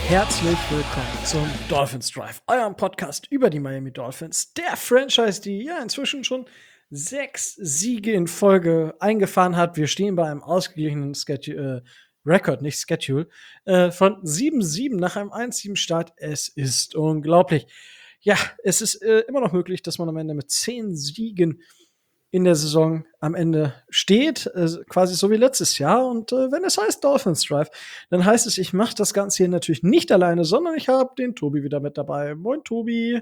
herzlich willkommen zum Dolphins Drive, eurem Podcast über die Miami Dolphins, der Franchise, die ja inzwischen schon 6 Siege in Folge eingefahren hat. Wir stehen bei einem ausgeglichenen Rekord, nicht Schedule, von 7-7 nach einem 1-7-Start. Es ist unglaublich. Ja, es ist immer noch möglich, dass man am Ende mit 10 Siegen in der Saison am Ende steht, quasi so wie letztes Jahr. Und wenn es heißt Dolphins Drive, dann heißt es, ich mache das Ganze hier natürlich nicht alleine, sondern ich habe den Tobi wieder mit dabei. Moin, Tobi.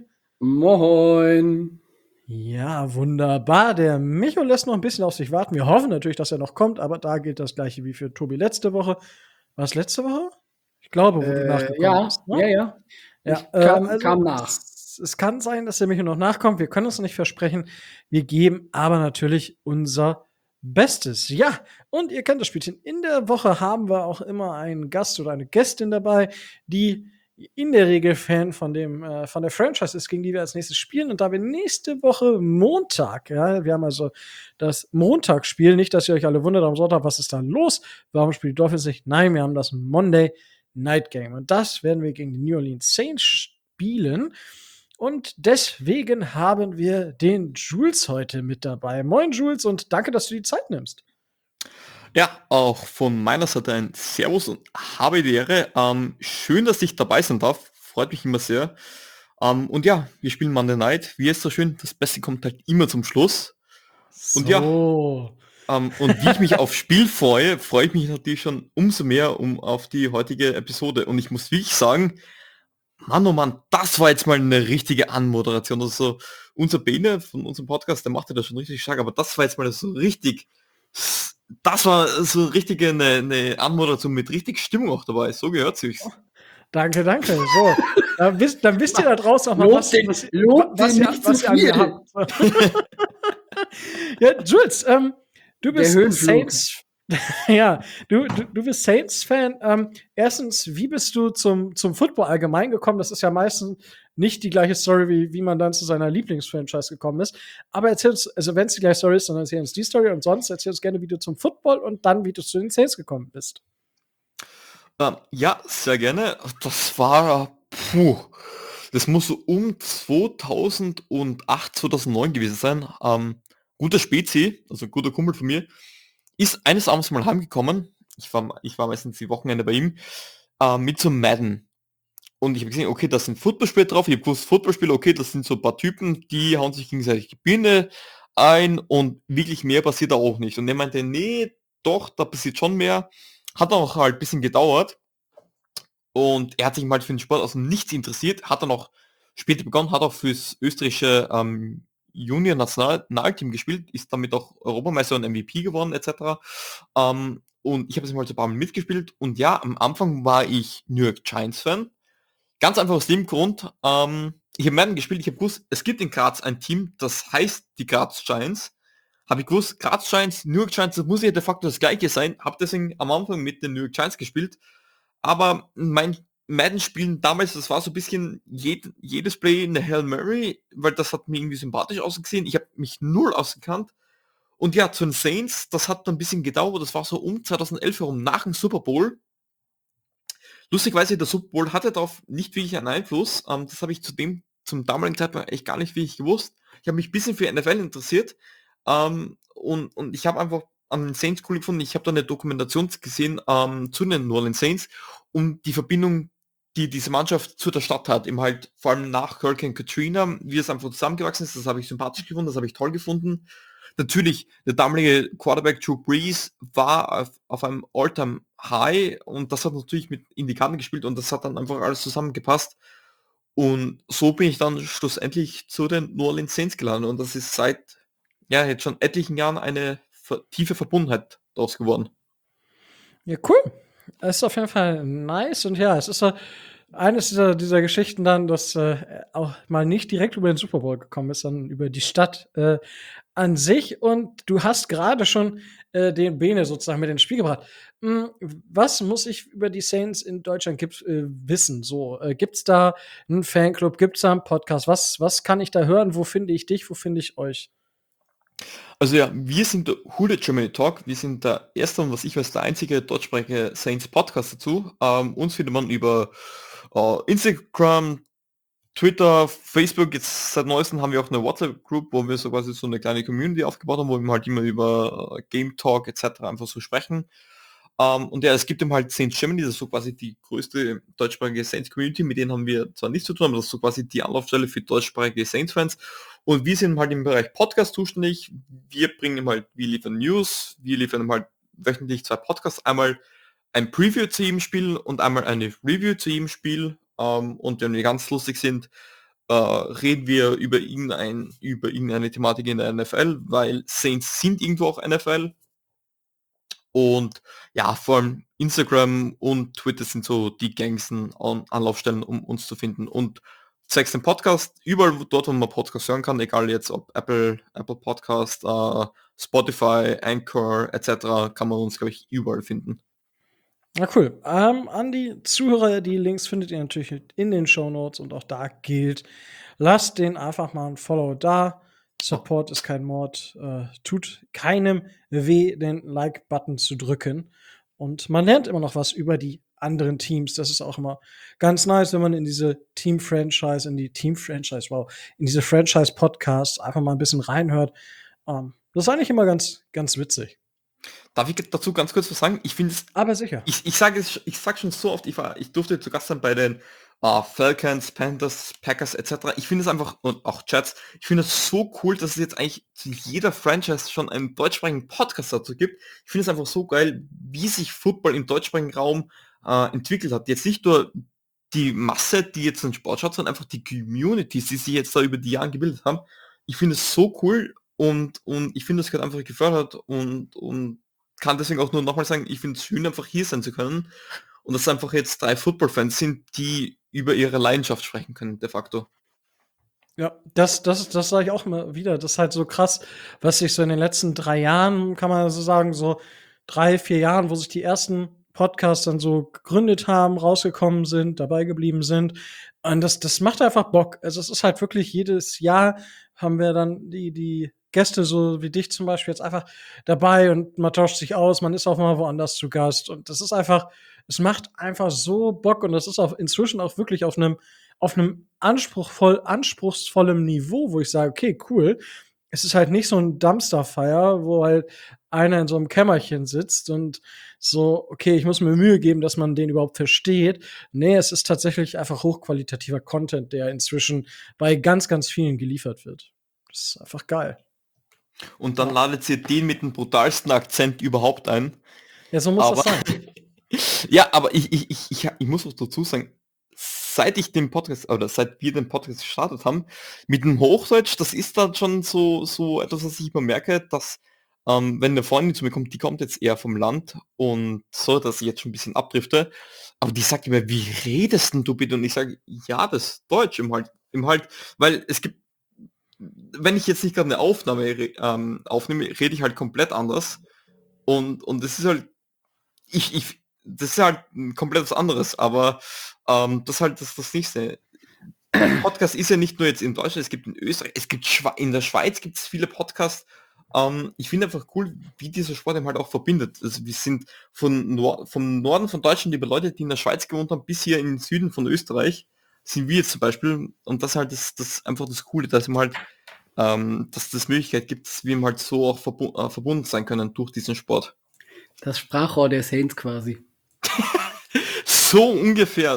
Moin. Ja, wunderbar. Der Micho lässt noch ein bisschen auf sich warten. Wir hoffen natürlich, dass er noch kommt, aber da gilt das Gleiche wie für Tobi letzte Woche. War es letzte Woche? Ich glaube, wo du nachgekommen bist. Ne? Ja. Ja, Ich kam nach. Es kann sein, dass der Micho noch nachkommt. Wir können es nicht versprechen. Wir geben aber natürlich unser Bestes. Ja, und ihr kennt das Spielchen. In der Woche haben wir auch immer einen Gast oder eine Gästin dabei, die in der Regel Fan von der Franchise ist, gegen die wir als nächstes spielen. Und da wir nächste Woche Montag, ja, wir haben also das Montagsspiel, nicht, dass ihr euch alle wundert am Sonntag, was ist da los? Warum spielt die Dolphins nicht? Nein, wir haben das Monday Night Game. Und das werden wir gegen die New Orleans Saints spielen. Und deswegen haben wir den Jules heute mit dabei. Moin Jules und danke, dass du die Zeit nimmst. Ja, auch von meiner Seite ein Servus und habe die Ehre. Schön, dass ich dabei sein darf. Freut mich immer sehr. Und ja, wir spielen Monday Night. Wie ist so schön, das Beste kommt halt immer zum Schluss. Und ja, und wie ich mich aufs Spiel freue ich mich natürlich schon umso mehr auf die heutige Episode. Und ich muss wirklich sagen, Mann, oh Mann, das war jetzt mal eine richtige Anmoderation. Also unser Bene von unserem Podcast, der macht ja das schon richtig stark, aber das war jetzt mal so richtig, das war so richtige eine Anmoderation mit richtig Stimmung auch dabei. So gehört sich's. Danke. So, dann wisst ihr da draußen auch mal, was ihr an mir habt. Ja, Jules, du bist Saints. Ja, du bist Saints-Fan. Erstens, wie bist du zum Football allgemein gekommen? Das ist ja meistens nicht die gleiche Story, wie man dann zu seiner Lieblingsfranchise gekommen ist. Aber erzähl uns, also wenn es die gleiche Story ist, dann erzähl uns die Story und sonst erzähl uns gerne, wie du zum Football und dann, wie du zu den Saints gekommen bist. Ja, sehr gerne. Das muss so um 2008, 2009 gewesen sein. Guter Spezi, also guter Kumpel von mir, ist eines Abends mal heimgekommen. Ich war meistens die Wochenende bei ihm, mit so Madden. Und ich habe gesehen, okay, das sind Footballspiele drauf. Ich habe gewusst, Footballspiele, okay, das sind so ein paar Typen, die hauen sich gegenseitig die Birne ein und wirklich mehr passiert da auch nicht. Und er meinte, nee, doch, da passiert schon mehr. Hat auch halt ein bisschen gedauert. Und er hat sich mal für den Sport aus dem Nichts interessiert, hat dann auch später begonnen, hat auch fürs österreichische Junior-Nationalteam gespielt, ist damit auch Europameister und MVP geworden etc. Und ich habe es mal so ein paar Mal mitgespielt und ja, am Anfang war ich New York Giants-Fan. Ganz einfach aus dem Grund, ich habe Madden gespielt, ich habe gewusst, es gibt in Graz ein Team, das heißt die Graz Giants. Habe ich gewusst, Graz Giants, New York Giants, das muss ja de facto das gleiche sein. Habe deswegen am Anfang mit den New York Giants gespielt. Aber mein Madden-Spielen damals, das war so ein bisschen jedes Play eine Hail Mary, weil das hat mir irgendwie sympathisch ausgesehen. Ich habe mich null ausgekannt. Und ja, zu den Saints, das hat dann ein bisschen gedauert. Das war so um 2011 herum, nach dem Super Bowl. Lustigerweise, der Super Bowl hatte darauf nicht wirklich einen Einfluss. Das habe ich zum damaligen Zeitpunkt echt gar nicht wirklich gewusst. Ich habe mich ein bisschen für NFL interessiert. Und ich habe einfach an den Saints cool gefunden. Ich habe da eine Dokumentation gesehen zu den New Orleans Saints und die Verbindung, die diese Mannschaft zu der Stadt hat, eben halt vor allem nach Hurricane Katrina, wie es einfach zusammengewachsen ist, das habe ich sympathisch gefunden, das habe ich toll gefunden. Natürlich, der damalige Quarterback Drew Brees war auf einem All-Time-High und das hat natürlich mit in die Karten gespielt und das hat dann einfach alles zusammengepasst. Und so bin ich dann schlussendlich zu den New Orleans Saints gelandet und das ist seit jetzt schon etlichen Jahren eine tiefe Verbundenheit daraus geworden. Ja, cool. Das ist auf jeden Fall nice. Und ja, es ist so eines dieser Geschichten dann, dass auch mal nicht direkt über den Super Bowl gekommen ist, sondern über die Stadt an sich. Und du hast gerade schon den Bene sozusagen mit ins Spiel gebracht. Was muss ich über die Saints in Deutschland wissen? So, gibt's da einen Fanclub? Gibt's da einen Podcast? Was kann ich da hören? Wo finde ich dich? Wo finde ich euch? Also ja, wir sind der Hude Germany Talk. Wir sind der erste und was ich weiß, der einzige deutschsprachige Saints Podcast dazu. Uns findet man über Instagram, Twitter, Facebook, jetzt seit neuestem haben wir auch eine WhatsApp-Group, wo wir so quasi so eine kleine Community aufgebaut haben, wo wir halt immer über Game Talk etc. einfach so sprechen. Und ja, es gibt eben halt Saints Germany, das ist so quasi die größte deutschsprachige Saints-Community, mit denen haben wir zwar nichts zu tun, aber das ist so quasi die Anlaufstelle für deutschsprachige Saints-Fans. Und wir sind halt im Bereich Podcast zuständig. Wir liefern News, wir liefern halt wöchentlich 2 Podcasts, einmal ein Preview zu jedem Spiel und einmal eine Review zu jedem Spiel. Und wenn wir ganz lustig sind, reden wir über irgendeine Thematik in der NFL, weil Saints sind irgendwo auch NFL. Und ja, vor allem Instagram und Twitter sind so die gängigsten Anlaufstellen, um uns zu finden. Und zwecks dem Podcast, überall dort, wo man Podcast hören kann, egal jetzt ob Apple Podcast, Spotify, Anchor etc., kann man uns, glaube ich, überall finden. Na cool. An die Zuhörer, die Links findet ihr natürlich in den Shownotes und auch da gilt, lasst den einfach mal ein Follow da. Support ist kein Mord, tut keinem weh, den Like-Button zu drücken. Und man lernt immer noch was über die anderen Teams. Das ist auch immer ganz nice, wenn man in diese in diese Franchise-Podcasts einfach mal ein bisschen reinhört. Das ist eigentlich immer ganz, ganz witzig. Darf ich dazu ganz kurz was sagen? Ich finde es. Aber sicher. Ich sag schon so oft, ich durfte zu Gast sein bei den Falcons, Panthers, Packers etc. Ich finde es einfach, und auch Jets, ich finde es so cool, dass es jetzt eigentlich zu jeder Franchise schon einen deutschsprachigen Podcast dazu gibt. Ich finde es einfach so geil, wie sich Football im deutschsprachigen Raum entwickelt hat. Jetzt nicht nur die Masse, die jetzt den Sport schaut, sondern einfach die Communities, die sich jetzt da über die Jahre gebildet haben. Ich finde es so cool und ich finde, es gehört einfach gefördert und kann deswegen auch nur nochmal sagen, ich finde es schön, einfach hier sein zu können und dass einfach jetzt 3 Football-Fans sind, die über ihre Leidenschaft sprechen können, de facto. Ja, das sage ich auch immer wieder. Das ist halt so krass, was sich so in den letzten 3 Jahren, kann man so sagen, so 3, 4 Jahren, wo sich die ersten Podcasts dann so gegründet haben, rausgekommen sind, dabei geblieben sind. Und das macht einfach Bock. Also es ist halt wirklich jedes Jahr haben wir dann die Gäste, so wie dich zum Beispiel, jetzt einfach dabei und man tauscht sich aus, man ist auch mal woanders zu Gast. Und das ist einfach, es macht einfach so Bock und das ist auch inzwischen auch wirklich auf einem anspruchsvollem Niveau, wo ich sage, okay, cool. Es ist halt nicht so ein Dumpster-Fire, wo halt einer in so einem Kämmerchen sitzt und so, okay, ich muss mir Mühe geben, dass man den überhaupt versteht. Nee, es ist tatsächlich einfach hochqualitativer Content, der inzwischen bei ganz, ganz vielen geliefert wird. Das ist einfach geil. Und dann ladet ihr den mit dem brutalsten Akzent überhaupt ein. Ja, so muss das sein. Ja, aber ich muss auch dazu sagen, seit wir den Podcast gestartet haben, mit dem Hochdeutsch, das ist dann schon so etwas, was ich immer merke, dass wenn eine Freundin zu mir kommt, die kommt jetzt eher vom Land und so, dass ich jetzt schon ein bisschen abdrifte, aber die sagt immer, wie redest denn du bitte? Und ich sage, ja, das ist Deutsch im halt, weil es gibt, wenn ich jetzt nicht gerade eine Aufnahme aufnehme, rede ich halt komplett anders und das ist halt, das ist halt ein komplett was anderes, aber das ist halt das Nächste. Podcast ist ja nicht nur jetzt in Deutschland, es gibt in Österreich, in der Schweiz gibt es viele Podcasts. Ich finde einfach cool, wie dieser Sport eben halt auch verbindet. Also wir sind vom Norden von Deutschland über Leute, die in der Schweiz gewohnt haben, bis hier in den Süden von Österreich, sind wir jetzt zum Beispiel. Und das halt das einfach das Coole, dass man halt, dass es Möglichkeit gibt, dass wir eben halt so auch verbunden sein können durch diesen Sport. Das Sprachrohr der Saints quasi. So ungefähr.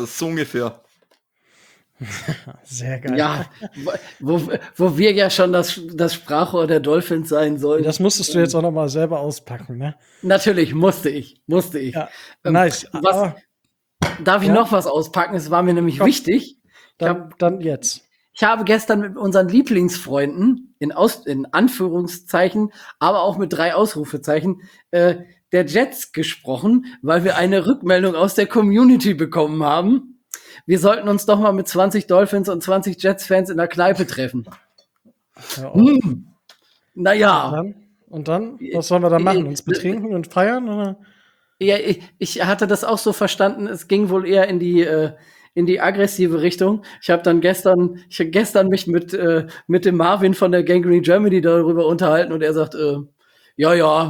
Sehr geil. Ja, wo wir ja schon das Sprachrohr der Dolphins sein sollen. Das musstest du jetzt auch noch mal selber auspacken, ne? Natürlich, musste ich. Ja, nice. Darf ich noch was auspacken? Es war mir nämlich wichtig. Dann jetzt. Ich habe gestern mit unseren Lieblingsfreunden, in Anführungszeichen, aber auch mit 3 Ausrufezeichen, der Jets gesprochen, weil wir eine Rückmeldung aus der Community bekommen haben. Wir sollten uns doch mal mit 20 Dolphins und 20 Jets-Fans in der Kneipe treffen. Ja, Naja. Und dann? Was sollen wir da machen? Uns betrinken und feiern? Oder? Ja, ich hatte das auch so verstanden, es ging wohl eher in die aggressive Richtung. Ich habe gestern mich mit dem Marvin von der Gangrene Germany darüber unterhalten und er sagt,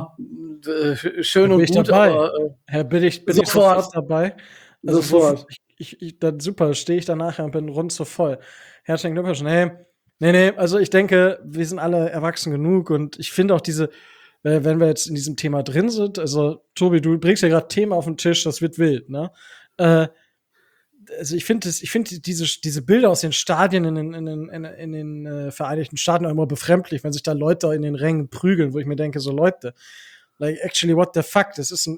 schön und gut, dabei. aber Herr, bin ich sofort dabei. Also sofort. dann super, stehe ich da nachher und bin rund so voll. Herzlichen Glückwunsch. Nee, also ich denke, wir sind alle erwachsen genug und ich finde auch wenn wir jetzt in diesem Thema drin sind, also Tobi, du bringst ja gerade Themen auf den Tisch, das wird wild, ne? Also ich finde diese Bilder aus den Stadien in den Vereinigten Staaten auch immer befremdlich, wenn sich da Leute in den Rängen prügeln, wo ich mir denke, so Leute, like actually what the fuck,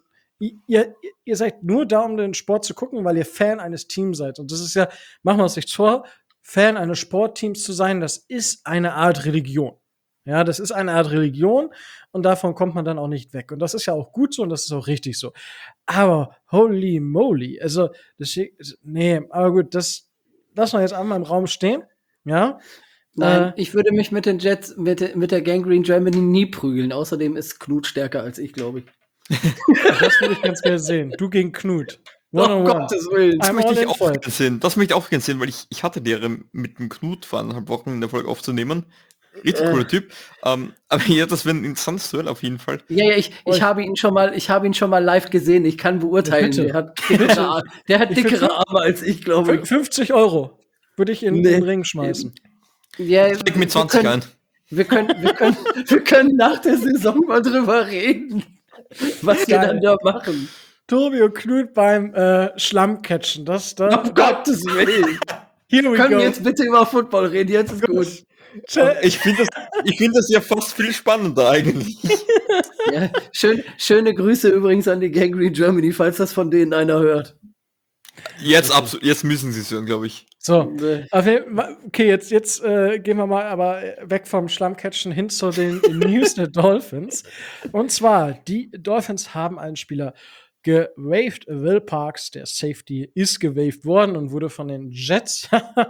ihr seid nur da, um den Sport zu gucken, weil ihr Fan eines Teams seid. Und das ist ja, machen wir uns nichts vor, Fan eines Sportteams zu sein, das ist eine Art Religion. Ja, das ist eine Art Religion und davon kommt man dann auch nicht weg. Und das ist ja auch gut so und das ist auch richtig so. Aber holy moly, also, nee, aber gut, das lassen wir jetzt einmal im Raum stehen. Ja. Nein, ich würde mich mit den Jets, mit der Gangrene Germany nie prügeln. Außerdem ist Knut stärker als ich, glaube ich. Das würde ich ganz gerne sehen. Du gegen Knut. Oh, Gottes Willen. Das I'm möchte all ich in auch for it. gerne sehen. Das möchte ich auch gerne sehen, weil ich hatte die Ehre, mit dem Knut vor 1,5 Wochen in der Folge aufzunehmen. Richtig cooler Typ. Aber ja, das wäre ein interessantes Duell auf jeden Fall. Ja, ich habe ihn schon mal live gesehen. Ich kann beurteilen. Bitte. Der hat dickere Arme als ich, glaube ich. 50 € würde ich in den Ring schmeißen. Ja, Steck mit 20 ein. wir können nach der Saison mal drüber reden, was wir dann da machen. Tobi und Knut beim Schlammcatchen. Um Gottes Willen. Here we Können go. wir jetzt bitte über Football reden? Jetzt ist gut. Ich finde das ja fast viel spannender eigentlich. Ja, schöne Grüße übrigens an die Gangrene Germany, falls das von denen einer hört. Jetzt müssen sie es hören, glaube ich. So, okay, jetzt gehen wir mal aber weg vom Schlammcatchen hin zu den News der Dolphins. Und zwar, die Dolphins haben einen Spieler gewaved. Will Parks, der Safety, ist gewaved worden und wurde von den Jets.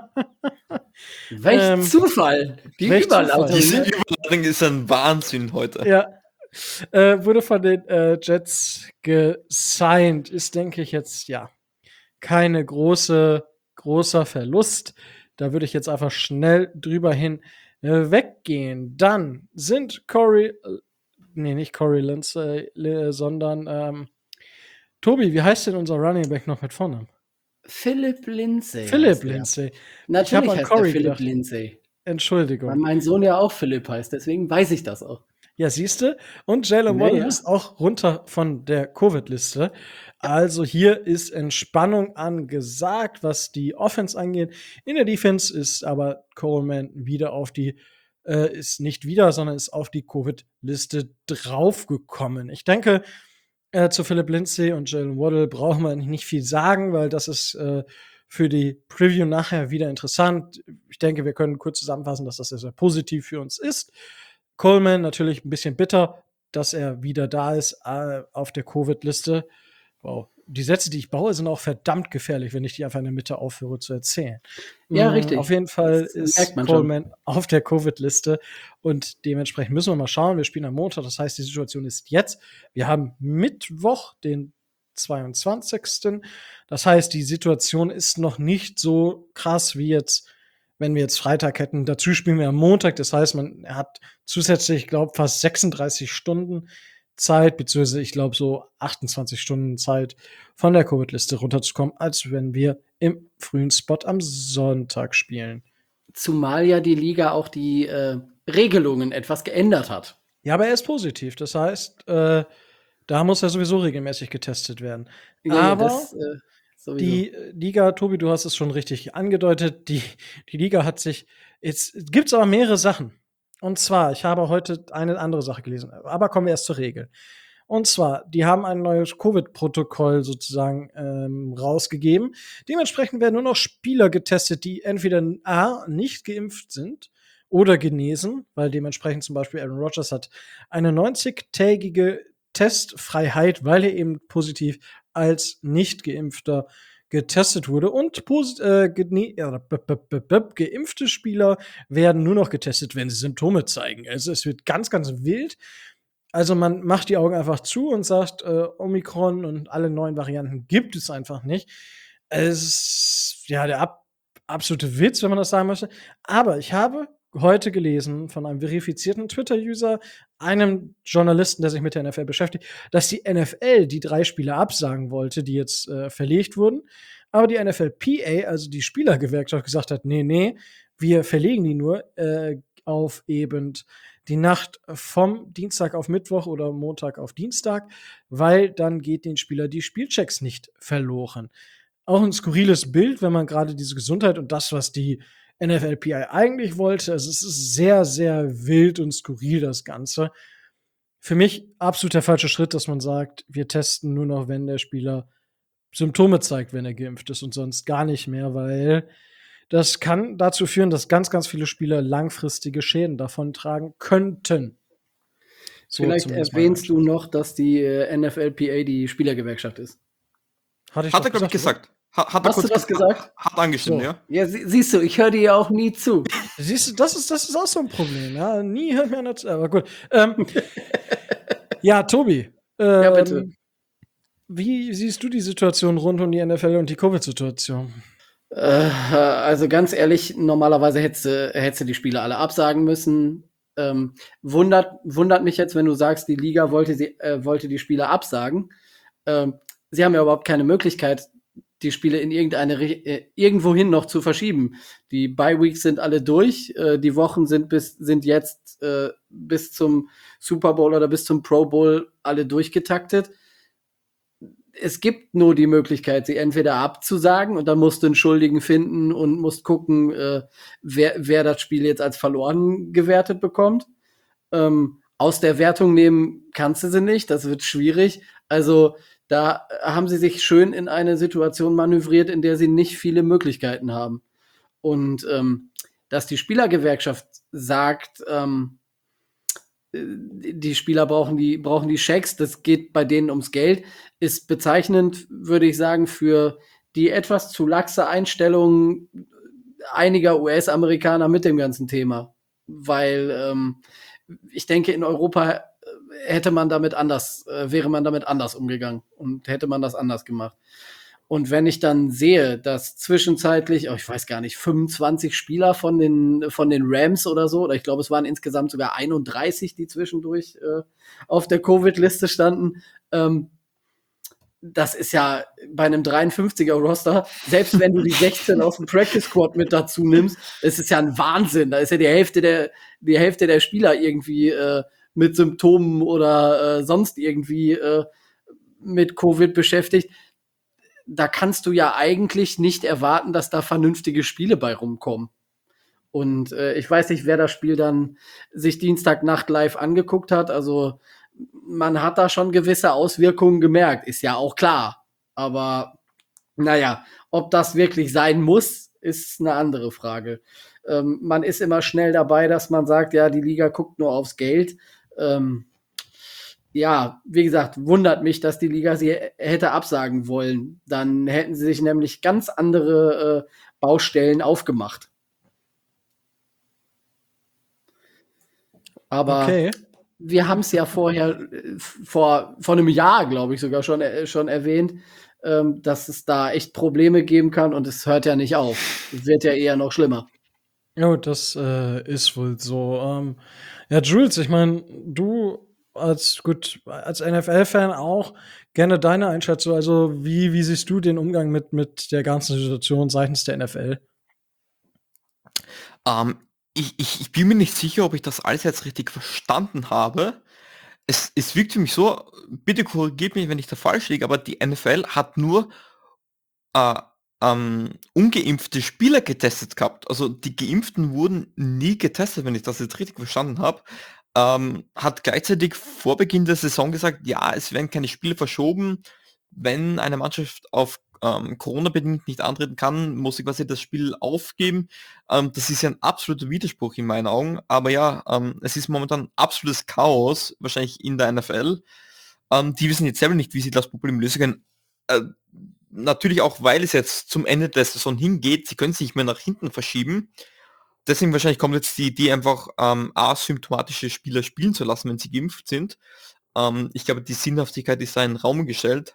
Welch Zufall! Die welch Überleitung. Zufall. Diese Überladung ist ein Wahnsinn heute. Ja. Wurde von den Jets gesigned. Ist, denke ich, jetzt, ja, keine großer Verlust. Da würde ich jetzt einfach schnell drüber hin weggehen. Dann sind nicht Corey Lindsay, sondern Tobi, wie heißt denn unser Running Back noch mit Vornamen? Philip Lindsay. Philip Lindsay. Ich Natürlich hab an heißt Corey der Philip gedacht. Lindsay. Weil Entschuldigung. mein Sohn ja auch Philipp heißt, deswegen weiß ich das auch. Ja, siehste. Und Jalen Waddle Ja. ist auch runter von der Covid-Liste. Also hier ist Entspannung angesagt, was die Offense angeht. In der Defense ist aber Coleman ist nicht wieder, sondern ist auf die Covid-Liste draufgekommen. Ich denke, zu Philip Lindsay und Jalen Waddle brauchen wir nicht viel sagen, weil das ist für die Preview nachher wieder interessant. Ich denke, wir können kurz zusammenfassen, dass das sehr, sehr positiv für uns ist. Coleman natürlich ein bisschen bitter, dass er wieder da ist auf der Covid-Liste. Wow. Die Sätze, die ich baue, sind auch verdammt gefährlich, wenn ich die einfach in der Mitte aufhöre zu erzählen. Ja, richtig. Auf jeden Fall Das ist merkt man Coleman auf der Covid-Liste und dementsprechend müssen wir mal schauen. Wir spielen am Montag, das heißt, die Situation ist jetzt. Wir haben Mittwoch, den 22. Das heißt, die Situation ist noch nicht so krass wie jetzt, wenn wir jetzt Freitag hätten. Dazu spielen wir am Montag. Das heißt, er hat zusätzlich, ich glaube, fast 36 Stunden Zeit, beziehungsweise ich glaube so 28 Stunden Zeit von der Covid-Liste runterzukommen, als wenn wir im frühen Spot am Sonntag spielen. Zumal ja die Liga auch die Regelungen etwas geändert hat. Ja, aber er ist positiv. Das heißt, da muss er sowieso regelmäßig getestet werden. Aber sowieso. die Liga, Tobi, du hast es schon richtig angedeutet, die Liga hat sich, jetzt gibt's aber mehrere Sachen. Und zwar, ich habe heute eine andere Sache gelesen, aber kommen wir erst zur Regel. Und zwar, die haben ein neues Covid-Protokoll sozusagen rausgegeben. Dementsprechend werden nur noch Spieler getestet, die entweder A, nicht geimpft sind oder genesen, weil dementsprechend zum Beispiel Aaron Rodgers hat eine 90-tägige Testfreiheit, weil er eben positiv als Nicht-Geimpfter getestet wurde und geimpfte Spieler werden nur noch getestet, wenn sie Symptome zeigen. Also es wird ganz, ganz wild. Also man macht die Augen einfach zu und sagt, Omikron und alle neuen Varianten gibt es einfach nicht. Es ist ja der absolute Witz, wenn man das sagen möchte. Aber ich habe heute gelesen von einem verifizierten Twitter-User, einem Journalisten, der sich mit der NFL beschäftigt, dass die NFL die 3 Spiele absagen wollte, die jetzt verlegt wurden. aber die NFLPA, also die Spielergewerkschaft, gesagt hat, nee, wir verlegen die nur auf eben die Nacht vom Dienstag auf Mittwoch oder Montag auf Dienstag, weil dann geht den Spieler die Spielchecks nicht verloren. Auch ein skurriles Bild, wenn man gerade diese Gesundheit und das, was die NFLPA eigentlich wollte. Also es ist sehr, sehr wild und skurril, das Ganze. Für mich absolut der falsche Schritt, dass man sagt, wir testen nur noch, wenn der Spieler Symptome zeigt, wenn er geimpft ist und sonst gar nicht mehr, weil das kann dazu führen, dass ganz, ganz viele Spieler langfristige Schäden davontragen könnten. So Vielleicht zumindest meine erwähnst du Einschätzung. noch, dass die NFLPA die Spielergewerkschaft ist. Hatte ich Hat doch er, glaube ich, oder? gesagt. Hat er Hast du kurz das gesagt? hat angestimmt, So. ja. Ja, siehst du, ich höre dir ja auch nie zu. Siehst du, das ist auch so ein Problem, ja. Nie hört mir einer zu, aber gut. Ja, Tobi, Ja, bitte. wie siehst du die Situation rund um die NFL und die Covid-Situation? Also ganz ehrlich, normalerweise hättest du die Spiele alle absagen müssen. Wundert mich jetzt, wenn du sagst, die Liga wollte die Spiele absagen. Sie haben ja überhaupt keine Möglichkeit, die Spiele in irgendwohin noch zu verschieben. Die Bye-Weeks sind alle durch. Die Wochen sind jetzt bis zum Super Bowl oder bis zum Pro Bowl alle durchgetaktet. Es gibt nur die Möglichkeit, sie entweder abzusagen und dann musst du einen Schuldigen finden und musst gucken, wer das Spiel jetzt als verloren gewertet bekommt. Aus der Wertung nehmen kannst du sie nicht, das wird schwierig. Also da haben sie sich schön in eine Situation manövriert, in der sie nicht viele Möglichkeiten haben. Und dass die Spielergewerkschaft sagt, die Spieler brauchen die Schecks, das geht bei denen ums Geld, ist bezeichnend, würde ich sagen, für die etwas zu laxe Einstellung einiger US-Amerikaner mit dem ganzen Thema. Weil ich denke, in Europa wäre man damit anders umgegangen und hätte man das anders gemacht. Und wenn ich dann sehe, dass zwischenzeitlich, ich weiß gar nicht, 25 Spieler von den Rams oder so, oder ich glaube, es waren insgesamt sogar 31, die zwischendurch auf der Covid-Liste standen, das ist ja bei einem 53er-Roster, selbst wenn du die 16 aus dem Practice Squad mit dazu nimmst, es ist ja ein Wahnsinn. Da ist ja die Hälfte der Spieler irgendwie mit Symptomen oder sonst irgendwie mit Covid beschäftigt. Da kannst du ja eigentlich nicht erwarten, dass da vernünftige Spiele bei rumkommen. Und ich weiß nicht, wer das Spiel dann sich Dienstagnacht live angeguckt hat. Also man hat da schon gewisse Auswirkungen gemerkt, ist ja auch klar. Aber naja, ob das wirklich sein muss, ist eine andere Frage. Man ist immer schnell dabei, dass man sagt, ja, die Liga guckt nur aufs Geld. Ja, wie gesagt, wundert mich, dass die Liga sie hätte absagen wollen. Dann hätten sie sich nämlich ganz andere Baustellen aufgemacht. Aber Okay. wir haben es ja vorher, vor einem Jahr, glaube ich, sogar schon erwähnt, dass es da echt Probleme geben kann und es hört ja nicht auf. Es wird ja eher noch schlimmer. Ja gut, das ist wohl so. Ja, Jules, ich meine, du als NFL-Fan auch gerne deine Einschätzung. Also wie siehst du den Umgang mit der ganzen Situation seitens der NFL? Ich bin mir nicht sicher, ob ich das alles jetzt richtig verstanden habe. Es wirkt für mich so, bitte korrigiert mich, wenn ich da falsch liege, aber die NFL hat nur äh, ungeimpfte Spieler getestet gehabt. Also die Geimpften wurden nie getestet, wenn ich das jetzt richtig verstanden habe. Hat gleichzeitig vor Beginn der Saison gesagt, ja, es werden keine Spiele verschoben. Wenn eine Mannschaft auf Corona-bedingt nicht antreten kann, muss sie quasi das Spiel aufgeben. Das ist ja ein absoluter Widerspruch in meinen Augen. Aber ja, es ist momentan absolutes Chaos, wahrscheinlich in der NFL. Die wissen jetzt selber nicht, wie sie das Problem lösen können. Natürlich auch, weil es jetzt zum Ende der Saison hingeht, sie können es nicht mehr nach hinten verschieben. Deswegen wahrscheinlich kommt jetzt die Idee, einfach asymptomatische Spieler spielen zu lassen, wenn sie geimpft sind. Ich glaube, die Sinnhaftigkeit ist da in den Raum gestellt.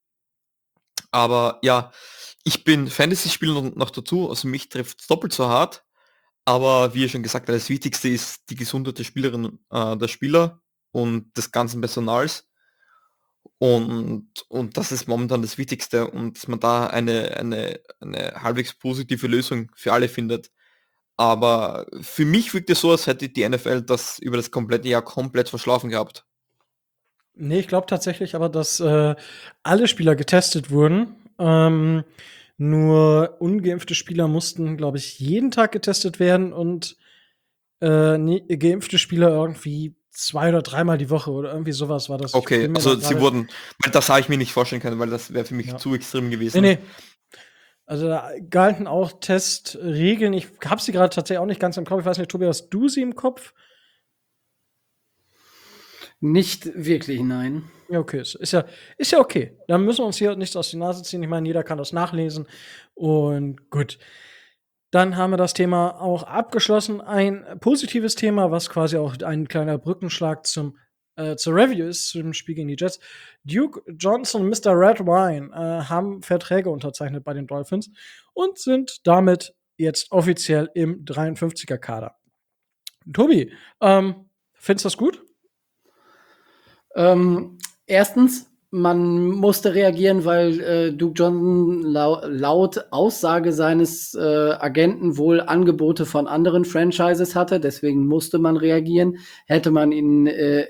Aber ja, ich bin Fantasy-Spieler noch dazu, also mich trifft es doppelt so hart. Aber wie ihr schon gesagt habt, das Wichtigste ist die Gesundheit der Spielerinnen, der Spieler und des ganzen Personals. Und das ist momentan das Wichtigste und dass man da eine halbwegs positive Lösung für alle findet. Aber für mich wirkt es so, als hätte die NFL das über das komplette Jahr komplett verschlafen gehabt. Ne, ich glaube tatsächlich aber, dass, alle Spieler getestet wurden. Nur ungeimpfte Spieler mussten, glaube ich, jeden Tag getestet werden und, ne, geimpfte Spieler irgendwie 2 oder dreimal die Woche oder irgendwie sowas war das. Ich Okay, bin mir da also sie grade wurden, weil das habe ich mir nicht vorstellen können, weil das wäre für mich ja. zu extrem Ne, gewesen. ne. Also, da galten auch Testregeln. Ich habe sie grade tatsächlich auch nicht ganz im Kopf. Ich weiß nicht, Tobi, hast du sie im Kopf? Nicht wirklich, nein. Ja, okay. Ist ja okay. Dann müssen wir uns hier nichts aus der Nase ziehen. Ich meine, jeder kann das nachlesen und gut. Dann haben wir das Thema auch abgeschlossen. Ein positives Thema, was quasi auch ein kleiner Brückenschlag zur Review ist, zum Spiel gegen die Jets. Duke Johnson und Mr. Red Wine haben Verträge unterzeichnet bei den Dolphins und sind damit jetzt offiziell im 53er-Kader. Tobi, findest du das gut? Erstens, man musste reagieren, weil Duke Johnson laut Aussage seines Agenten wohl Angebote von anderen Franchises hatte. Deswegen musste man reagieren. Hätte man ihn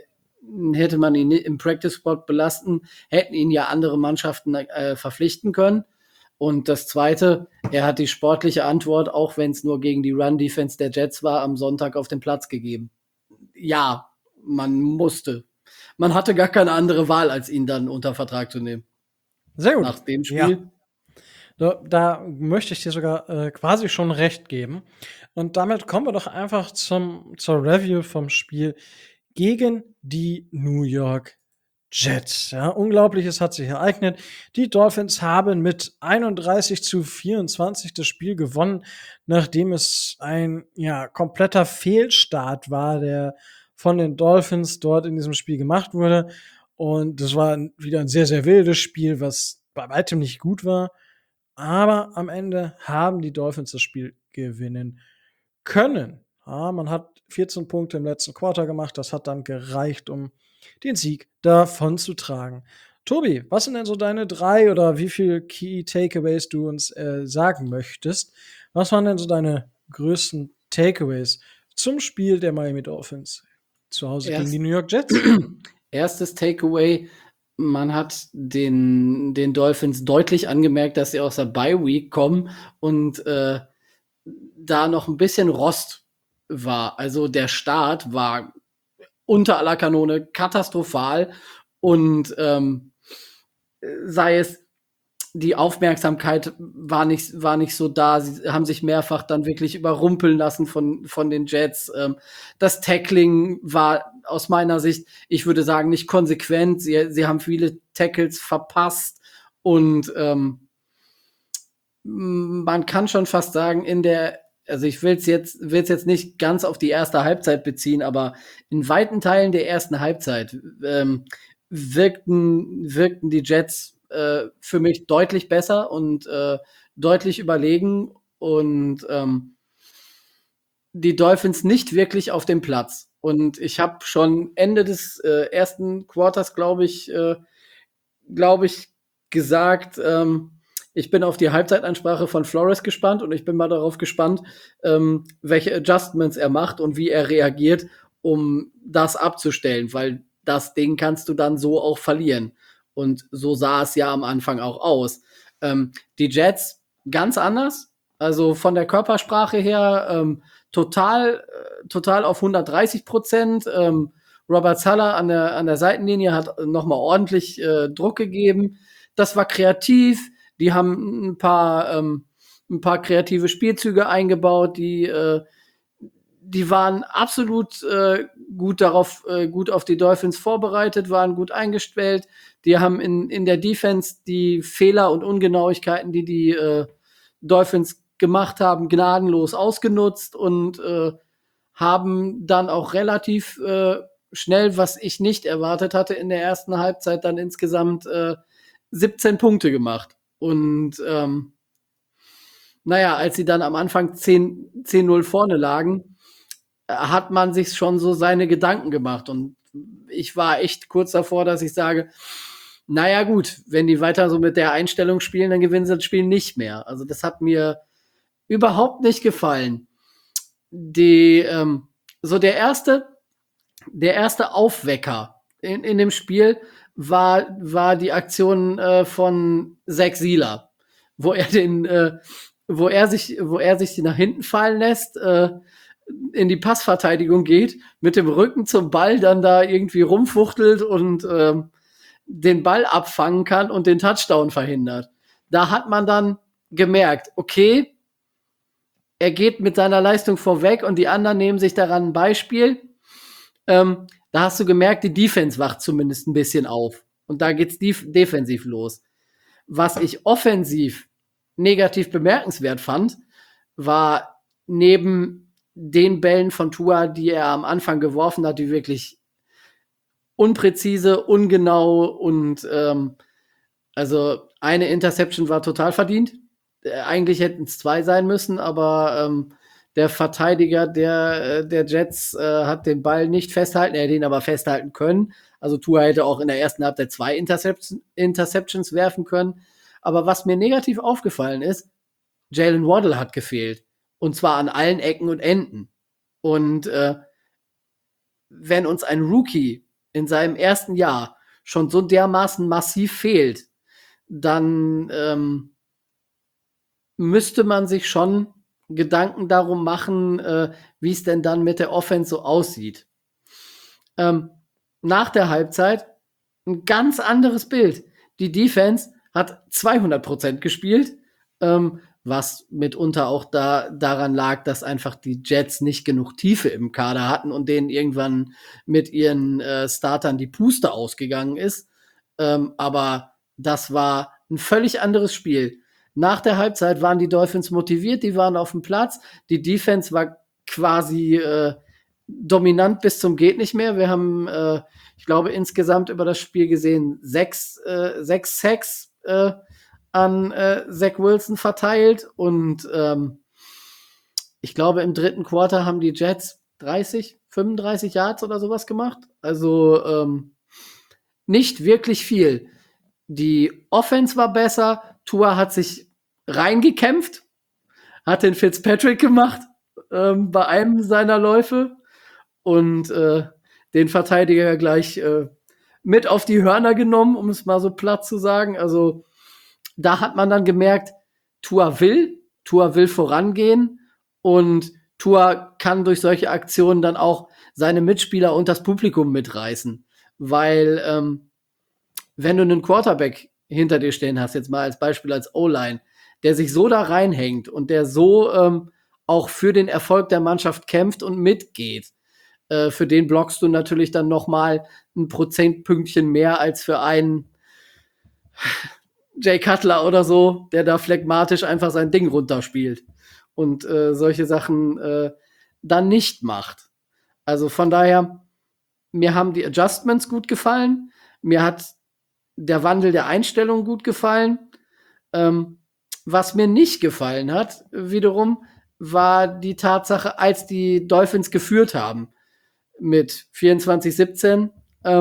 im Practice Squad belasten, hätten ihn ja andere Mannschaften verpflichten können. Und das Zweite, er hat die sportliche Antwort, auch wenn es nur gegen die Run-Defense der Jets war, am Sonntag auf den Platz gegeben. Ja, man musste. Man hatte gar keine andere Wahl, als ihn dann unter Vertrag zu nehmen. Sehr gut. Nach dem Ja. Spiel. Da möchte ich dir sogar quasi schon recht geben. Und damit kommen wir doch einfach zur Review vom Spiel gegen die New York Jets. Ja, Unglaubliches hat sich ereignet. Die Dolphins haben mit 31-24 das Spiel gewonnen, nachdem es ein kompletter Fehlstart war, der von den Dolphins dort in diesem Spiel gemacht wurde. Und das war wieder ein sehr, sehr wildes Spiel, was bei weitem nicht gut war. Aber am Ende haben die Dolphins das Spiel gewinnen können. Ja, man hat 14 Punkte im letzten Quarter gemacht. Das hat dann gereicht, um den Sieg davonzutragen. Tobi, was sind denn so deine 3 oder wie viel Key Takeaways du uns sagen möchtest? Was waren denn so deine größten Takeaways zum Spiel der Miami Dolphins zu Hause gegen die New York Jets? Erstes Takeaway, man hat den Dolphins deutlich angemerkt, dass sie aus der Bye-Week kommen und da noch ein bisschen Rost war. Also der Start war unter aller Kanone katastrophal und sei es die Aufmerksamkeit war nicht so da. Sie haben sich mehrfach dann wirklich überrumpeln lassen von den Jets. Das Tackling war aus meiner Sicht, ich würde sagen, nicht konsequent. Sie haben viele Tackles verpasst und man kann schon fast sagen, also ich will's jetzt nicht ganz auf die erste Halbzeit beziehen, aber in weiten Teilen der ersten Halbzeit wirkten die Jets für mich deutlich besser und deutlich überlegen und die Dolphins nicht wirklich auf dem Platz. Und ich habe schon Ende des ersten Quarters, glaube ich, gesagt, ich bin auf die Halbzeitansprache von Flores gespannt und ich bin mal darauf gespannt, welche Adjustments er macht und wie er reagiert, um das abzustellen, weil das Ding kannst du dann so auch verlieren. Und so sah es ja am Anfang auch aus. Die Jets ganz anders, also von der Körpersprache her total auf 130%. Robert Saleh an der Seitenlinie hat nochmal ordentlich Druck gegeben. Das war kreativ. Die haben ein paar kreative Spielzüge eingebaut, die waren absolut gut auf die Dolphins vorbereitet, waren gut eingestellt. Die haben in der Defense die Fehler und Ungenauigkeiten, die Dolphins gemacht haben, gnadenlos ausgenutzt und haben dann auch relativ schnell, was ich nicht erwartet hatte, in der ersten Halbzeit dann insgesamt 17 Punkte gemacht. Und als sie dann am Anfang 10-0 vorne lagen, hat man sich schon so seine Gedanken gemacht. Und ich war echt kurz davor, dass ich sage, Naja, gut, wenn die weiter so mit der Einstellung spielen, dann gewinnen sie das Spiel nicht mehr. Also das hat mir überhaupt nicht gefallen. So der erste Aufwecker in dem Spiel war die Aktion von Zach Sieler, wo er sich nach hinten fallen lässt, in die Passverteidigung geht, mit dem Rücken zum Ball dann da irgendwie rumfuchtelt und den Ball abfangen kann und den Touchdown verhindert. Da hat man dann gemerkt, okay, er geht mit seiner Leistung vorweg und die anderen nehmen sich daran ein Beispiel. Da hast du gemerkt, die Defense wacht zumindest ein bisschen auf. Und da geht's defensiv los. Was ich offensiv negativ bemerkenswert fand, war neben den Bällen von Tua, die er am Anfang geworfen hat, die wirklich unpräzise, ungenau und also eine Interception war total verdient. Eigentlich hätten es 2 sein müssen, aber der Verteidiger der Jets hat den Ball nicht festhalten, er hätte ihn aber festhalten können. Also Tua hätte auch in der ersten Halbzeit 2 Interceptions werfen können. Aber was mir negativ aufgefallen ist, Jalen Waddle hat gefehlt. Und zwar an allen Ecken und Enden. Und wenn uns ein Rookie in seinem ersten Jahr schon so dermaßen massiv fehlt, dann müsste man sich schon Gedanken darum machen, wie es denn dann mit der Offense so aussieht. Nach der Halbzeit ein ganz anderes Bild. Die Defense hat 200% gespielt, was mitunter auch daran lag, dass einfach die Jets nicht genug Tiefe im Kader hatten und denen irgendwann mit ihren Startern die Puste ausgegangen ist. Aber das war ein völlig anderes Spiel. Nach der Halbzeit waren die Dolphins motiviert, die waren auf dem Platz. Die Defense war quasi dominant bis zum geht nicht mehr. Wir haben, ich glaube, insgesamt über das Spiel gesehen 6 Sacks an Zach Wilson verteilt und ich glaube, im dritten Quarter haben die Jets 35 Yards oder sowas gemacht. Also nicht wirklich viel. Die Offense war besser. Tua hat sich reingekämpft, hat den Fitzpatrick gemacht bei einem seiner Läufe und den Verteidiger gleich mit auf die Hörner genommen, um es mal so platt zu sagen. Also da hat man dann gemerkt, Tua will vorangehen und Tua kann durch solche Aktionen dann auch seine Mitspieler und das Publikum mitreißen. Weil wenn du einen Quarterback hinter dir stehen hast, jetzt mal als Beispiel als O-Line, der sich so da reinhängt und der so auch für den Erfolg der Mannschaft kämpft und mitgeht, für den blockst du natürlich dann noch mal ein Prozentpünktchen mehr als für einen Jay Cutler oder so, der da phlegmatisch einfach sein Ding runterspielt und solche Sachen dann nicht macht. Also von daher, mir haben die Adjustments gut gefallen, mir hat der Wandel der Einstellung gut gefallen. Was mir nicht gefallen hat, wiederum, war die Tatsache, als die Dolphins geführt haben mit 24-17,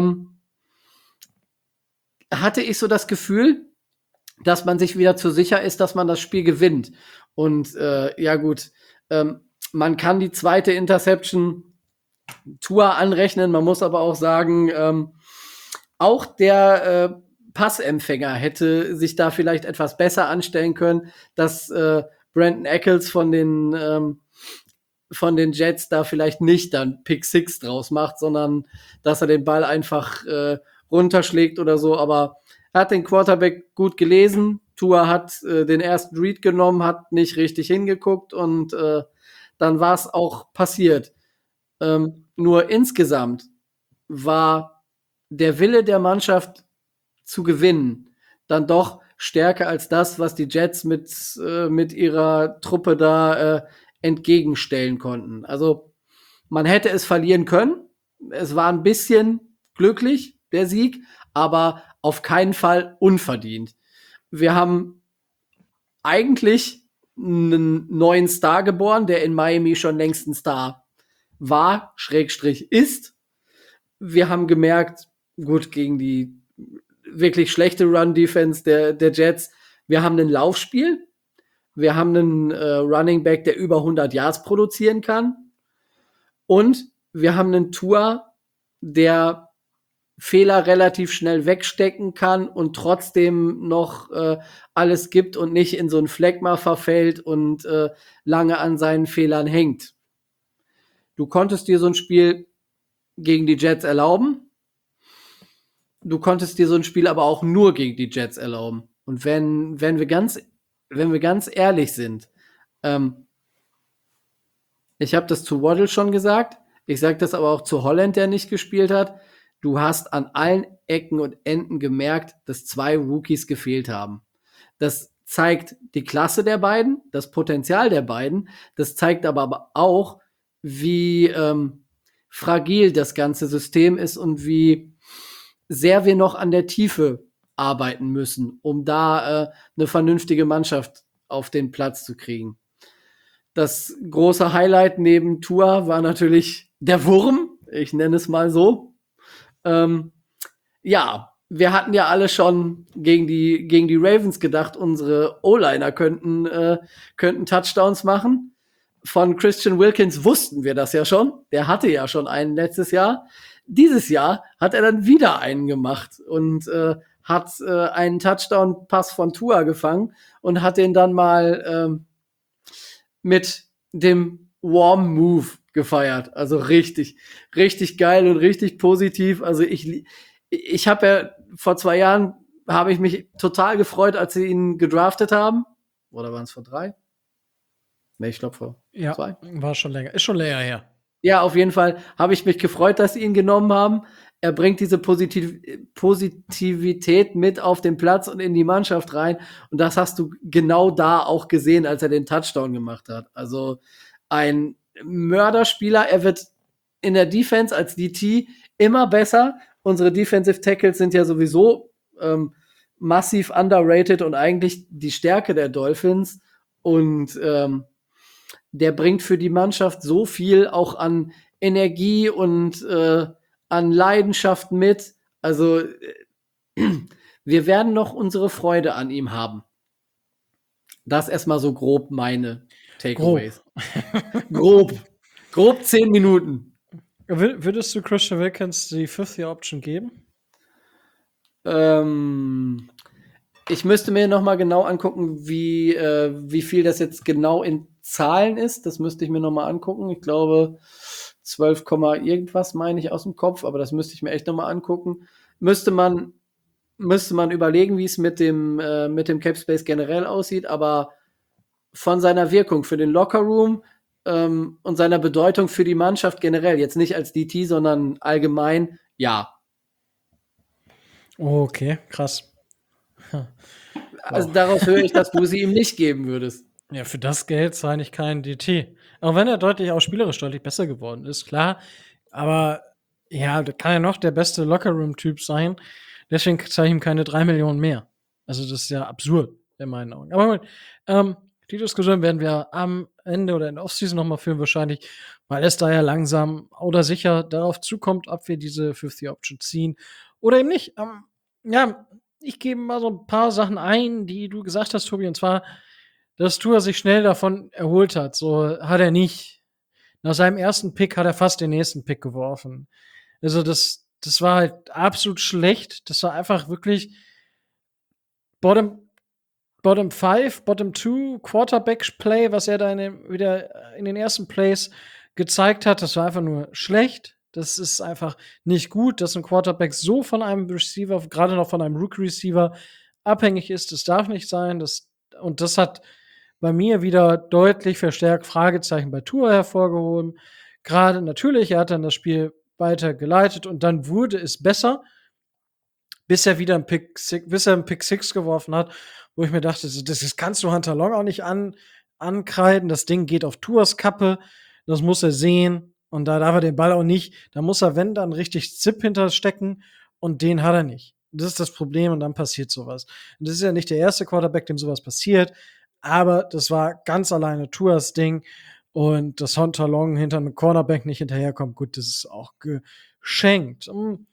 hatte ich so das Gefühl, dass man sich wieder zu sicher ist, dass man das Spiel gewinnt. Und ja gut, man kann die zweite Interception Tua anrechnen, man muss aber auch sagen, auch der Passempfänger hätte sich da vielleicht etwas besser anstellen können, dass Brandon Eccles von den Jets da vielleicht nicht dann Pick 6 draus macht, sondern dass er den Ball einfach runterschlägt oder so. Aber er hat den Quarterback gut gelesen. Tua hat den ersten Read genommen, hat nicht richtig hingeguckt und dann war es auch passiert. Nur insgesamt war der Wille der Mannschaft zu gewinnen dann doch stärker als das, was die Jets mit ihrer Truppe da entgegenstellen konnten. Also man hätte es verlieren können. Es war ein bisschen glücklich, der Sieg, aber auf keinen Fall unverdient. Wir haben eigentlich einen neuen Star geboren, der in Miami schon längst ein Star war, / ist. Wir haben gemerkt, gut, gegen die wirklich schlechte Run-Defense der Jets. Wir haben ein Laufspiel. Wir haben einen Running Back, der über 100 Yards produzieren kann. Und wir haben einen Tua, der Fehler relativ schnell wegstecken kann und trotzdem noch alles gibt und nicht in so ein Phlegma verfällt und lange an seinen Fehlern hängt. Du konntest dir so ein Spiel gegen die Jets erlauben. Du konntest dir so ein Spiel aber auch nur gegen die Jets erlauben. Und wenn wir ganz ehrlich sind, ich habe das zu Waddle schon gesagt, ich sage das aber auch zu Holland, der nicht gespielt hat. Du hast an allen Ecken und Enden gemerkt, dass 2 Rookies gefehlt haben. Das zeigt die Klasse der beiden, das Potenzial der beiden. Das zeigt aber auch, wie fragil das ganze System ist und wie sehr wir noch an der Tiefe arbeiten müssen, um da eine vernünftige Mannschaft auf den Platz zu kriegen. Das große Highlight neben Tua war natürlich der Wurm, ich nenne es mal so. Ja, wir hatten ja alle schon gegen die Ravens gedacht, unsere O-Liner könnten Touchdowns machen. Von Christian Wilkins wussten wir das ja schon. Der hatte ja schon einen letztes Jahr. Dieses Jahr hat er dann wieder einen gemacht und hat einen Touchdown-Pass von Tua gefangen und hat den dann mal mit dem Warm Move gefeiert. Also richtig, richtig geil und richtig positiv. Also ich habe ja vor 2 Jahren habe ich mich total gefreut, als sie ihn gedraftet haben. Oder waren es vor 3? Nee, ich glaube vor 2. War schon länger. Ist schon länger her. Ja, auf jeden Fall habe ich mich gefreut, dass sie ihn genommen haben. Er bringt diese Positivität mit auf den Platz und in die Mannschaft rein. Und das hast du genau da auch gesehen, als er den Touchdown gemacht hat. Also ein Mörderspieler. Er wird in der Defense als DT immer besser. Unsere Defensive Tackles sind ja sowieso massiv underrated und eigentlich die Stärke der Dolphins. Und der bringt für die Mannschaft so viel auch an Energie und an Leidenschaft mit. Also wir werden noch unsere Freude an ihm haben. Das erstmal so grob meine Takeaways. Grob 10 Minuten. Würdest du Christian Wilkins die 5th-Year-Option geben? Ich müsste mir noch mal genau angucken, wie viel das jetzt genau in Zahlen ist. Das müsste ich mir noch mal angucken. Ich glaube 12, irgendwas meine ich aus dem Kopf, aber das müsste ich mir echt noch mal angucken. Müsste man überlegen, wie es mit dem Cap Space generell aussieht, aber von seiner Wirkung für den Lockerroom und seiner Bedeutung für die Mannschaft generell, jetzt nicht als DT, sondern allgemein, ja. Okay, krass. Also daraus höre ich, dass du sie ihm nicht geben würdest. Ja, für das Geld sei nicht kein DT. Auch wenn er auch spielerisch deutlich besser geworden ist, klar. Aber ja, da kann er noch der beste Lockerroom-Typ sein. Deswegen zahle ich ihm keine 3 Millionen mehr. Also das ist ja absurd in meinen Augen. Aber gut, die Diskussion werden wir am Ende oder in der Offseason noch mal führen wahrscheinlich, weil es da ja langsam oder sicher darauf zukommt, ob wir diese 50-Option ziehen oder eben nicht. Ja, ich gebe mal so ein paar Sachen ein, die du gesagt hast, Tobi, und zwar, dass Tua sich schnell davon erholt hat. So hat er nicht. Nach seinem ersten Pick hat er fast den nächsten Pick geworfen. Also das war halt absolut schlecht. Das war einfach wirklich Bottom 5, Bottom 2 Quarterback-Play, was er da wieder in den ersten Plays gezeigt hat. Das war einfach nur schlecht. Das ist einfach nicht gut, dass ein Quarterback so von einem Receiver, gerade noch von einem Rookie-Receiver, abhängig ist. Das darf nicht sein. Und das hat bei mir wieder deutlich verstärkt Fragezeichen bei Tua hervorgehoben. Gerade natürlich, er hat dann das Spiel weiter geleitet und dann wurde es besser, bis er einen Pick 6 geworfen hat, wo ich mir dachte, das kannst du Hunter Long auch nicht ankreiden. Das Ding geht auf Tuas Kappe, das muss er sehen und da darf er den Ball auch nicht. Da muss er, wenn, dann richtig Zip hinterstecken und den hat er nicht. Das ist das Problem und dann passiert sowas. Und das ist ja nicht der erste Quarterback, dem sowas passiert, aber das war ganz alleine Tuas Ding und dass Hunter Long hinter einem Cornerback nicht hinterherkommt, gut, das ist auch geschenkt.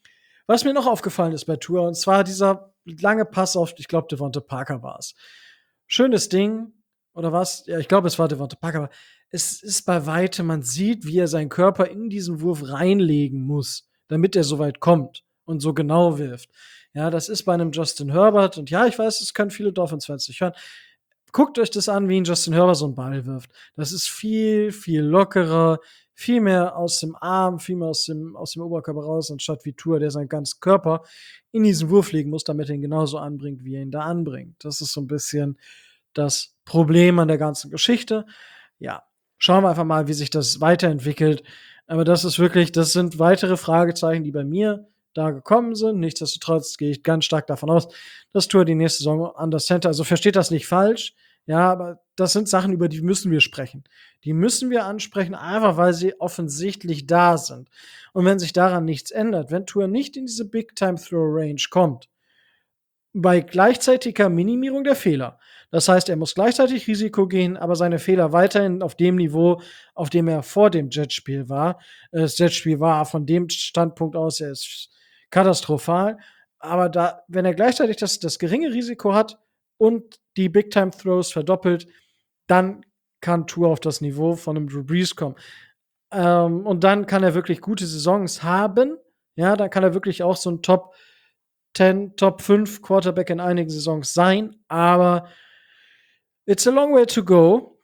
Was mir noch aufgefallen ist bei Tua, und zwar dieser lange Pass auf, ich glaube, Devonta Parker war es. Schönes Ding, oder was? Ja, ich glaube, es war Devonta Parker, aber es ist bei weitem, man sieht, wie er seinen Körper in diesen Wurf reinlegen muss, damit er so weit kommt und so genau wirft. Ja, das ist bei einem Justin Herbert, und ja, ich weiß, es können viele Dolphins-Fans nicht hören. Guckt euch das an, wie ein Justin Herbert so einen Ball wirft. Das ist viel, viel lockerer, viel mehr aus dem Arm, viel mehr aus dem Oberkörper raus, anstatt wie Tua, der seinen ganzen Körper in diesen Wurf legen muss, damit er ihn genauso anbringt, wie er ihn da anbringt. Das ist so ein bisschen das Problem an der ganzen Geschichte. Ja, schauen wir einfach mal, wie sich das weiterentwickelt. Aber das sind weitere Fragezeichen, die bei mir da gekommen sind. Nichtsdestotrotz gehe ich ganz stark davon aus, dass Tua die nächste Saison an das Center, also versteht das nicht falsch, ja, aber das sind Sachen, über die müssen wir sprechen. Die müssen wir ansprechen, einfach weil sie offensichtlich da sind. Und wenn sich daran nichts ändert, wenn Tua nicht in diese Big-Time-Throw-Range kommt, bei gleichzeitiger Minimierung der Fehler. Das heißt, er muss gleichzeitig Risiko gehen, aber seine Fehler weiterhin auf dem Niveau, auf dem er vor dem Jetspiel war. Das Jetspiel war von dem Standpunkt aus, er ist katastrophal. Aber wenn er gleichzeitig das geringe Risiko hat und die Big-Time-Throws verdoppelt, dann kann Tua auf das Niveau von einem Drew Brees kommen. Und dann kann er wirklich gute Saisons haben. Ja, dann kann er wirklich auch so ein Top 10, Top 5 Quarterback in einigen Saisons sein, aber it's a long way to go.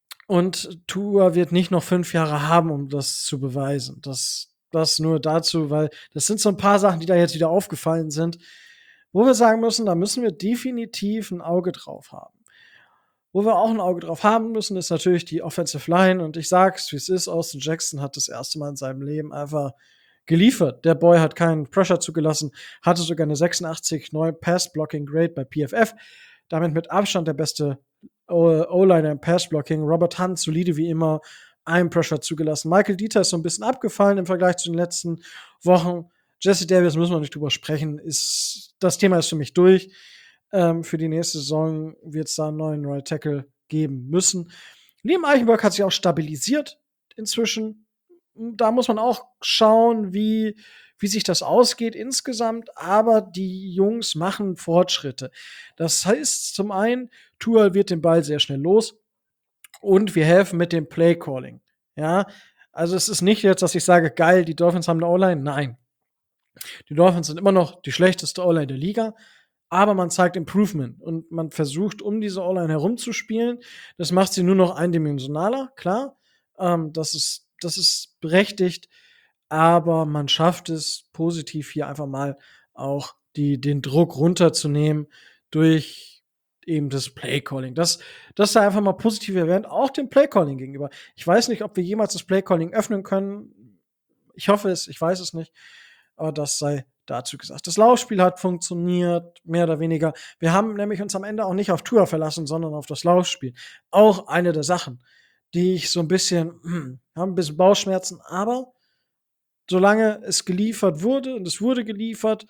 Und Tua wird nicht noch 5 Jahre haben, um das zu beweisen. Das nur dazu, weil das sind so ein paar Sachen, die da jetzt wieder aufgefallen sind, wo wir sagen müssen, da müssen wir definitiv ein Auge drauf haben. Wo wir auch ein Auge drauf haben müssen, ist natürlich die Offensive Line. Und ich sag's, wie es ist, Austin Jackson hat das erste Mal in seinem Leben einfach geliefert. Der Boy hat keinen Pressure zugelassen, hatte sogar eine 86 Pass-Blocking-Grade bei PFF. Damit mit Abstand der beste O-Liner im Pass-Blocking. Robert Hunt, solide wie immer, einen Pressure zugelassen. Michael Dieter ist so ein bisschen abgefallen im Vergleich zu den letzten Wochen. Jesse Davis müssen wir nicht drüber sprechen. Das Thema ist für mich durch. Für die nächste Saison wird es da einen neuen Right Tackle geben müssen. Liam Eichenberg hat sich auch stabilisiert inzwischen. Da muss man auch schauen, wie sich das ausgeht insgesamt. Aber die Jungs machen Fortschritte. Das heißt, zum einen, Tua wird den Ball sehr schnell los und wir helfen mit dem Play-Calling. Ja, also es ist nicht jetzt, dass ich sage, geil, die Dolphins haben eine O-Line. Nein. Die Dolphins sind immer noch die schlechteste O-Line der Liga. Aber man zeigt Improvement und man versucht, um diese O-Line herumzuspielen. Das macht sie nur noch eindimensionaler, klar. Das ist berechtigt, aber man schafft es positiv hier einfach mal auch den Druck runterzunehmen durch eben das Playcalling. Das sei einfach mal positiv erwähnt, auch dem Playcalling gegenüber. Ich weiß nicht, ob wir jemals das Playcalling öffnen können. Ich hoffe es, ich weiß es nicht, aber das sei dazu gesagt. Das Laufspiel hat funktioniert, mehr oder weniger. Wir haben nämlich uns am Ende auch nicht auf Tua verlassen, sondern auf das Laufspiel. Auch eine der Sachen, die ich so ein bisschen, haben ein bisschen Bauchschmerzen, aber solange es geliefert wurde und es wurde geliefert,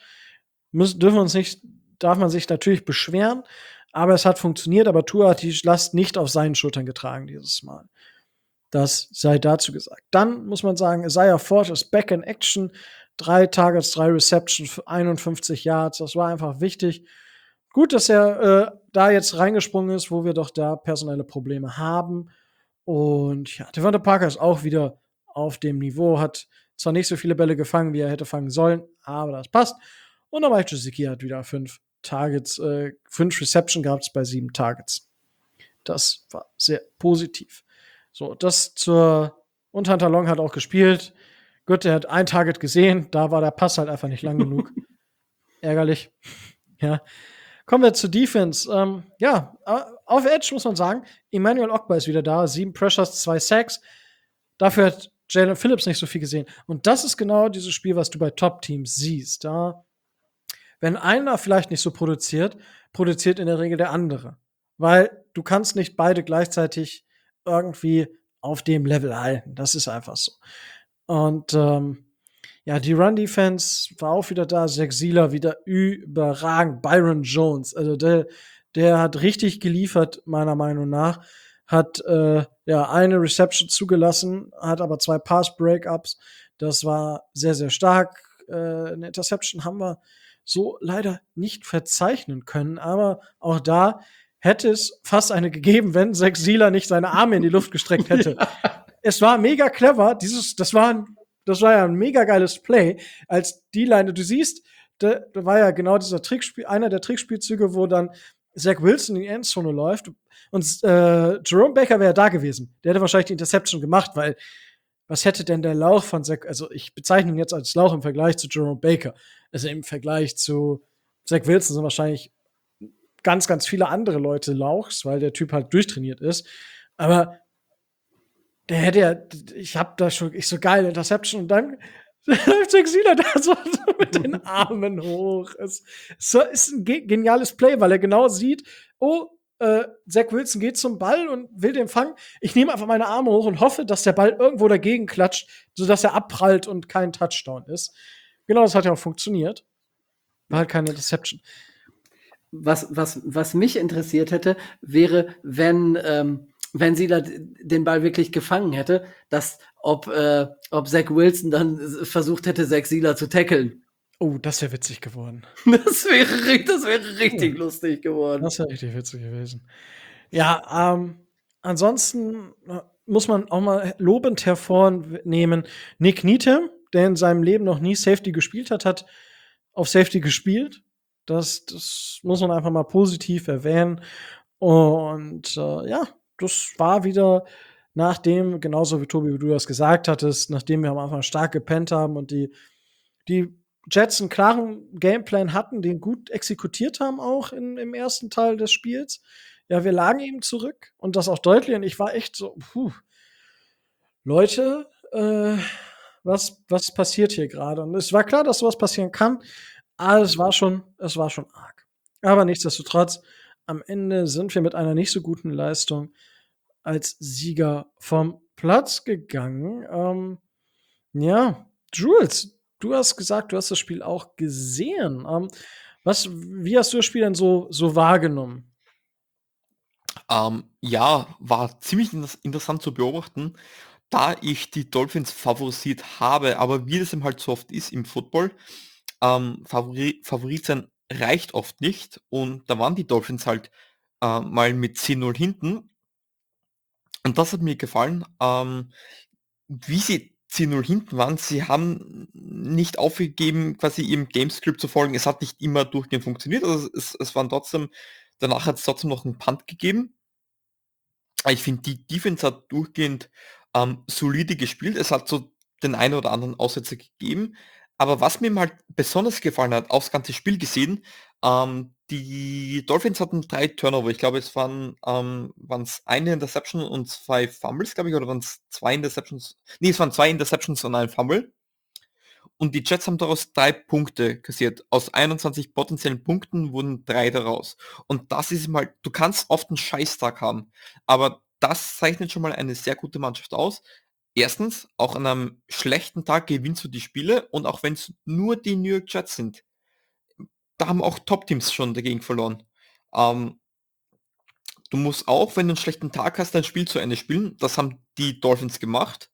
darf man sich natürlich beschweren, aber es hat funktioniert, aber Tua hat die Last nicht auf seinen Schultern getragen dieses Mal. Das sei dazu gesagt. Dann muss man sagen, Isaiah Ford ist back in action. 3 Targets, 3 Receptions für 51 Yards. Das war einfach wichtig. Gut, dass er da jetzt reingesprungen ist, wo wir doch da personelle Probleme haben. Und ja, Devonta Parker ist auch wieder auf dem Niveau, hat zwar nicht so viele Bälle gefangen, wie er hätte fangen sollen, aber das passt. Und der Mike Gesicki hat wieder 5 Targets, 5 Reception gehabt bei 7 Targets. Das war sehr positiv. So, und Hunter Long hat auch gespielt. Gut, er hat ein Target gesehen, da war der Pass halt einfach nicht lang genug. Ärgerlich. Ja. Kommen wir zur Defense. Auf Edge muss man sagen, Emmanuel Ogbah ist wieder da. 7 Pressures, 2 Sacks. Dafür hat Jalen Phillips nicht so viel gesehen. Und das ist genau dieses Spiel, was du bei Top-Teams siehst. Da, wenn einer vielleicht nicht so produziert in der Regel der andere. Weil du kannst nicht beide gleichzeitig irgendwie auf dem Level halten. Das ist einfach so. Und die Run-Defense war auch wieder da. Zach Sieler wieder überragend. Byron Jones, also der hat richtig geliefert, meiner Meinung nach. Hat eine Reception zugelassen, hat aber 2 Pass-Breakups. Das war sehr, sehr stark. 'ne Interception haben wir so leider nicht verzeichnen können, aber auch da hätte es fast eine gegeben, wenn Zach Sieler nicht seine Arme in die Luft gestreckt hätte. Es war mega clever. Das war ja ein mega geiles Play, als D-Line. Du siehst, da war ja genau einer der Trickspielzüge, wo dann Zach Wilson in die Endzone läuft und Jerome Baker wäre da gewesen. Der hätte wahrscheinlich die Interception gemacht, weil was hätte denn der Lauch von Zach, also ich bezeichne ihn jetzt als Lauch im Vergleich zu Jerome Baker. Also im Vergleich zu Zach Wilson sind wahrscheinlich ganz, ganz viele andere Leute Lauchs, weil der Typ halt durchtrainiert ist. Aber der hätte ja, ich so geil, Interception und dann läuft Zach Sieler da so mit den Armen hoch. Es ist ein geniales Play, weil er genau sieht, oh, Zach Wilson geht zum Ball und will den fangen. Ich nehme einfach meine Arme hoch und hoffe, dass der Ball irgendwo dagegen klatscht, sodass er abprallt und kein Touchdown ist. Genau, das hat ja auch funktioniert. War halt keine Deception. Was mich interessiert hätte, wäre, wenn sie da den Ball wirklich gefangen hätte, ob Zach Wilson dann versucht hätte, Zach Sieler zu tackeln. Oh, das wäre witzig geworden. Das wäre richtig lustig geworden. Das wäre richtig witzig gewesen. Ja, ansonsten muss man auch mal lobend hervornehmen, Nick Needham, der in seinem Leben noch nie Safety gespielt hat auf Safety gespielt. Das muss man einfach mal positiv erwähnen. Und ja, das war wieder nachdem, genauso wie Tobi, wie du das gesagt hattest, nachdem wir am Anfang stark gepennt haben und die Jets einen klaren Gameplan hatten, den gut exekutiert haben auch im ersten Teil des Spiels. Ja, wir lagen eben zurück und das auch deutlich. Und ich war echt so, Leute, was passiert hier gerade? Und es war klar, dass sowas passieren kann, aber es war schon arg. Aber nichtsdestotrotz, am Ende sind wir mit einer nicht so guten Leistung als Sieger vom Platz gegangen. Ja, Jules, du hast gesagt, du hast das Spiel auch gesehen. Wie hast du das Spiel denn so wahrgenommen? Ja, war ziemlich interessant zu beobachten, da ich die Dolphins favorisiert habe, aber wie das eben halt so oft ist im Football, Favorit sein reicht oft nicht und da waren die Dolphins halt mal mit 10-0 hinten und das hat mir gefallen, wie sie 10-0 hinten waren. Sie haben nicht aufgegeben, quasi ihrem Gamescript zu folgen. Es hat nicht immer durchgehend funktioniert, also es waren trotzdem, danach hat es trotzdem noch einen Punt gegeben. Ich finde, die Defense hat durchgehend solide gespielt. Es hat so den einen oder anderen Aussetzer gegeben. Aber was mir mal besonders gefallen hat, aufs ganze Spiel gesehen, die Dolphins hatten 3 Turnover. Ich glaube, es waren es eine Interception und 2 Fumbles, glaube ich, oder waren es 2 Interceptions? Nee, es waren 2 Interceptions und ein Fumble. Und die Jets haben daraus 3 Punkte kassiert. Aus 21 potenziellen Punkten wurden 3 daraus. Und das ist mal, du kannst oft einen Scheißtag haben, aber das zeichnet schon mal eine sehr gute Mannschaft aus. Erstens, auch an einem schlechten Tag gewinnst du die Spiele und auch wenn es nur die New York Jets sind, da haben auch Top-Teams schon dagegen verloren. Ähm, Du musst auch, wenn du einen schlechten Tag hast, dein Spiel zu Ende spielen. Das haben die Dolphins gemacht.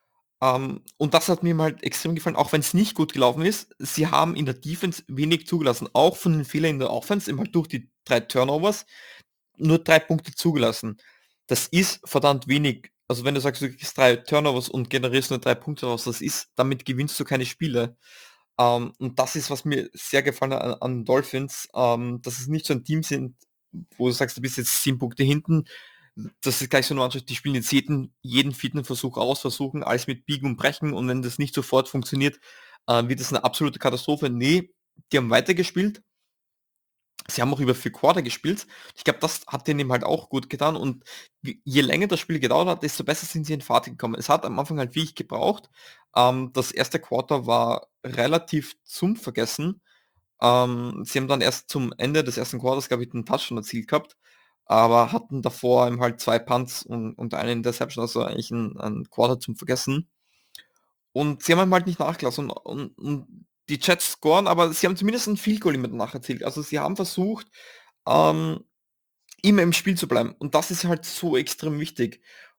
Und das hat mir halt extrem gefallen, auch wenn es nicht gut gelaufen ist. Sie haben in der Defense wenig zugelassen, auch von den Fehlern in der Offense, eben halt durch die 3 Turnovers, nur 3 Punkte zugelassen. Das ist verdammt wenig. Also wenn du sagst, du kriegst 3 Turnovers und generierst nur 3 Punkte raus, damit gewinnst du keine Spiele. Und das ist, was mir sehr gefallen hat an Dolphins, dass es nicht so ein Team sind, wo du sagst, du bist jetzt 7 Punkte hinten. Das ist gleich so eine Mannschaft, die spielen jetzt jeden vierten Versuch aus, versuchen alles mit Biegen und Brechen und wenn das nicht sofort funktioniert, wird das eine absolute Katastrophe. Nee, die haben weitergespielt. Sie haben auch über 4 Quarter gespielt. Ich glaube, das hat denen eben halt auch gut getan und je länger das Spiel gedauert hat, desto besser sind sie in Fahrt gekommen. Es hat am Anfang halt wirklich gebraucht. Das erste Quarter war relativ zum Vergessen. Sie haben dann erst zum Ende des ersten Quarters, glaube ich, einen Touchdown erzielt gehabt, aber hatten davor eben halt 2 Punts und eine Interception, also eigentlich ein Quarter zum Vergessen. Und sie haben eben halt nicht nachgelassen und die Jets scoren, aber sie haben zumindest ein Field Goal Limit nacherzielt. Also sie haben versucht, immer im Spiel zu bleiben und das ist halt so extrem wichtig.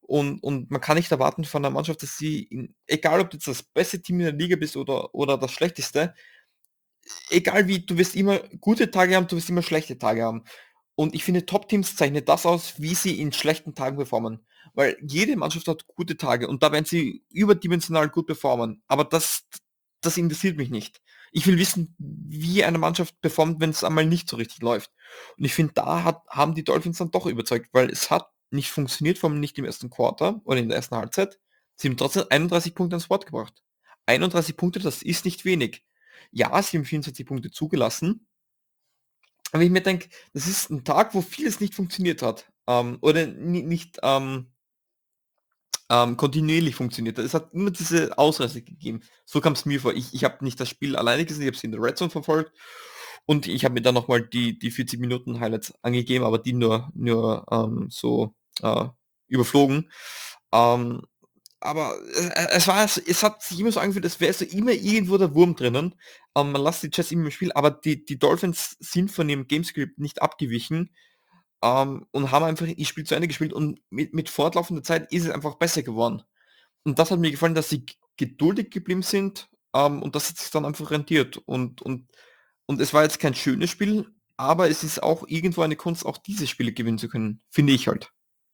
Und man kann nicht erwarten von einer Mannschaft, dass egal ob du jetzt das beste Team in der Liga bist oder das schlechteste, egal wie, du wirst immer gute Tage haben, du wirst immer schlechte Tage haben. Und ich finde, Top-Teams zeichnen das aus, wie sie in schlechten Tagen performen. Weil jede Mannschaft hat gute Tage und da werden sie überdimensional gut performen. Aber das interessiert mich nicht. Ich will wissen, wie eine Mannschaft performt, wenn es einmal nicht so richtig läuft. Und ich finde, haben die Dolphins dann doch überzeugt, weil es hat nicht funktioniert, vor allem nicht im ersten Quarter oder in der ersten Halbzeit. Sie haben trotzdem 31 Punkte ans Wort gebracht. 31 Punkte, das ist nicht wenig. Ja, sie haben 24 Punkte zugelassen, aber ich mir denke, das ist ein Tag, wo vieles nicht funktioniert hat. Oder nicht kontinuierlich funktioniert hat. Es hat immer diese Ausreißer gegeben. So kam es mir vor. Ich habe nicht das Spiel alleine gesehen, ich habe es in der Red Zone verfolgt und ich habe mir dann nochmal die 40 Minuten Highlights angegeben, aber die nur überflogen. Ähm, aber es hat sich immer so angefühlt, als wäre so immer irgendwo der Wurm drinnen. Man lässt die Jets immer im Spiel, aber die Dolphins sind von dem Gamescript nicht abgewichen, und haben einfach ihr Spiel zu Ende gespielt und mit fortlaufender Zeit ist es einfach besser geworden. Und das hat mir gefallen, dass sie geduldig geblieben sind, und das hat sich dann einfach rentiert. Und es war jetzt kein schönes Spiel, aber es ist auch irgendwo eine Kunst, auch diese Spiele gewinnen zu können, finde ich halt.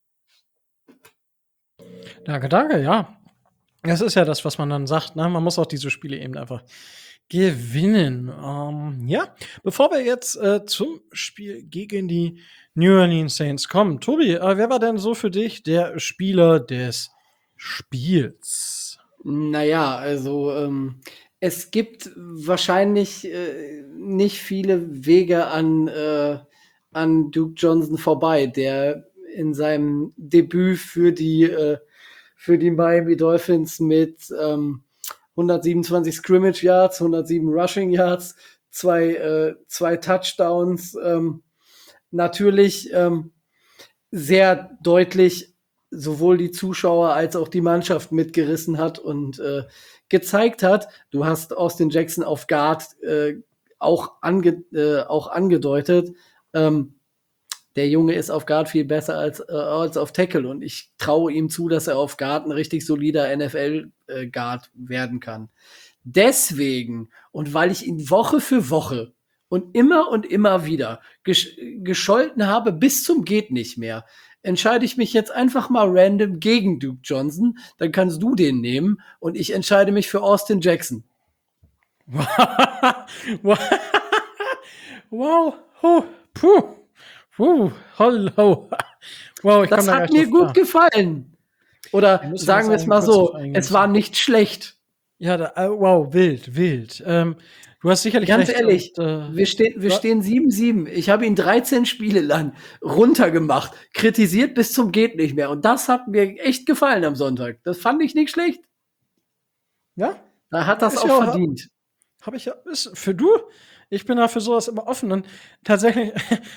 Danke, danke, ja. Das ist ja das, was man dann sagt, ne? Man muss auch diese Spiele eben einfach gewinnen. Ja, bevor wir jetzt zum Spiel gegen die New Orleans Saints kommen. Tobi, wer war denn so für dich der Spieler des Spiels? Naja, also es gibt wahrscheinlich nicht viele Wege an Duke Johnson vorbei, der in seinem Debüt für die Miami Dolphins mit 127 Scrimmage Yards, 107 Rushing Yards, zwei Touchdowns, natürlich sehr deutlich sowohl die Zuschauer als auch die Mannschaft mitgerissen hat und gezeigt hat. Du hast Austin Jackson auf Guard auch angedeutet. Der Junge ist auf Guard viel besser als auf Tackle und ich traue ihm zu, dass er auf Guard ein richtig solider NFL-Guard werden kann. Deswegen und weil ich ihn Woche für Woche und immer wieder gescholten habe bis zum geht nicht mehr, entscheide ich mich jetzt einfach mal random gegen Duke Johnson. Dann kannst du den nehmen und ich entscheide mich für Austin Jackson. Wow, puh, hallo. Wow, das hat mir gut gefallen. Oder sagen wir es mal so, es war nicht schlecht. Ja, wow, wild. Du hast sicherlich ganz recht. Ehrlich, und, wir stehen 7-7. Ich habe ihn 13 Spiele lang runtergemacht, kritisiert bis zum geht nicht mehr. Und das hat mir echt gefallen am Sonntag. Das fand ich nicht schlecht. Ja? Da hat das auch verdient. Habe ich ja, ist für du. Ich bin da für sowas immer offen und tatsächlich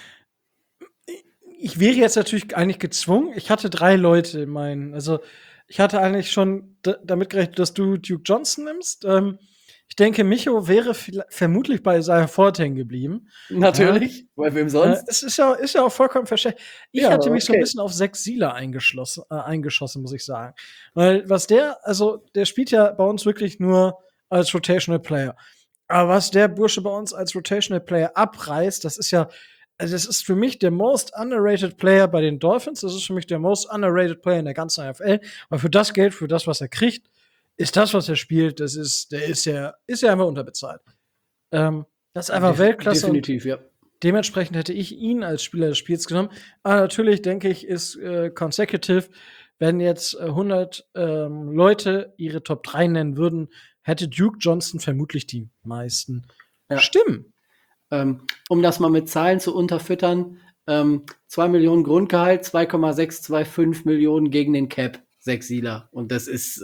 ich wäre jetzt natürlich eigentlich gezwungen. Ich hatte 3 Leute in meinen, also ich hatte eigentlich schon damit gerechnet, dass du Duke Johnson nimmst. Ich denke, Micho wäre vermutlich bei Isaiah Ford hängen geblieben. Natürlich, bei wem sonst? Es ist ja auch vollkommen verständlich. Ich hatte mich so ein bisschen auf Zach Sieler eingeschossen, muss ich sagen. Weil der spielt ja bei uns wirklich nur als Rotational Player. Aber was der Bursche bei uns als Rotational Player abreißt, das ist für mich der most underrated Player bei den Dolphins. Das ist für mich der most underrated Player in der ganzen NFL. Weil für das Geld, für das, was er kriegt, ist das, was er spielt, der ist ja einfach unterbezahlt. Das ist einfach Weltklasse. Definitiv, ja. Dementsprechend hätte ich ihn als Spieler des Spiels genommen. Aber natürlich denke ich, ist consecutive, wenn jetzt 100 Leute ihre Top 3 nennen würden, hätte Duke Johnson vermutlich die meisten Stimmen. Um das mal mit Zahlen zu unterfüttern, 2 Millionen Grundgehalt, 2,625 Millionen gegen den Cap, 6 Sieler. Und das ist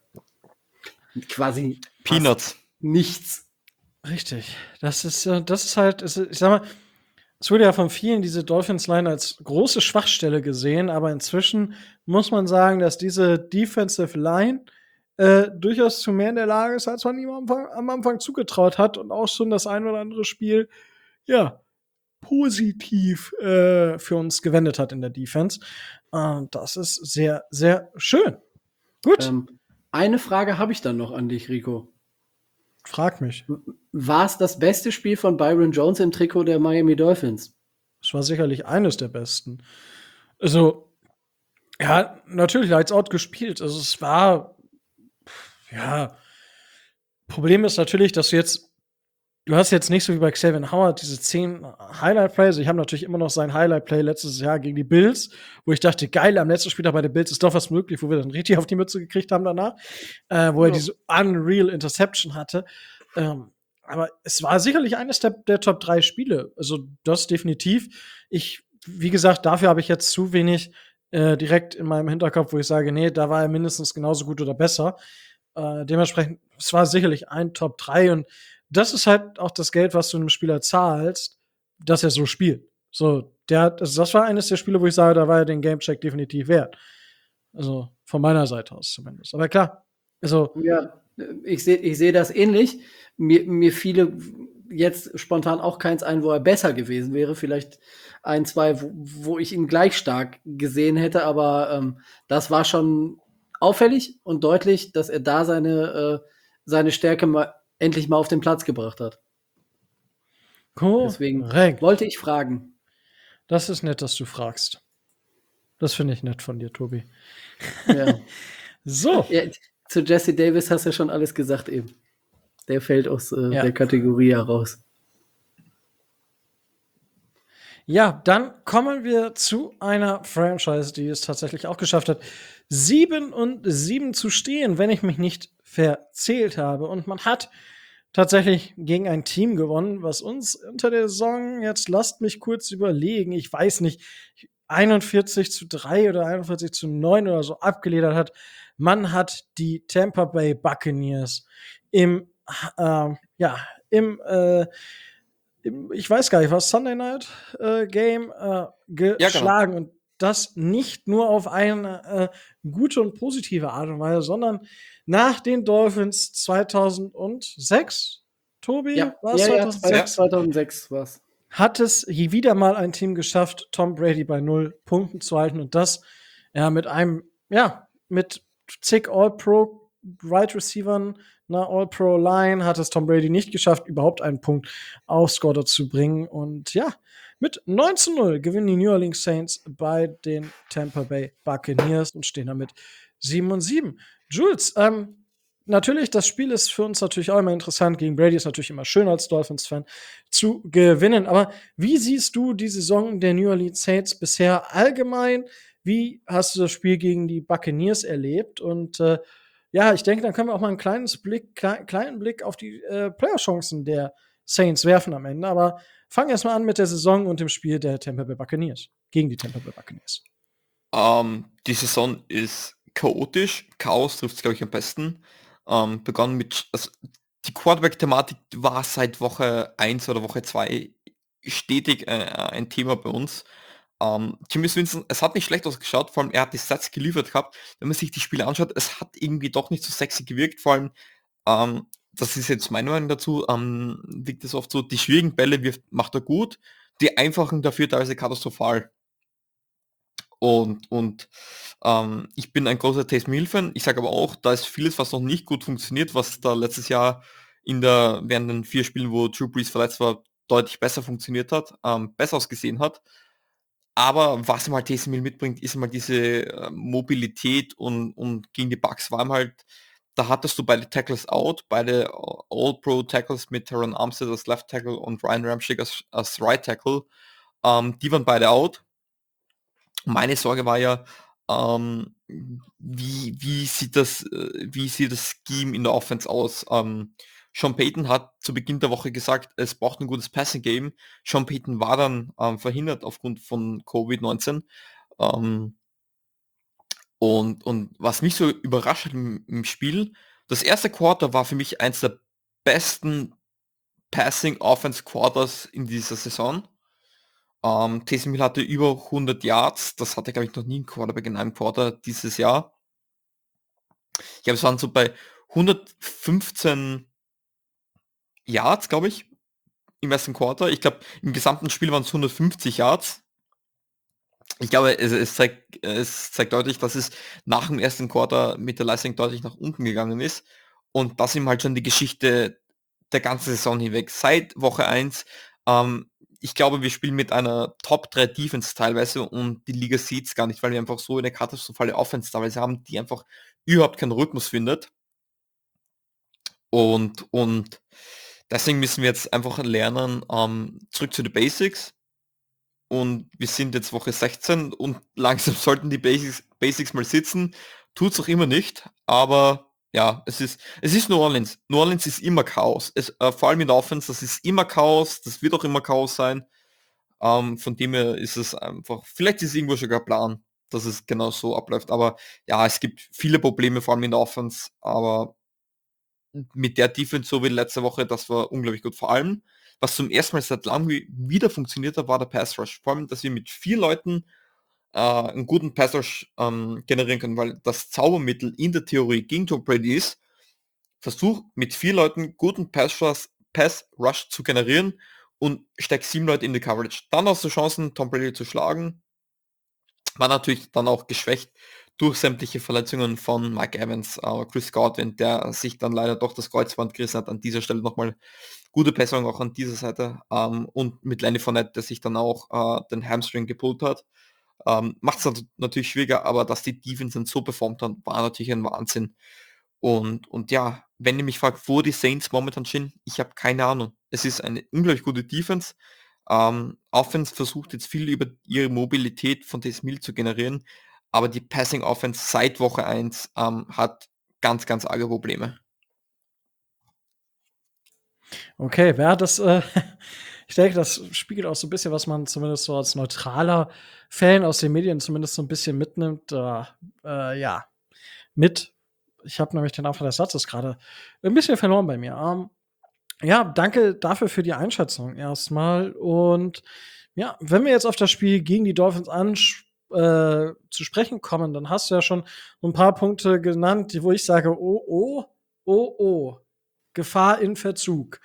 quasi Peanuts. Nichts. Richtig. Das ist halt, ich sag mal, es wurde ja von vielen diese Dolphins-Line als große Schwachstelle gesehen, aber inzwischen muss man sagen, dass diese Defensive Line durchaus zu mehr in der Lage ist, als man ihm am Anfang zugetraut hat und auch schon das ein oder andere Spiel, ja, positiv für uns gewendet hat in der Defense. Das ist sehr, sehr schön. Gut, Eine Frage habe ich dann noch an dich, Rico. frag mich. War es das beste Spiel von Byron Jones im Trikot der Miami Dolphins? Es war sicherlich eines der besten. Also, er hat natürlich Lights Out gespielt. Also, es war, ja, Problem ist natürlich, dass du hast jetzt nicht so wie bei Xavier Howard diese 10 Highlight-Plays. Ich habe natürlich immer noch sein Highlight-Play letztes Jahr gegen die Bills, wo ich dachte, geil, am letzten Spieltag bei den Bills ist doch was möglich, wo wir dann richtig auf die Mütze gekriegt haben danach, wo er diese Unreal Interception hatte. Aber es war sicherlich eines der Top 3 Spiele. Also das definitiv. Wie gesagt, dafür habe ich jetzt zu wenig direkt in meinem Hinterkopf, wo ich sage, nee, da war er mindestens genauso gut oder besser. Dementsprechend, es war sicherlich ein Top 3 und das ist halt auch das Geld, was du einem Spieler zahlst, dass er so spielt. So, das war eines der Spiele, wo ich sage, da war er den Gamecheck definitiv wert. Also von meiner Seite aus zumindest. Aber klar, also Ja, ich seh das ähnlich. Mir fiele jetzt spontan auch keins ein, wo er besser gewesen wäre. Vielleicht ein, zwei, wo ich ihn gleich stark gesehen hätte, aber das war schon auffällig und deutlich, dass er da seine Stärke endlich mal auf den Platz gebracht hat. Deswegen wollte ich fragen. Das ist nett, dass du fragst. Das finde ich nett von dir, Tobi. Ja. So. Ja, zu Jesse Davis hast du ja schon alles gesagt eben. Der fällt aus der Kategorie heraus. Ja, dann kommen wir zu einer Franchise, die es tatsächlich auch geschafft hat, 7-7 zu stehen, wenn ich mich nicht verzählt habe. Und man hat tatsächlich gegen ein Team gewonnen, was uns unter der Saison, jetzt lasst mich kurz überlegen, ich weiß nicht, 41-3 oder 41-9 oder so abgeledert hat. Man hat die Tampa Bay Buccaneers ich weiß gar nicht, was Sunday Night Game geschlagen. Genau. Und das nicht nur auf eine gute und positive Art und Weise, sondern nach den Dolphins 2006, Tobi? Ja, war es 2006? 2006 war es. Hat es hier wieder mal ein Team geschafft, Tom Brady bei 0 Punkten zu halten und das mit zig All-Pro Wide Receivern, All-Pro-Line hat es Tom Brady nicht geschafft, überhaupt einen Punkt aufs Score zu bringen. Und ja, mit 9-0 gewinnen die New Orleans Saints bei den Tampa Bay Buccaneers und stehen damit 7-7. Jules, natürlich, das Spiel ist für uns natürlich auch immer interessant. Gegen Brady ist natürlich immer schön als Dolphins-Fan zu gewinnen. Aber wie siehst du die Saison der New Orleans Saints bisher allgemein? Wie hast du das Spiel gegen die Buccaneers erlebt? Und ich denke, dann können wir auch mal einen kleinen Blick auf die Playoff-Chancen der Saints werfen am Ende. Aber fangen erst mal an mit der Saison und dem Spiel der Tampa Bay Buccaneers gegen die Tampa Bay Buccaneers. Die Saison ist chaotisch. Chaos trifft es, glaube ich, am besten. Begonnen mit, die Quarterback-Thematik war seit Woche 1 oder Woche 2 stetig ein Thema bei uns. Jameis Winston, es hat nicht schlecht ausgeschaut, vor allem er hat die Stats geliefert gehabt. Wenn man sich die Spiele anschaut, es hat irgendwie doch nicht so sexy gewirkt, vor allem, das ist jetzt meine Meinung dazu, wirkt es oft so, die schwierigen Bälle macht er gut, die einfachen dafür teilweise katastrophal. Und ich bin ein großer Taysom Hill-Fan. Ich sage aber auch, da ist vieles, was noch nicht gut funktioniert, was da letztes Jahr während den 4 Spielen, wo Drew Brees verletzt war, deutlich besser funktioniert hat, besser ausgesehen hat. Aber was ihm halt Taysom Hill mitbringt, ist mal diese Mobilität und gegen die Bucks war ihm halt, da hattest du beide Tackles out, beide All-Pro-Tackles mit Teron Armstead als Left Tackle und Ryan Ramczyk als Right Tackle. Die waren beide out. Meine Sorge war ja, wie sieht das Scheme in der Offense aus? Sean Payton hat zu Beginn der Woche gesagt, es braucht ein gutes Passing Game. Sean Payton war dann verhindert aufgrund von Covid-19. Und was mich so überrascht hat im Spiel, das erste Quarter war für mich eins der besten Passing Offense Quarters in dieser Saison. Taysom Hill hatte über 100 Yards, das hatte, glaube ich, noch nie ein Quarterback in einem Quarter dieses Jahr. Ich glaube, es waren so bei 115 Yards, glaube ich. im ersten Quarter. Ich glaube, im gesamten Spiel waren es 150 Yards. Ich glaube, es zeigt deutlich, dass es nach dem ersten Quarter mit der Leistung deutlich nach unten gegangen ist. Und das ist halt schon die Geschichte der ganzen Saison hinweg. Seit Woche 1, ich glaube, wir spielen mit einer Top 3 Defense teilweise und die Liga sieht es gar nicht, weil wir einfach so eine katastrophale Offense teilweise haben, die einfach überhaupt keinen Rhythmus findet. Und deswegen müssen wir jetzt einfach lernen, zurück zu den Basics. Und wir sind jetzt Woche 16 und langsam sollten die Basics mal sitzen. Tut's auch immer nicht, aber ja, es ist New Orleans. New Orleans ist immer Chaos. Vor allem in der Offense, das ist immer Chaos, das wird auch immer Chaos sein. Von dem her ist es einfach, vielleicht ist irgendwo sogar ein Plan, dass es genau so abläuft. Aber ja, es gibt viele Probleme, vor allem in der Offense, aber mit der Defense so wie letzte Woche, das war unglaublich gut. Vor allem, was zum ersten Mal seit langem wieder funktioniert hat, war der Pass Rush. Vor allem, dass wir mit 4 Leuten einen guten Pass Rush generieren können, weil das Zaubermittel in der Theorie gegen Tom Brady ist, versuch mit 4 Leuten guten Pass Rush zu generieren und steck 7 Leute in die Coverage. Dann hast du Chancen, Tom Brady zu schlagen. War natürlich dann auch geschwächt durch sämtliche Verletzungen von Mike Evans, Chris Godwin, der sich dann leider doch das Kreuzband gerissen hat. An dieser Stelle nochmal gute Besserung auch an dieser Seite. Und mit Lenny Fournette, der sich dann auch den Hamstring gepullt hat. Macht es natürlich schwieriger, aber dass die Defense dann so performt hat, war natürlich ein Wahnsinn. Und ja, wenn ihr mich fragt, wo die Saints momentan stehen, ich habe keine Ahnung. Es ist eine unglaublich gute Defense. Offense versucht jetzt viel über ihre Mobilität von Taysom Hill zu generieren, aber die Passing Offense seit Woche 1 hat ganz, ganz arge Probleme. Okay, ja, das, ich denke, das spiegelt auch so ein bisschen, was man zumindest so als neutraler Fan aus den Medien zumindest so ein bisschen mitnimmt, ja, mit. Ich habe nämlich den Anfang des Satzes gerade ein bisschen verloren bei mir. Ja, danke dafür für die Einschätzung erstmal. Und ja, wenn wir jetzt auf das Spiel gegen die Dolphins zu sprechen kommen, dann hast du ja schon ein paar Punkte genannt, wo ich sage, oh, Gefahr in Verzug.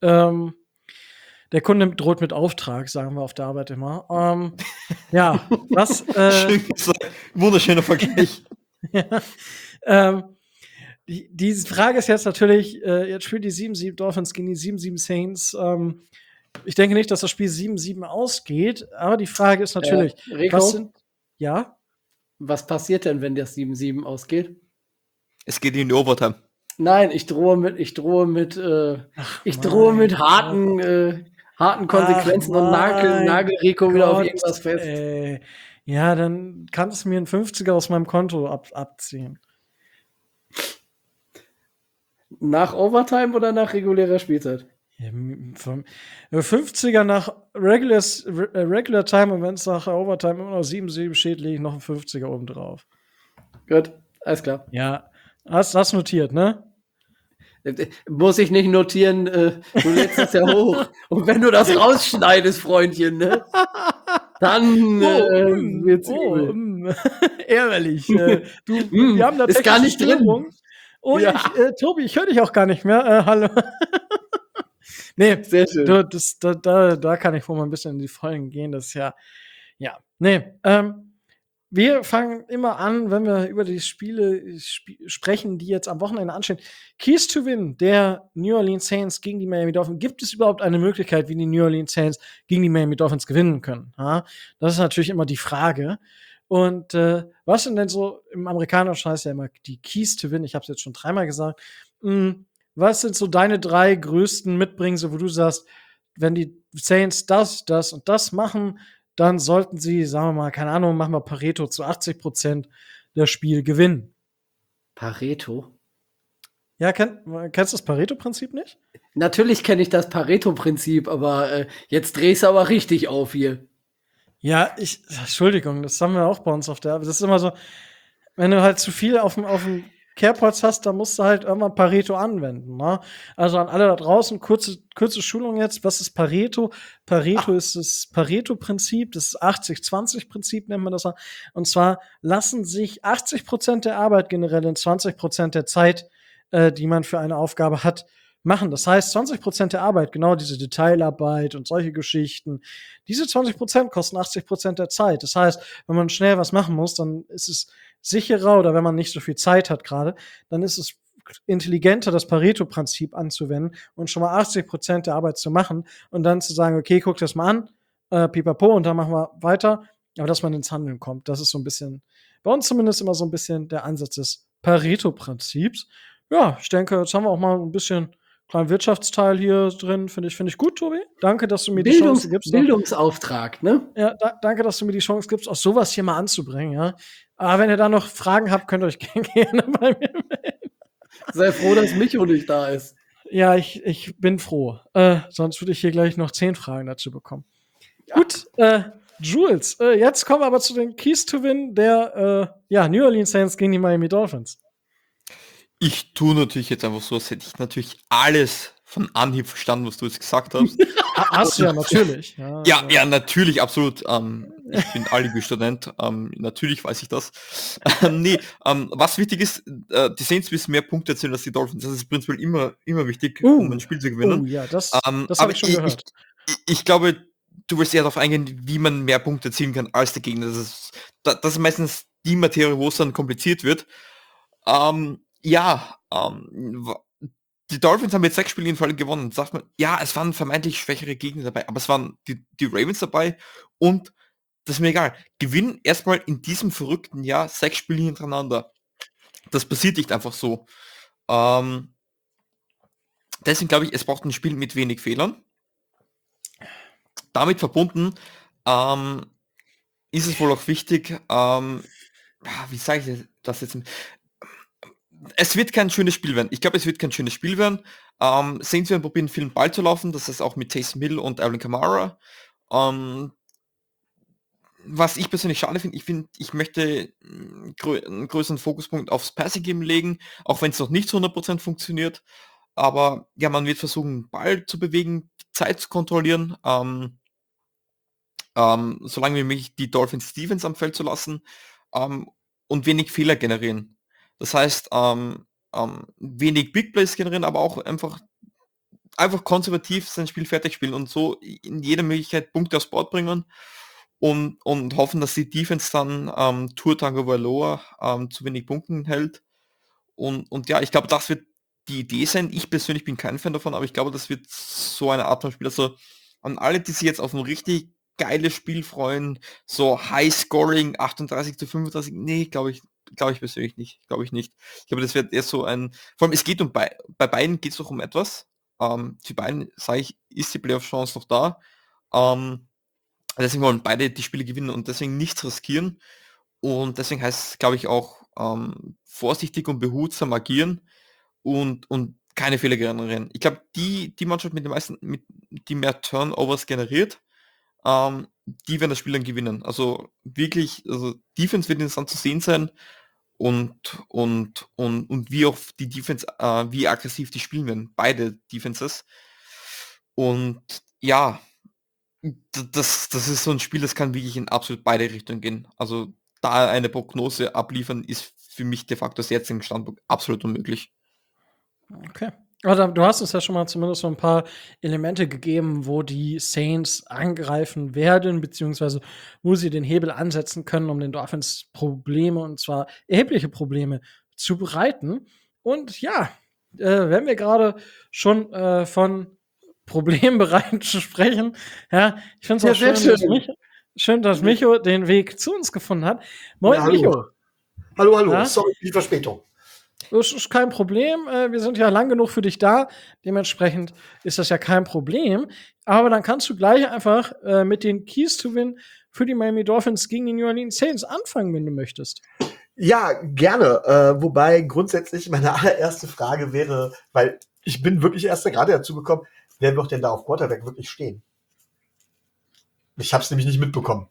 Der Kunde droht mit Auftrag, sagen wir auf der Arbeit immer. Ja, was Schön gesagt. Wunderschöner Vergleich. ja, die Frage ist jetzt natürlich, jetzt spielt die 7-7 Dolphins gegen die 7-7 Saints. Ich denke nicht, dass das Spiel 7-7 ausgeht, aber die Frage ist natürlich, Rico, ja? was passiert denn, wenn das 7-7 ausgeht? Es geht in die Overtime. Nein, ich drohe mit harten Konsequenzen und nagel Rico wieder auf irgendwas fest. Ja, dann kannst du mir einen 50er aus meinem Konto abziehen. Nach Overtime oder nach regulärer Spielzeit? Ja, 50er nach Regular Time und wenn es nach Overtime immer noch 7-7 steht, lege ich noch einen 50er oben drauf. Gut, alles klar. Ja, hast das notiert, ne? Muss ich nicht notieren, du lädst das ja hoch. Und wenn du das rausschneidest, Freundchen, ne? Dann wird's übel. Ehrlich. Wir haben da ist gar nicht Störung. drin. Und Ja. Tobi, ich höre dich auch gar nicht mehr. Hallo. Nee, sehr schön. Da kann ich wohl mal ein bisschen in die Vollen gehen. Das ist ja. Nee, wir fangen immer an, wenn wir über die Spiele sprechen, die jetzt am Wochenende anstehen. Keys to Win der New Orleans Saints gegen die Miami Dolphins. Gibt es überhaupt eine Möglichkeit, wie die New Orleans Saints gegen die Miami Dolphins gewinnen können? Ja, das ist natürlich immer die Frage. Und was sind denn so, im Amerikanischen heißt ja immer die Keys to Win, ich habe es jetzt schon 3-mal gesagt. Was sind so deine 3 größten Mitbringsel, wo du sagst, wenn die Saints das und das machen, dann sollten sie, sagen wir mal, keine Ahnung, machen wir Pareto zu 80% das Spiel gewinnen. Pareto? Ja, kennst du das Pareto-Prinzip nicht? Natürlich kenne ich das Pareto-Prinzip, aber jetzt drehst du aber richtig auf hier. Ja, Entschuldigung, das haben wir auch bei uns auf der Arbeit. Das ist immer so, wenn du halt zu viel auf dem Kerbholz hast, dann musst du halt irgendwann Pareto anwenden. Ne? Also an alle da draußen, kurze Schulung jetzt. Was ist Pareto? Pareto ist das Pareto-Prinzip, das ist 80-20-Prinzip, nennt man das. Und zwar lassen sich 80% der Arbeit generell in 20% der Zeit, die man für eine Aufgabe hat, machen. Das heißt, 20% der Arbeit, genau diese Detailarbeit und solche Geschichten, diese 20% kosten 80% der Zeit. Das heißt, wenn man schnell was machen muss, dann ist es sicherer, oder wenn man nicht so viel Zeit hat gerade, dann ist es intelligenter, das Pareto-Prinzip anzuwenden und schon mal 80% der Arbeit zu machen und dann zu sagen, okay, guck das mal an, pipapo, und dann machen wir weiter. Aber dass man ins Handeln kommt, das ist so ein bisschen, bei uns zumindest immer so ein bisschen der Ansatz des Pareto-Prinzips. Ja, ich denke, jetzt haben wir auch mal ein bisschen kleinen Wirtschaftsteil hier drin. Finde ich gut, Tobi. Danke, dass du mir die Chance gibst. Bildungsauftrag, ne? Ja, danke, dass du mir die Chance gibst, auch sowas hier mal anzubringen, ja. Aber wenn ihr da noch Fragen habt, könnt ihr euch gerne bei mir melden. Sei froh, dass Micho nicht da ist. Ja, ich bin froh. Sonst würde ich hier gleich noch 10 Fragen dazu bekommen. Ja. Gut, Jules, jetzt kommen wir aber zu den Keys to Win der New Orleans Saints gegen die Miami Dolphins. Ich tue natürlich jetzt einfach so, als hätte ich natürlich alles von Anhieb verstanden, was du jetzt gesagt hast. Hast du ja natürlich. Ja, natürlich, absolut. Ich bin Alibi-Student, natürlich weiß ich das. Was wichtig ist, die Saints müssen mehr Punkte erzielen als die Dolphins. Das ist prinzipiell immer wichtig, um ein Spiel zu gewinnen. Ja, das habe ich schon gehört. Ich glaube, du willst eher darauf eingehen, wie man mehr Punkte erzielen kann als der Gegner. Das ist meistens die Materie, wo es dann kompliziert wird. Die Dolphins haben jetzt 6 Spiele in Folge gewonnen. Sagt man, ja, es waren vermeintlich schwächere Gegner dabei, aber es waren die Ravens dabei und das ist mir egal. Gewinnen erstmal in diesem verrückten Jahr 6 Spiele hintereinander. Das passiert nicht einfach so. Deswegen glaube ich, es braucht ein Spiel mit wenig Fehlern. Damit verbunden ist es wohl auch wichtig, wie sage ich das jetzt? Es wird kein schönes Spiel werden. Ich glaube, es wird kein schönes Spiel werden. Saints werden probieren, viel den Ball zu laufen. Das heißt auch mit Taysom Hill und Alvin Kamara. Was ich persönlich schade finde, ich möchte einen größeren Fokuspunkt aufs Passing Game legen, auch wenn es noch nicht zu 100% funktioniert. Aber ja, man wird versuchen, den Ball zu bewegen, die Zeit zu kontrollieren, solange wie möglich die Dolphins Defense am Feld zu lassen und wenig Fehler generieren. Das heißt, wenig Big Plays generieren, aber auch einfach konservativ sein Spiel fertig spielen und so in jeder Möglichkeit Punkte aufs Board bringen und hoffen, dass die Defense dann Tua Tagovailoa zu wenig Punkten hält. Und ja, ich glaube, das wird die Idee sein. Ich persönlich bin kein Fan davon, aber ich glaube, das wird so eine Art von Spiel. Also an alle, die sich jetzt auf ein richtig geiles Spiel freuen, so High-Scoring, 38-35, nee, glaube ich persönlich nicht. Glaube ich nicht. Ich glaube, das wird eher so ein, vor allem es geht bei beiden geht es doch um etwas. Für beiden, sage ich, ist die Playoff-Chance noch da. Deswegen wollen beide die Spiele gewinnen und deswegen nichts riskieren. Und deswegen heißt es, glaube ich, auch vorsichtig und behutsam agieren und keine Fehler generieren. Ich glaube, die Mannschaft die mehr Turnovers generiert, die werden das Spiel dann gewinnen. Also wirklich, Defense wird interessant zu sehen sein und wie auch die Defense, wie aggressiv die spielen werden. Beide Defenses. Und ja, das ist so ein Spiel, das kann wirklich in absolut beide Richtungen gehen. Also da eine Prognose abliefern, ist für mich de facto aus jetzigen Standpunkt absolut unmöglich. Okay. Also, du hast uns ja schon mal zumindest so ein paar Elemente gegeben, wo die Saints angreifen werden, beziehungsweise wo sie den Hebel ansetzen können, um den Dolphins Probleme, und zwar erhebliche Probleme, zu bereiten. Und ja, wenn wir gerade schon von Problembereiten sprechen, ja, ich finde es auch schön, dass Micho den Weg zu uns gefunden hat. Moin, Ja, hallo. Micho. Hallo. Ja? Sorry für die Verspätung. Das ist kein Problem. Wir sind ja lang genug für dich da. Dementsprechend ist das ja kein Problem. Aber dann kannst du gleich einfach mit den Keys to Win für die Miami Dolphins gegen die New Orleans Saints anfangen, wenn du möchtest. Ja, gerne. Wobei grundsätzlich meine allererste Frage wäre, weil ich bin wirklich erst gerade dazu gekommen, wer wird denn da auf Quarterback wirklich stehen? Ich habe es nämlich nicht mitbekommen.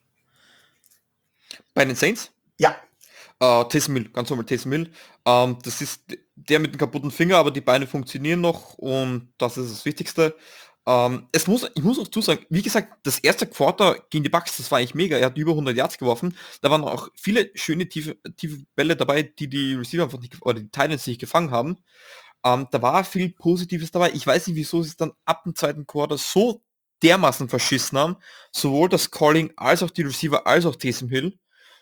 Bei den Saints? Ja. Taysom Hill, ganz normal Taysom Hill. Das ist der mit dem kaputten Finger, aber die Beine funktionieren noch und das ist das Wichtigste. Ich muss auch zusagen, wie gesagt, das erste Quarter gegen die Bucks, das war eigentlich mega. Er hat über 100 Yards geworfen. Da waren auch viele schöne tiefe Bälle dabei, die Receiver einfach nicht, oder die Titans nicht gefangen haben. Da war viel Positives dabei. Ich weiß nicht, wieso sie es dann ab dem zweiten Quarter so dermaßen verschissen haben. Sowohl das Calling als auch die Receiver als auch Taysom Hill.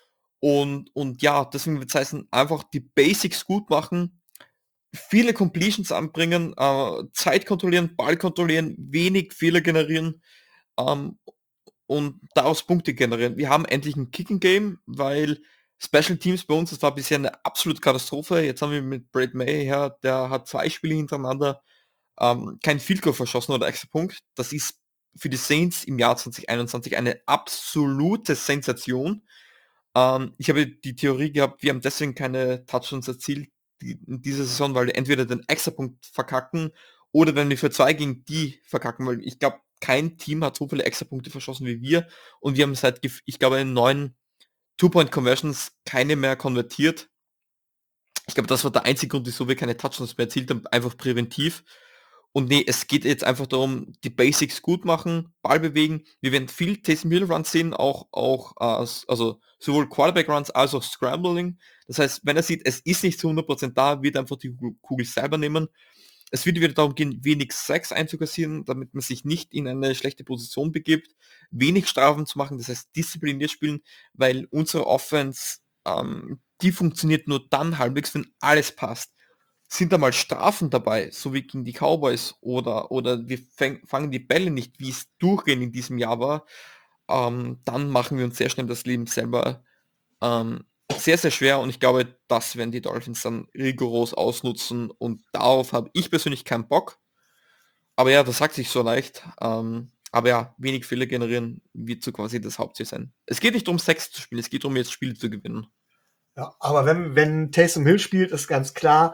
Und ja, deswegen wird es heißen, einfach die Basics gut machen, viele Completions anbringen, Zeit kontrollieren, Ball kontrollieren, wenig Fehler generieren ähm, und daraus Punkte generieren. Wir haben endlich ein Kicking-Game, weil Special Teams bei uns, das war bisher eine absolute Katastrophe. Jetzt haben wir mit Brad May her, der hat 2 Spiele hintereinander kein Field Goal verschossen oder extra Punkt. Das ist für die Saints im Jahr 2021 eine absolute Sensation. Ich habe die Theorie gehabt, wir haben deswegen keine Touchdowns erzielt in dieser Saison, weil wir entweder den Extrapunkt verkacken oder wenn wir für 2 gegen die verkacken, weil ich glaube, kein Team hat so viele Extrapunkte verschossen wie wir und wir haben seit, ich glaube, in 9 Two-Point-Conversions keine mehr konvertiert. Ich glaube, das war der einzige Grund, wieso wir keine Touchdowns mehr erzielt haben, einfach präventiv. Und nee, es geht jetzt einfach darum, die Basics gut machen, Ball bewegen. Wir werden viel Taysom Hill Runs sehen, auch also sowohl Quarterback Runs als auch Scrambling. Das heißt, wenn er sieht, es ist nicht zu 100% da, wird er einfach die Kugel selber nehmen. Es wird wieder darum gehen, wenig Sacks einzukassieren, damit man sich nicht in eine schlechte Position begibt, wenig Strafen zu machen, das heißt diszipliniert spielen, weil unsere Offense, die funktioniert nur dann halbwegs, wenn alles passt. Sind da mal Strafen dabei, so wie gegen die Cowboys, oder wir fangen die Bälle nicht, wie es durchgehend in diesem Jahr war, dann machen wir uns sehr schnell das Leben selber sehr, sehr schwer und ich glaube, das werden die Dolphins dann rigoros ausnutzen und darauf habe ich persönlich keinen Bock. Aber ja, das sagt sich so leicht. Aber ja, wenig Fehler generieren wird so quasi das Hauptziel sein. Es geht nicht um Sex zu spielen, es geht darum, jetzt Spiele zu gewinnen. Ja, aber wenn Taysom Hill spielt, ist ganz klar,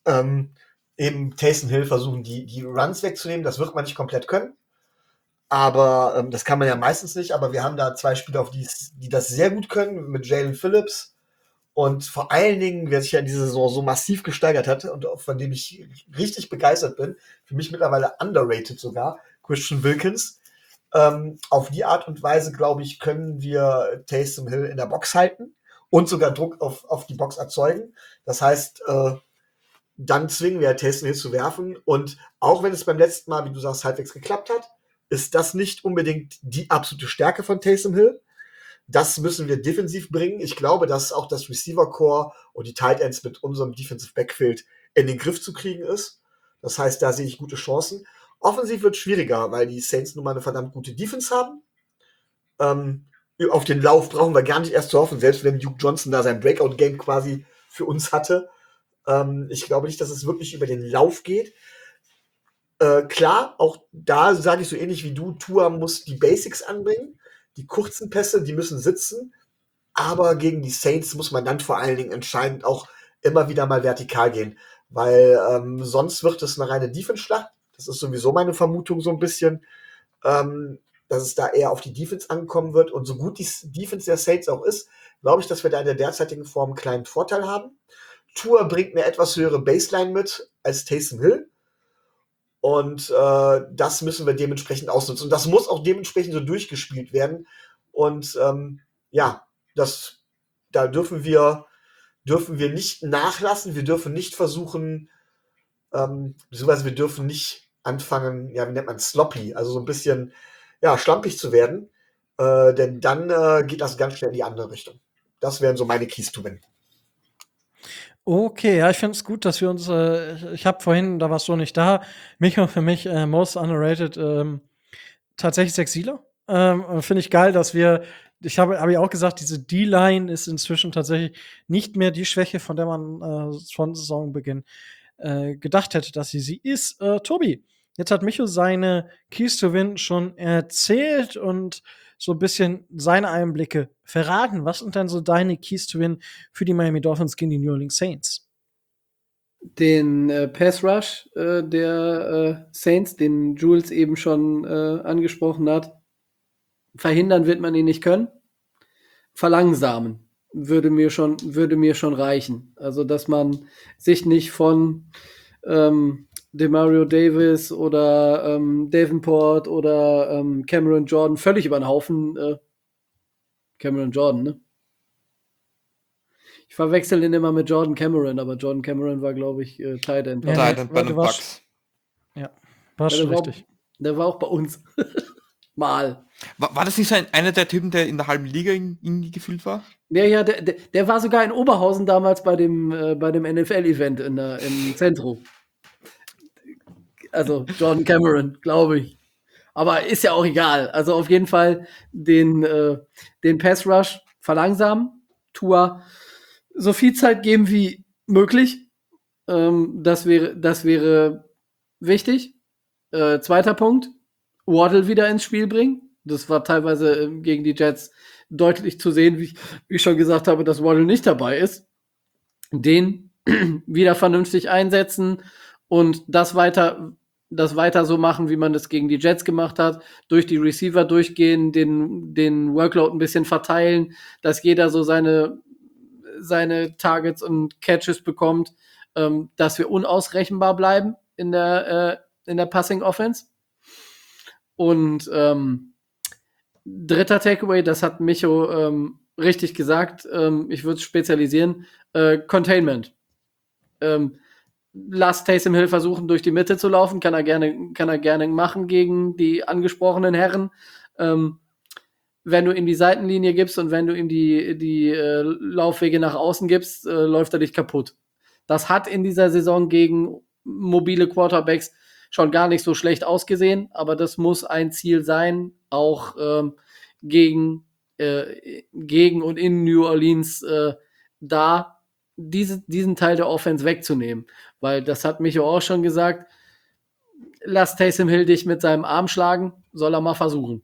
eben Taysom Hill versuchen, die Runs wegzunehmen. Das wird man nicht komplett können. Aber das kann man ja meistens nicht. Aber wir haben da 2 Spieler, die das sehr gut können, mit Jalen Phillips. Und vor allen Dingen, wer sich ja in dieser Saison so massiv gesteigert hat und von dem ich richtig begeistert bin, für mich mittlerweile underrated sogar, Christian Wilkins. Auf die Art und Weise, glaube ich, können wir Taysom Hill in der Box halten und sogar Druck auf die Box erzeugen. Das heißt, dann zwingen wir Taysom Hill zu werfen. Und auch wenn es beim letzten Mal, wie du sagst, halbwegs geklappt hat, ist das nicht unbedingt die absolute Stärke von Taysom Hill. Das müssen wir defensiv bringen. Ich glaube, dass auch das Receiver-Core und die Tight Ends mit unserem Defensive Backfield in den Griff zu kriegen ist. Das heißt, da sehe ich gute Chancen. Offensiv wird es schwieriger, weil die Saints nun mal eine verdammt gute Defense haben. Auf den Lauf brauchen wir gar nicht erst zu hoffen, selbst wenn Duke Johnson da sein Breakout-Game quasi für uns hatte. Ich glaube nicht, dass es wirklich über den Lauf geht. Klar, auch da sage ich so ähnlich wie du, Tua muss die Basics anbringen. Die kurzen Pässe, die müssen sitzen. Aber gegen die Saints muss man dann vor allen Dingen entscheidend auch immer wieder mal vertikal gehen. Weil sonst wird es eine reine Defense-Schlacht. Das ist sowieso meine Vermutung so ein bisschen, dass es da eher auf die Defense ankommen wird. Und so gut die Defense der Saints auch ist, glaube ich, dass wir da in der derzeitigen Form einen kleinen Vorteil haben. Tua bringt eine etwas höhere Baseline mit als Taysom Hill. Und das müssen wir dementsprechend ausnutzen. Und das muss auch dementsprechend so durchgespielt werden. Und ja, da dürfen wir nicht nachlassen. Wir dürfen nicht versuchen, beziehungsweise wir dürfen nicht anfangen, ja, wie nennt man, sloppy, also so ein bisschen, ja, schlampig zu werden. Denn dann geht das ganz schnell in die andere Richtung. Das wären so meine Keys to win. Okay, ja, ich finde es gut, dass wir uns ich habe vorhin, da warst du nicht da, Micho für mich most underrated tatsächlich Zach Sieler. Finde ich geil, dass wir habe ja auch gesagt, diese D-Line ist inzwischen tatsächlich nicht mehr die Schwäche, von der man von Saisonbeginn gedacht hätte, dass sie ist. Tobi, jetzt hat Micho seine Keys to Win schon erzählt und so ein bisschen seine Einblicke verraten. Was sind denn so deine Keys to Win für die Miami Dolphins gegen die New Orleans Saints? Den Pass Rush der Saints, den Jules eben schon angesprochen hat, verhindern wird man ihn nicht können. Verlangsamen würde mir schon reichen. Also, dass man sich nicht von Demario Davis oder Davenport oder Cameron Jordan völlig über den Haufen Cameron Jordan, ne? Ich verwechsel den immer mit Jordan Cameron, aber Jordan Cameron war, glaube ich, Tight End. Ja, Tight End bei du den warst- Bucks. Ja, war Ja, schon der war- richtig. Der war auch bei uns. Mal. War das nicht so einer der Typen, der in der halben Liga irgendwie gefühlt war? Ja, der war sogar in Oberhausen damals bei dem NFL-Event im Zentrum. Also Jordan Cameron, glaube ich. Aber ist ja auch egal. Also auf jeden Fall den Pass-Rush verlangsamen, Tua so viel Zeit geben wie möglich. Das wäre wichtig. Zweiter Punkt, Waddle wieder ins Spiel bringen. Das war teilweise gegen die Jets deutlich zu sehen, wie ich schon gesagt habe, dass Waddle nicht dabei ist. Den wieder vernünftig einsetzen und das weiter so machen, wie man das gegen die Jets gemacht hat, durch die Receiver durchgehen, den Workload ein bisschen verteilen, dass jeder so seine Targets und Catches bekommt, dass wir unausrechenbar bleiben in der Passing Offense. Und dritter Takeaway, das hat Micho richtig gesagt, ich würde es spezialisieren, Containment. Lass Taysom Hill versuchen, durch die Mitte zu laufen, kann er gerne machen gegen die angesprochenen Herren. Wenn du ihm die Seitenlinie gibst und wenn du ihm die Laufwege nach außen gibst, läuft er dich kaputt. Das hat in dieser Saison gegen mobile Quarterbacks schon gar nicht so schlecht ausgesehen, aber das muss ein Ziel sein, auch gegen und in New Orleans da diesen Teil der Offense wegzunehmen. Weil das hat Micho auch schon gesagt, lass Taysom Hill dich mit seinem Arm schlagen, soll er mal versuchen.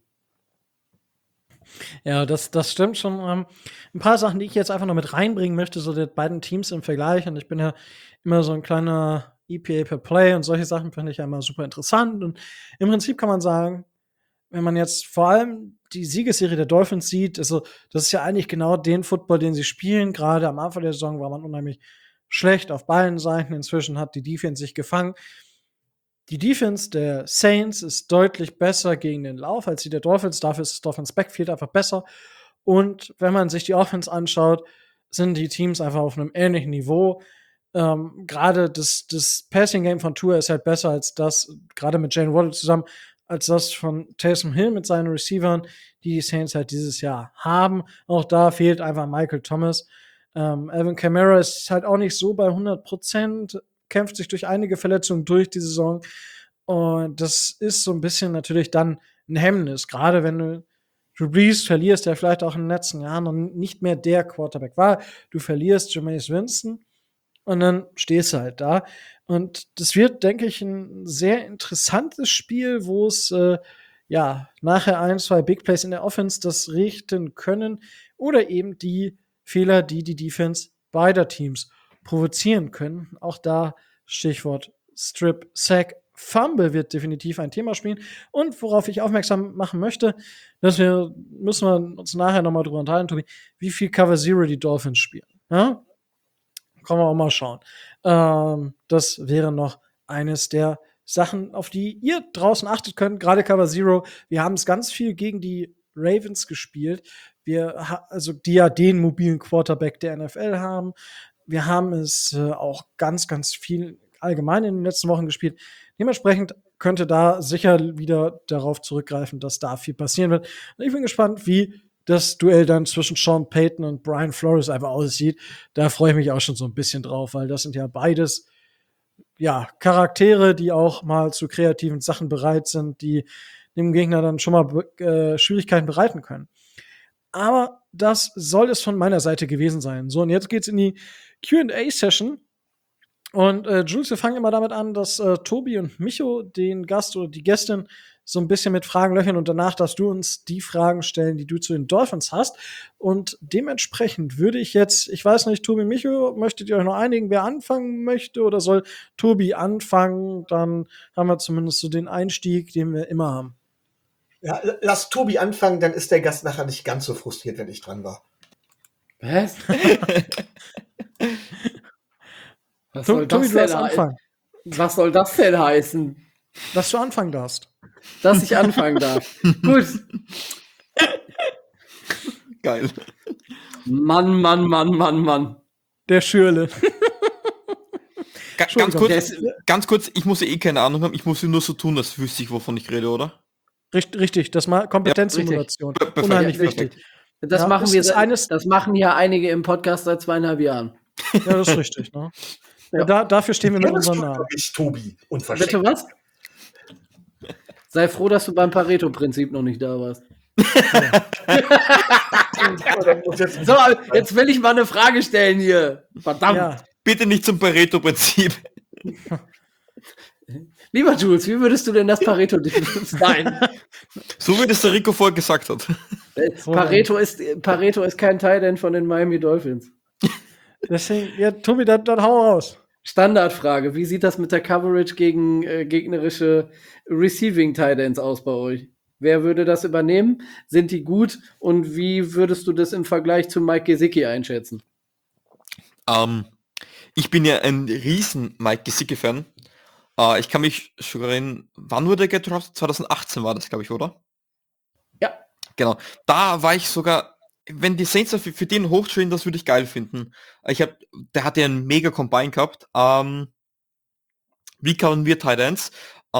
Ja, das stimmt schon. Ein paar Sachen, die ich jetzt einfach noch mit reinbringen möchte, so die beiden Teams im Vergleich. Und ich bin ja immer so ein kleiner EPA per Play und solche Sachen finde ich ja immer super interessant. Und im Prinzip kann man sagen, wenn man jetzt vor allem die Siegesserie der Dolphins sieht, also das ist ja eigentlich genau den Football, den sie spielen. Gerade am Anfang der Saison war man unheimlich schlecht auf beiden Seiten. Inzwischen hat die Defense sich gefangen. Die Defense der Saints ist deutlich besser gegen den Lauf als die der Dolphins. Dafür ist das Dolphins Backfield einfach besser. Und wenn man sich die Offense anschaut, sind die Teams einfach auf einem ähnlichen Niveau. Gerade das Passing-Game von Tua ist halt besser als das, gerade mit Jalen Waddle zusammen, als das von Taysom Hill mit seinen Receivern, die Saints halt dieses Jahr haben. Auch da fehlt einfach Michael Thomas. Alvin Kamara ist halt auch nicht so bei 100%, kämpft sich durch einige Verletzungen durch die Saison. Und das ist so ein bisschen natürlich dann ein Hemmnis. Gerade wenn du Drew Brees verlierst, der vielleicht auch in den letzten Jahren noch nicht mehr der Quarterback war. Du verlierst Jameis Winston und dann stehst du halt da. Und das wird, denke ich, ein sehr interessantes Spiel, wo es nachher 1, 2 Big Plays in der Offense das richten können oder eben die Fehler, die Defense beider Teams provozieren können. Auch da Stichwort Strip, Sack, Fumble wird definitiv ein Thema spielen. Und worauf ich aufmerksam machen möchte, müssen wir uns nachher nochmal drüber unterhalten, Tobi, wie viel Cover Zero die Dolphins spielen. Ja? Können wir auch mal schauen. Das wäre noch eines der Sachen, auf die ihr draußen achtet könnt, gerade Cover Zero. Wir haben es ganz viel gegen die Ravens gespielt. Die ja den mobilen Quarterback der NFL haben. Wir haben es auch ganz, ganz viel allgemein in den letzten Wochen gespielt. Dementsprechend könnte da sicher wieder darauf zurückgreifen, dass da viel passieren wird. Und ich bin gespannt, wie das Duell dann zwischen Sean Payton und Brian Flores einfach aussieht. Da freue ich mich auch schon so ein bisschen drauf, weil das sind ja beides Charaktere, die auch mal zu kreativen Sachen bereit sind, die dem Gegner dann schon mal Schwierigkeiten bereiten können. Aber das soll es von meiner Seite gewesen sein. So, und jetzt geht's in die Q&A-Session. Und Jules, wir fangen immer damit an, dass Tobi und Micho den Gast oder die Gästin so ein bisschen mit Fragen löchern und danach darfst du uns die Fragen stellen, die du zu den Dolphins hast. Und dementsprechend würde ich jetzt, ich weiß nicht, Tobi, Micho, möchtet ihr euch noch einigen, wer anfangen möchte oder soll Tobi anfangen? Dann haben wir zumindest so den Einstieg, den wir immer haben. Ja, lass Tobi anfangen, dann ist der Gast nachher nicht ganz so frustriert, wenn ich dran war. Was? Tobi, du darfst anfangen. Was soll das denn heißen? Dass du anfangen darfst. Dass ich anfangen darf. Gut. Geil. Mann. Der Schürle. Ganz Entschuldigung, kurz, ganz kurz, ich muss ja keine Ahnung haben, ich muss nur so tun, als wüsste ich, wovon ich rede, oder? Richtig, das mal Kompetenzsimulation. Perfekt, Unheimlich perfekt. wichtig. Das Ja, machen es wir, ist eines, das machen ja einige im Podcast seit 2,5 Jahren. ja, das ist richtig, ne? Ja. Dafür stehen wir mit Ja, das unserem tut Namen. wirklich Tobi. Bitte Unverschämt. was? Sei froh, dass du beim Pareto-Prinzip noch nicht da warst. So, jetzt will ich mal eine Frage stellen hier. Verdammt. Ja, Bitte nicht zum Pareto-Prinzip. Lieber Jules, wie würdest du denn das Pareto Nein. So wie das der Rico vorher gesagt hat. So Pareto ist kein Teil denn von den Miami Dolphins. deswegen, ja, Tobi, dann hau raus. Standardfrage, wie sieht das mit der Coverage gegen gegnerische Receiving Titans aus bei euch? Wer würde das übernehmen? Sind die gut? Und wie würdest du das im Vergleich zu Mike Gesicki einschätzen? Ich bin ja ein riesen Mike Gesicki-Fan. Ich kann mich schon erinnern, wann wurde er gedraftet? 2018 war das, glaube ich, oder? Ja. Genau. Da war ich sogar, wenn die Saints für den hochtrainen, das würde ich geil finden. Der hat ja einen mega Combine gehabt. Wie kamen wir Tight Ends?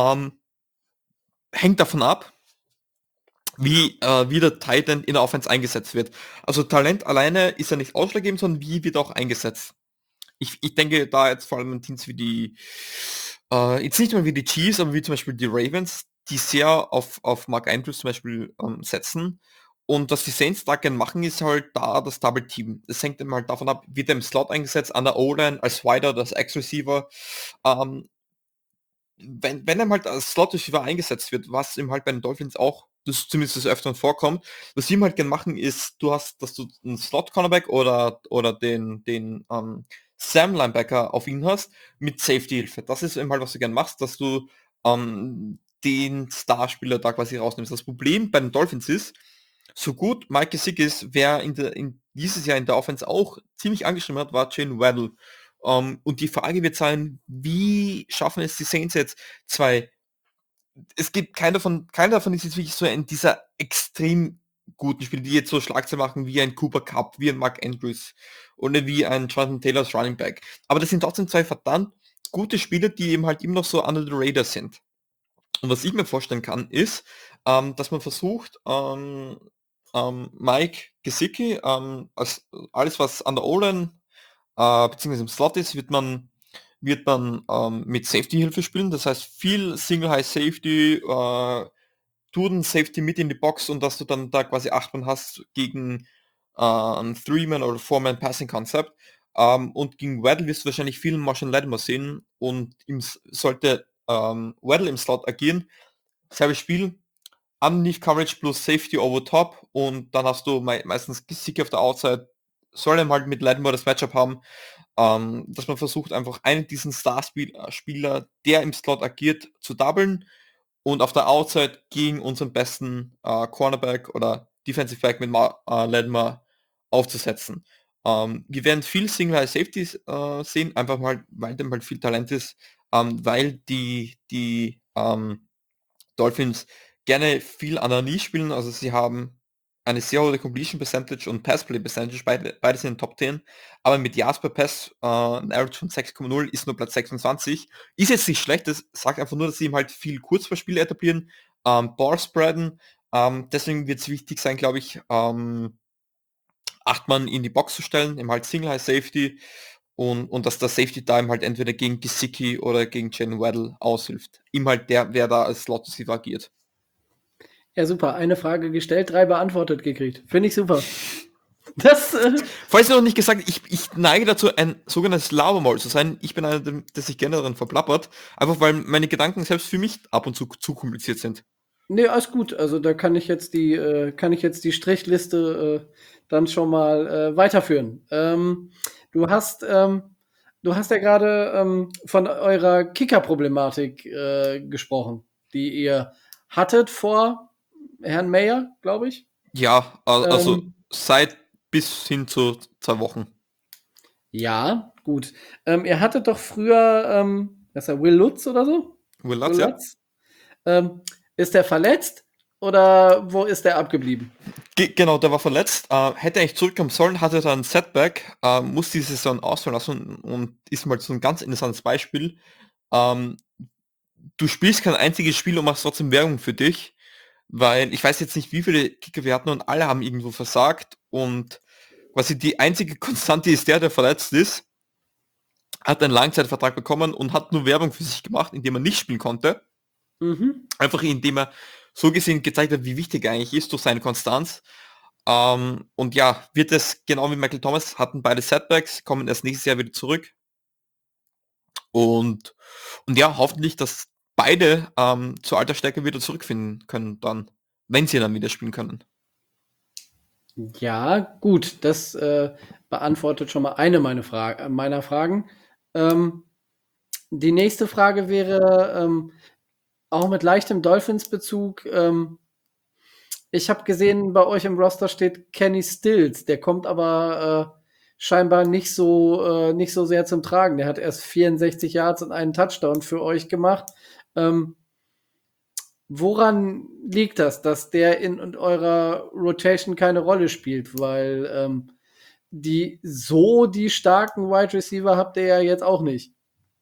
Hängt davon ab, wie der Tight End in der Offense eingesetzt wird. Also Talent alleine ist ja nicht ausschlaggebend, sondern wie wird auch eingesetzt. Ich denke da jetzt vor allem an Teams wie die, jetzt nicht mal wie die Chiefs, aber wie zum Beispiel die Ravens, die sehr auf Mark Andrews zum Beispiel setzen. Und was die Saints da gerne machen, ist halt da das Double Team. Das hängt immer halt davon ab, wird er im Slot eingesetzt, an der O-Line, als Wider, als Ex-Receiver. Wenn er halt als Slot-Receiver eingesetzt wird, was ihm halt bei den Dolphins auch, das zumindest des Öfteren vorkommt, was sie ihm halt gerne machen, ist, dass du einen Slot-Cornerback oder den Sam-Linebacker auf ihn hast, mit Safety-Hilfe. Das ist eben halt, was du gerne machst, dass du den Starspieler da quasi rausnimmst. Das Problem bei den Dolphins ist, so gut Mike Gesicki ist, wer dieses Jahr in der Offense auch ziemlich angeschrieben hat, war Jalen Waddle. Und die Frage wird sein, wie schaffen es die Saints jetzt es gibt keiner davon ist jetzt wirklich so in dieser extrem guten Spiele, die jetzt so Schlagzeilen machen wie ein Cooper Kupp, wie ein Mark Andrews oder wie ein Jonathan Taylors Running Back. Aber das sind trotzdem zwei verdammt gute Spieler, die eben halt immer noch so under the radar sind. Und was ich mir vorstellen kann, ist, dass man versucht, Mike Gesicki, als alles was an der O-Line beziehungsweise im Slot ist, wird man mit Safety-Hilfe spielen. Das heißt viel Single High Safety, tu den Safety mit in die Box und dass du dann da quasi 8 Mann hast gegen ein 3-Man oder 4-Man Passing Concept. Und gegen Waddle wirst du wahrscheinlich viel Marshall Lattimore sehen und sollte Waddle im Slot agieren. Selbes Spiel, Underneath Coverage plus Safety over top und dann hast du meistens Gesicki auf der Outside, soll er halt mit Lattimore das Matchup haben, dass man versucht einfach einen diesen Star-Spieler, der im Slot agiert, zu doublen und auf der Outside gegen unseren besten Cornerback oder Defensive Back mit Lattimore aufzusetzen. Wir werden viel Single High Safeties sehen, einfach mal, weil dem halt viel Talent ist, weil die Dolphins gerne viel Analyse spielen, also sie haben eine sehr hohe Completion Percentage und Pass Play Percentage, beide sind in den Top 10, aber mit Yards per Pass, ein Average von 6,0 ist nur Platz 26, ist jetzt nicht schlecht, das sagt einfach nur, dass sie ihm halt viel Kurzballspiele etablieren, Ball spreaden, deswegen wird es wichtig sein, glaube ich, 8 Mann in die Box zu stellen, eben halt Single High Safety und dass der Safety da ihm halt entweder gegen Gesicki oder gegen Jalen Waddle aushilft. Ihm halt wer da als Slot Receiver agiert. Ja, super. Eine Frage gestellt, 3 beantwortet gekriegt. Finde ich super. Das, Falls noch nicht gesagt, ich neige dazu, ein sogenanntes Labermaul zu sein. Ich bin einer, der sich gerne daran verplappert, einfach weil meine Gedanken selbst für mich ab und zu kompliziert sind. nee, alles gut. Also da kann ich jetzt die Strichliste dann schon mal weiterführen. Du hast ja gerade von eurer Kicker-Problematik gesprochen, die ihr hattet vor Herrn Mayer, glaube ich. Ja, also seit bis hin zu 2 Wochen. Ja, gut. Ihr hattet doch früher, das ist ja Will Lutz oder so? Will Lutz, ja. Ist der verletzt? oder wo ist der abgeblieben? Genau, der war verletzt, hätte eigentlich zurückkommen sollen, hatte dann ein Setback, muss die Saison ausfallen lassen und ist mal so ein ganz interessantes Beispiel. Ähm, Du spielst kein einziges Spiel und machst trotzdem Werbung für dich, weil ich weiß jetzt nicht, wie viele Kicker wir hatten und alle haben irgendwo versagt und quasi die einzige Konstante ist der verletzt ist, hat einen Langzeitvertrag bekommen und hat nur Werbung für sich gemacht, indem er nicht spielen konnte. Mhm. Einfach indem er so gesehen gezeigt hat, wie wichtig er eigentlich ist durch seine Konstanz. Und ja, wird es genau wie Michael Thomas, hatten beide Setbacks, kommen erst nächstes Jahr wieder zurück. Und, und ja, hoffentlich, dass beide zur alter Stärke wieder zurückfinden können dann, wenn sie dann wieder spielen können. Ja, gut, das beantwortet schon mal eine meiner Fragen. Ähm, die nächste Frage wäre auch mit leichtem Dolphins-Bezug. Ich habe gesehen, bei euch im Roster steht Kenny Stills. Der kommt aber scheinbar nicht so sehr zum Tragen. Der hat erst 64 Yards und einen Touchdown für euch gemacht. Ähm, woran liegt das, dass der in eurer Rotation keine Rolle spielt? Weil die starken Wide Receiver habt ihr ja jetzt auch nicht.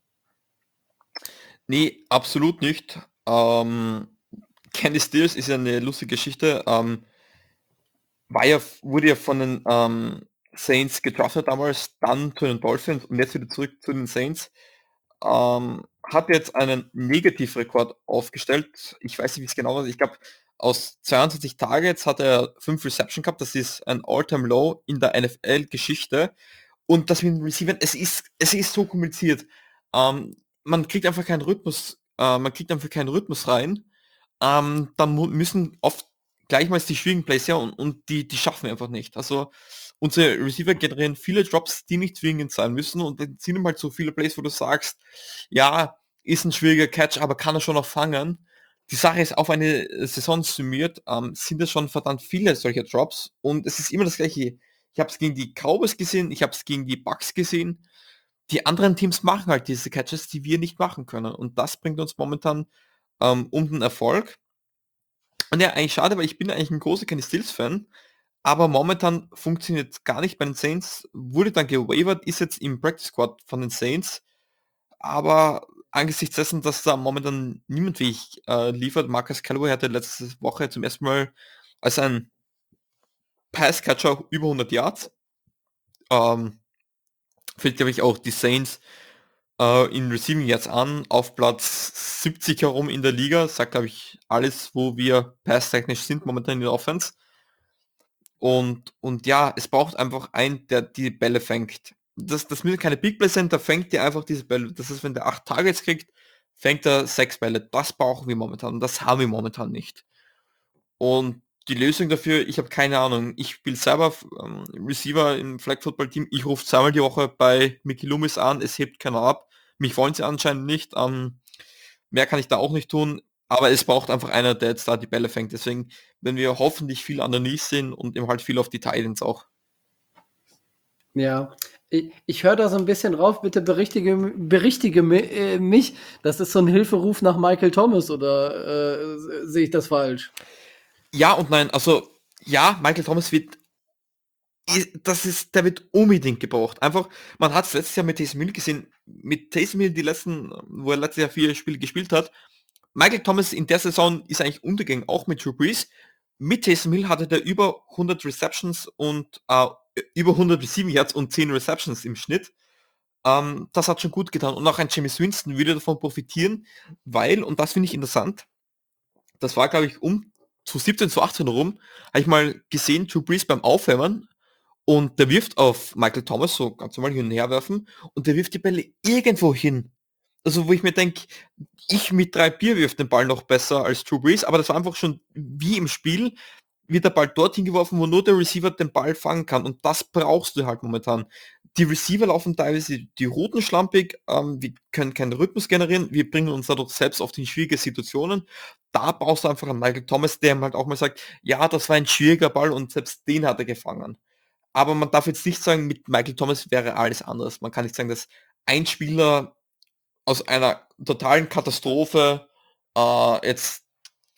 Nee, absolut nicht. Candy Stills ist ja eine lustige Geschichte. Wurde ja von den Saints gedraftet damals, dann zu den Dolphins und jetzt wieder zurück zu den Saints. Hat jetzt einen Negativrekord aufgestellt. Ich weiß nicht, wie es genau war. Ich glaube, aus 22 Targets hat er 5 Reception gehabt. Das ist ein All-Time-Low in der NFL-Geschichte. Und das mit den Receivern, es ist so kompliziert. Man kriegt einfach keinen Rhythmus, rein. Dann müssen oft gleich mal die schwierigen Plays her und die schaffen wir einfach nicht. Also unsere Receiver generieren viele Drops, die nicht zwingend sein müssen und dann sind halt so viele Plays, wo du sagst, ja, ist ein schwieriger Catch, aber kann er schon noch fangen. Die Sache ist, auf eine Saison summiert, sind es schon verdammt viele solcher Drops und es ist immer das gleiche. Ich habe es gegen die Cowboys gesehen, ich habe es gegen die Bucks gesehen. Die anderen Teams machen halt diese Catches, die wir nicht machen können und das bringt uns momentan um den Erfolg. Und ja, eigentlich schade, weil ich bin eigentlich ein großer Kenny Stills-Fan, aber momentan funktioniert es gar nicht bei den Saints, wurde dann gewavert, ist jetzt im Practice Squad von den Saints, aber angesichts dessen, dass da momentan niemand wie ich liefert, Marcus Callaway hatte letzte Woche zum ersten Mal als ein Passcatcher über 100 Yards, ähm, fällt glaube ich auch die Saints in Receiving Yards an, auf Platz 70 herum in der Liga, sagt glaube ich alles, wo wir passtechnisch sind momentan in der Offense. Und ja, es braucht einfach einen, der die Bälle fängt. Das müssen keine Big Plays sein, der fängt dir einfach diese Bälle. Das ist, wenn der 8 Targets kriegt, fängt er 6 Bälle. Das brauchen wir momentan und das haben wir momentan nicht. Und die Lösung dafür, ich habe keine Ahnung. Ich spiele selber Receiver im Flag Football Team. Ich rufe zweimal die Woche bei Mickey Loomis an, es hebt keiner ab. Mich wollen sie anscheinend nicht. Mehr kann ich da auch nicht tun. Aber es braucht einfach einer, der jetzt da die Bälle fängt. Deswegen, wenn wir hoffentlich viel an der Nies sehen und eben halt viel auf die Titans auch. Ja, ich höre da so ein bisschen rauf, bitte berichtige mich. Das ist so ein Hilferuf nach Michael Thomas oder sehe ich das falsch? Ja und nein, also ja, Michael Thomas wird, der wird unbedingt gebraucht. Einfach, man hat es letztes Jahr mit Taysom Hill gesehen, mit Taysom Hill wo er letztes Jahr 4 Spiele gespielt hat. Michael Thomas in der Saison ist eigentlich untergegangen, auch mit Drew Brees. Mit Taysom Hill hatte der über 100 Receptions und über 100 Receiving Yards und 10 Receptions im Schnitt. Das hat schon gut getan. Und auch ein Jameis Winston würde davon profitieren, weil, und das finde ich interessant, das war, glaube ich, zu 17, zu 18 rum, habe ich mal gesehen, Drew Brees beim Aufwärmen und der wirft auf Michael Thomas, so ganz normal hin und her werfen, und der wirft die Bälle irgendwo hin. Also wo ich mir denke, ich mit 3 Bier wirf den Ball noch besser als Drew Brees, aber das war einfach schon wie im Spiel, wird der Ball dorthin geworfen, wo nur der Receiver den Ball fangen kann. Und das brauchst du halt momentan. Die Receiver laufen teilweise die Routen schlampig, wir können keinen Rhythmus generieren, wir bringen uns dadurch selbst oft in schwierige Situationen. Da brauchst du einfach einen Michael Thomas, der halt auch mal sagt, ja, das war ein schwieriger Ball und selbst den hat er gefangen. Aber man darf jetzt nicht sagen, mit Michael Thomas wäre alles anders. Man kann nicht sagen, dass ein Spieler aus einer totalen Katastrophe jetzt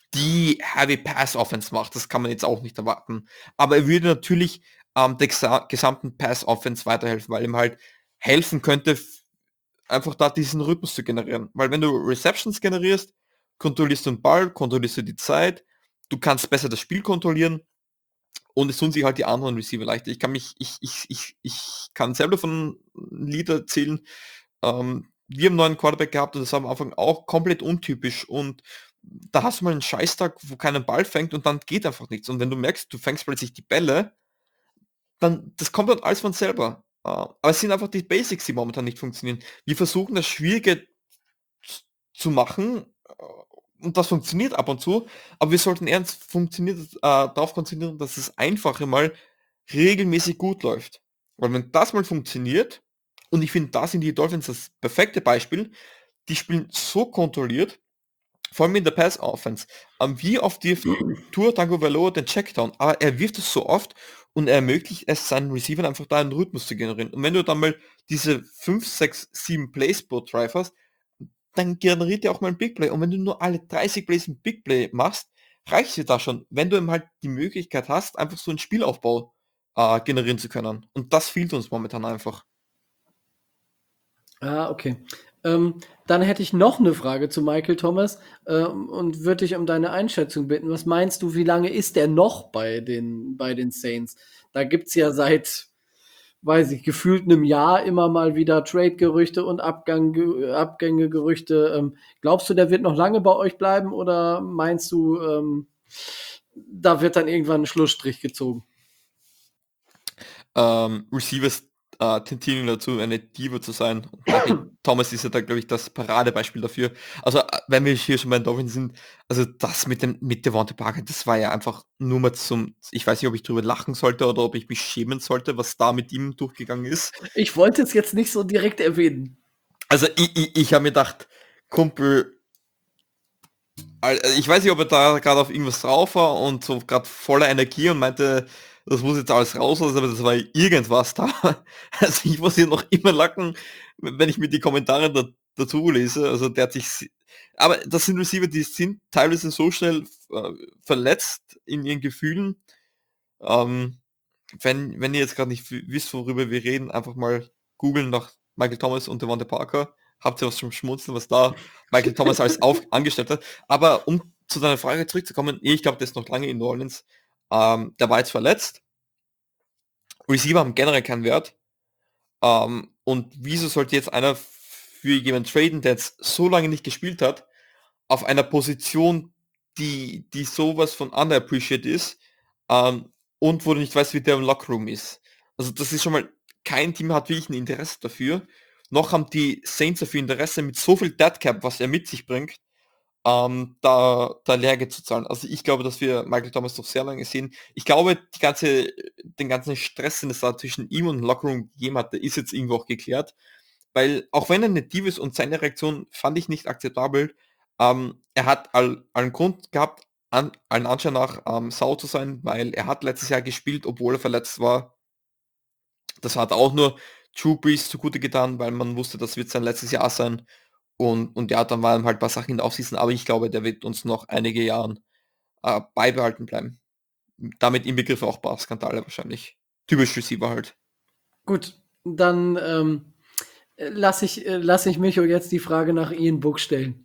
die Heavy Pass Offense macht. Das kann man jetzt auch nicht erwarten. Aber er würde natürlich der gesamten Pass Offense weiterhelfen, weil ihm halt helfen könnte, einfach da diesen Rhythmus zu generieren. Weil wenn du Receptions generierst, kontrollierst du den Ball, kontrollierst du die Zeit, du kannst besser das Spiel kontrollieren und es tun sich halt die anderen Receiver leichter. Ich kann selber von einem Lied erzählen, wir haben einen neuen Quarterback gehabt und das war am Anfang auch komplett untypisch und da hast du mal einen Scheißtag, wo keiner Ball fängt und dann geht einfach nichts. Und wenn du merkst, du fängst plötzlich die Bälle, dann, das kommt dann alles von selber. Aber es sind einfach die Basics, die momentan nicht funktionieren. Wir versuchen das Schwierige zu machen und das funktioniert ab und zu, aber wir sollten ernst darauf konzentrieren, dass das Einfache mal regelmäßig gut läuft. Weil wenn das mal funktioniert, und ich finde, da sind die Dolphins das perfekte Beispiel, die spielen so kontrolliert, vor allem in der Pass-Offense, wie auf die Tour Tango Valoa den Checkdown, aber er wirft es so oft und er ermöglicht es seinen Receivern einfach da einen Rhythmus zu generieren. Und wenn du dann mal diese 5, 6, 7 Plays pro Drive hast, dann generiert er auch mal ein Big Play. Und wenn du nur alle 30 Plays ein Big Play machst, reicht dir da schon, wenn du eben halt die Möglichkeit hast, einfach so einen Spielaufbau generieren zu können. Und das fehlt uns momentan einfach. Ah, okay. Dann hätte ich noch eine Frage zu Michael Thomas und würde dich um deine Einschätzung bitten. Was meinst du, wie lange ist der noch bei den Saints? Da gibt's ja seit, weiß ich, gefühlt einem Jahr immer mal wieder Trade-Gerüchte und Abgänge-Gerüchte. Glaubst du, der wird noch lange bei euch bleiben oder meinst du, da wird dann irgendwann ein Schlussstrich gezogen? Receivers tendieren dazu, eine Diva zu sein. Und Michael Thomas ist ja da, glaube ich, das Paradebeispiel dafür. Also, wenn wir hier schon bei den Dolphins sind, also das mit Devontae Parker, das war ja einfach nur mal ich weiß nicht, ob ich drüber lachen sollte oder ob ich mich schämen sollte, was da mit ihm durchgegangen ist. Ich wollte es jetzt nicht so direkt erwähnen. Also, ich habe mir gedacht, Kumpel, ich weiß nicht, ob er da gerade auf irgendwas drauf war und so gerade voller Energie und meinte, das muss jetzt alles raus, aber das war irgendwas da. Also ich muss hier noch immer lachen, wenn ich mir die Kommentare dazu lese. Also der hat sich, aber das sind Receiver, die sind teilweise so schnell verletzt in ihren Gefühlen. Wenn ihr jetzt gerade nicht wisst, worüber wir reden, einfach mal googeln nach Michael Thomas und Devontae Parker. Habt ihr was zum Schmunzeln, was da Michael Thomas als angestellt hat. Aber um zu deiner Frage zurückzukommen, ich glaube, der ist noch lange in New Orleans. Der war jetzt verletzt. Receiver haben generell keinen Wert. Und wieso sollte jetzt einer für jemanden traden, der jetzt so lange nicht gespielt hat, auf einer Position, die sowas von underappreciated ist, und wo du nicht weißt, wie der im Lockroom ist. Also das ist schon mal, kein Team hat wirklich ein Interesse dafür. Noch haben die Saints dafür Interesse, mit so viel Deadcap, was er mit sich bringt, da Lehrgeld zu zahlen. Also ich glaube, dass wir Michael Thomas noch sehr lange sehen. Ich glaube, den ganzen Stress, den es da zwischen ihm und Lockerroom gegeben hat, der ist jetzt irgendwo auch geklärt. Weil auch wenn er eine Div ist und seine Reaktion fand ich nicht akzeptabel, er hat allen Grund gehabt, allen Anschein nach sauer zu sein, weil er hat letztes Jahr gespielt, obwohl er verletzt war. Das hat auch nur Drew Brees zugute getan, weil man wusste, das wird sein letztes Jahr sein. Und ja, dann waren halt ein paar Sachen in der Offseason, aber ich glaube, der wird uns noch einige Jahre beibehalten bleiben. Damit im Begriff auch ein paar Skandale wahrscheinlich. Typisch Receiver halt. Gut, dann lass ich Micho jetzt die Frage nach Ian Book stellen.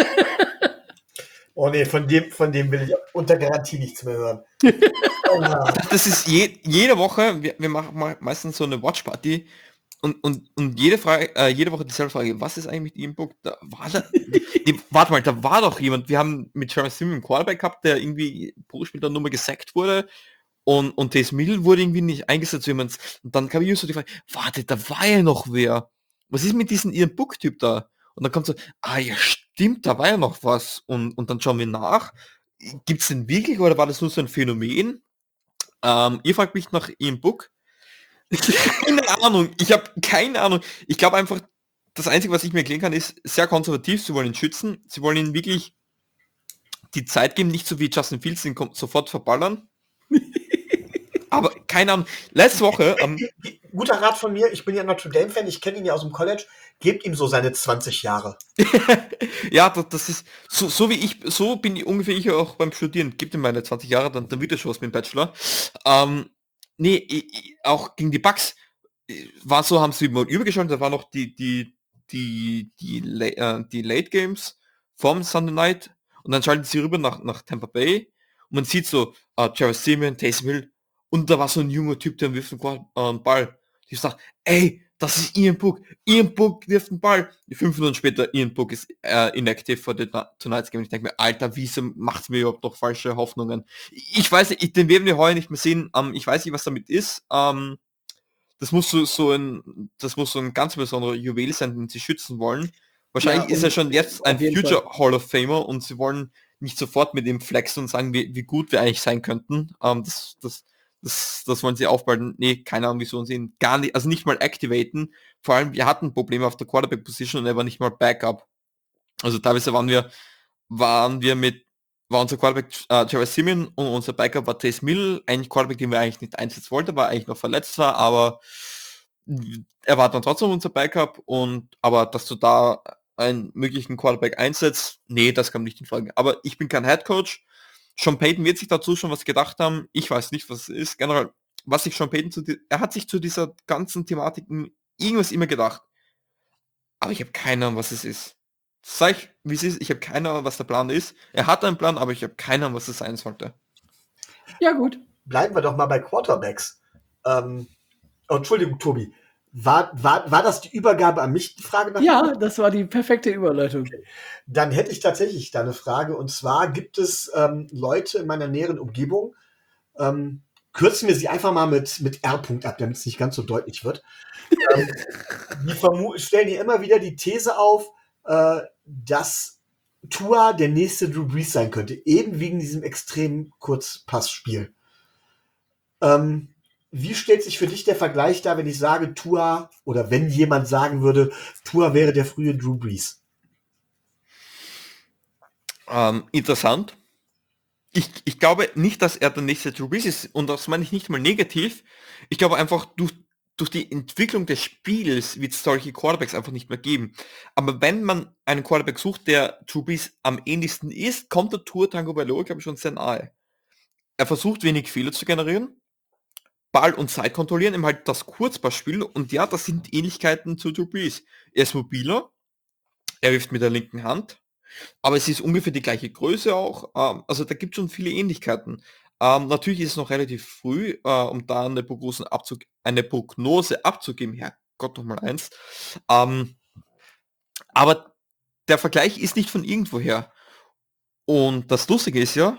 Oh nee, von dem will ich unter Garantie nichts mehr hören. Das ist jede Woche, wir machen meistens so eine Watch-Party und jede Woche dieselbe Frage, was ist eigentlich mit Ian Book? Warte mal, da war doch jemand, wir haben mit Jeremy Sim einen Quarterback gehabt, der irgendwie pro Spiel dann nur mal gesackt wurde und Taysom Hill wurde irgendwie nicht eingesetzt. Und dann kam ich so die Frage, warte, da war ja noch wer. Was ist mit diesem Ian Book-Typ da? Und dann kommt so, ja stimmt, da war ja noch was. Und dann schauen wir nach. Gibt's den wirklich oder war das nur so ein Phänomen? Ihr fragt mich nach Ian Book. Keine Ahnung, ich habe keine Ahnung. Ich glaube einfach, das Einzige, was ich mir erklären kann, ist sehr konservativ. Sie wollen ihn schützen. Sie wollen ihn wirklich die Zeit geben, nicht so wie Justin Fields, den sofort verballern. Aber keine Ahnung. Letzte Woche guter Rat von mir, ich bin ja Notre Dame-Fan, ich kenne ihn ja aus dem College, gebt ihm so seine 20 Jahre. Ja, das ist so wie so bin ich ungefähr ich auch beim Studieren. Gib ihm meine 20 Jahre, dann wird er schon was mit dem Bachelor. Nee, auch gegen die Bucks war so, haben sie mal übergeschaltet, da war noch die Late Games vom Sunday Night und dann schalten sie rüber nach Tampa Bay und man sieht so Travis Simeon, Taysom Hill und da war so ein junger Typ, der wirft einen Ball. Ich sag, ey, das ist Ian Book. Ian Book wirft einen Ball. 5 Minuten später, Ian Book ist inactive for the tonight's game. Ich denke mir, Alter, wieso macht's mir überhaupt noch falsche Hoffnungen? Ich weiß nicht, den werden wir heuer nicht mehr sehen. Ich weiß nicht, was damit ist. Das muss das muss so ein ganz besonderer Juwel sein, den sie schützen wollen. Wahrscheinlich Ja, ist er schon jetzt auf ein jeden Future Hall of Famer und sie wollen nicht sofort mit ihm flexen und sagen, wie gut wir eigentlich sein könnten. Das wollen sie aufbauen. Nee, keine Ahnung, wieso sie ihn gar nicht, also nicht mal activaten. Vor allem, wir hatten Probleme auf der Quarterback-Position und er war nicht mal Backup. Also teilweise war unser Quarterback Travis Simeon und unser Backup war Taysom Hill, ein Quarterback, den wir eigentlich nicht einsetzen wollten, weil er eigentlich noch verletzt war, aber er war dann trotzdem unser Backup aber dass du da einen möglichen Quarterback einsetzt, nee, das kam nicht in Frage. Aber ich bin kein Headcoach. Sean Payton wird sich dazu schon was gedacht haben. Ich weiß nicht, was es ist. Generell, was sich Sean Payton er hat sich zu dieser ganzen Thematiken irgendwas immer gedacht. Aber ich habe keine Ahnung, was es ist. Sag ich, wie es ist, ich habe keine Ahnung, was der Plan ist. Er hat einen Plan, aber ich habe keine Ahnung, was es sein sollte. Ja, gut. Bleiben wir doch mal bei Quarterbacks. Entschuldigung, Tobi. War das die Übergabe an mich, die Frage nach? Ja, das war die perfekte Überleitung. Dann hätte ich tatsächlich da eine Frage. Und zwar gibt es Leute in meiner näheren Umgebung, kürzen wir sie einfach mal mit R. ab, damit es nicht ganz so deutlich wird. Die stellen hier immer wieder die These auf, dass Tua der nächste Drew Brees sein könnte, eben wegen diesem extremen Kurzpassspiel. Wie stellt sich für dich der Vergleich dar, wenn ich sage Tua, oder wenn jemand sagen würde, Tua wäre der frühe Drew Brees? Interessant. Ich glaube nicht, dass er der nächste Drew Brees ist und das meine ich nicht mal negativ. Ich glaube einfach, durch die Entwicklung des Spiels wird es solche Quarterbacks einfach nicht mehr geben. Aber wenn man einen Quarterback sucht, der Drew Brees am ähnlichsten ist, kommt der Tua Tagovailoa, glaube ich, schon sehr nahe. Er versucht wenig Fehler zu generieren, Ball und Zeit kontrollieren, eben halt das Kurzpassspiel und ja, das sind Ähnlichkeiten zu Drew Brees. Er ist mobiler, er wirft mit der linken Hand, aber es ist ungefähr die gleiche Größe auch. Also da gibt es schon viele Ähnlichkeiten. Natürlich ist es noch relativ früh, um da eine Prognose abzugeben. Herrgott, noch mal eins. Aber der Vergleich ist nicht von irgendwoher. Und das Lustige ist ja,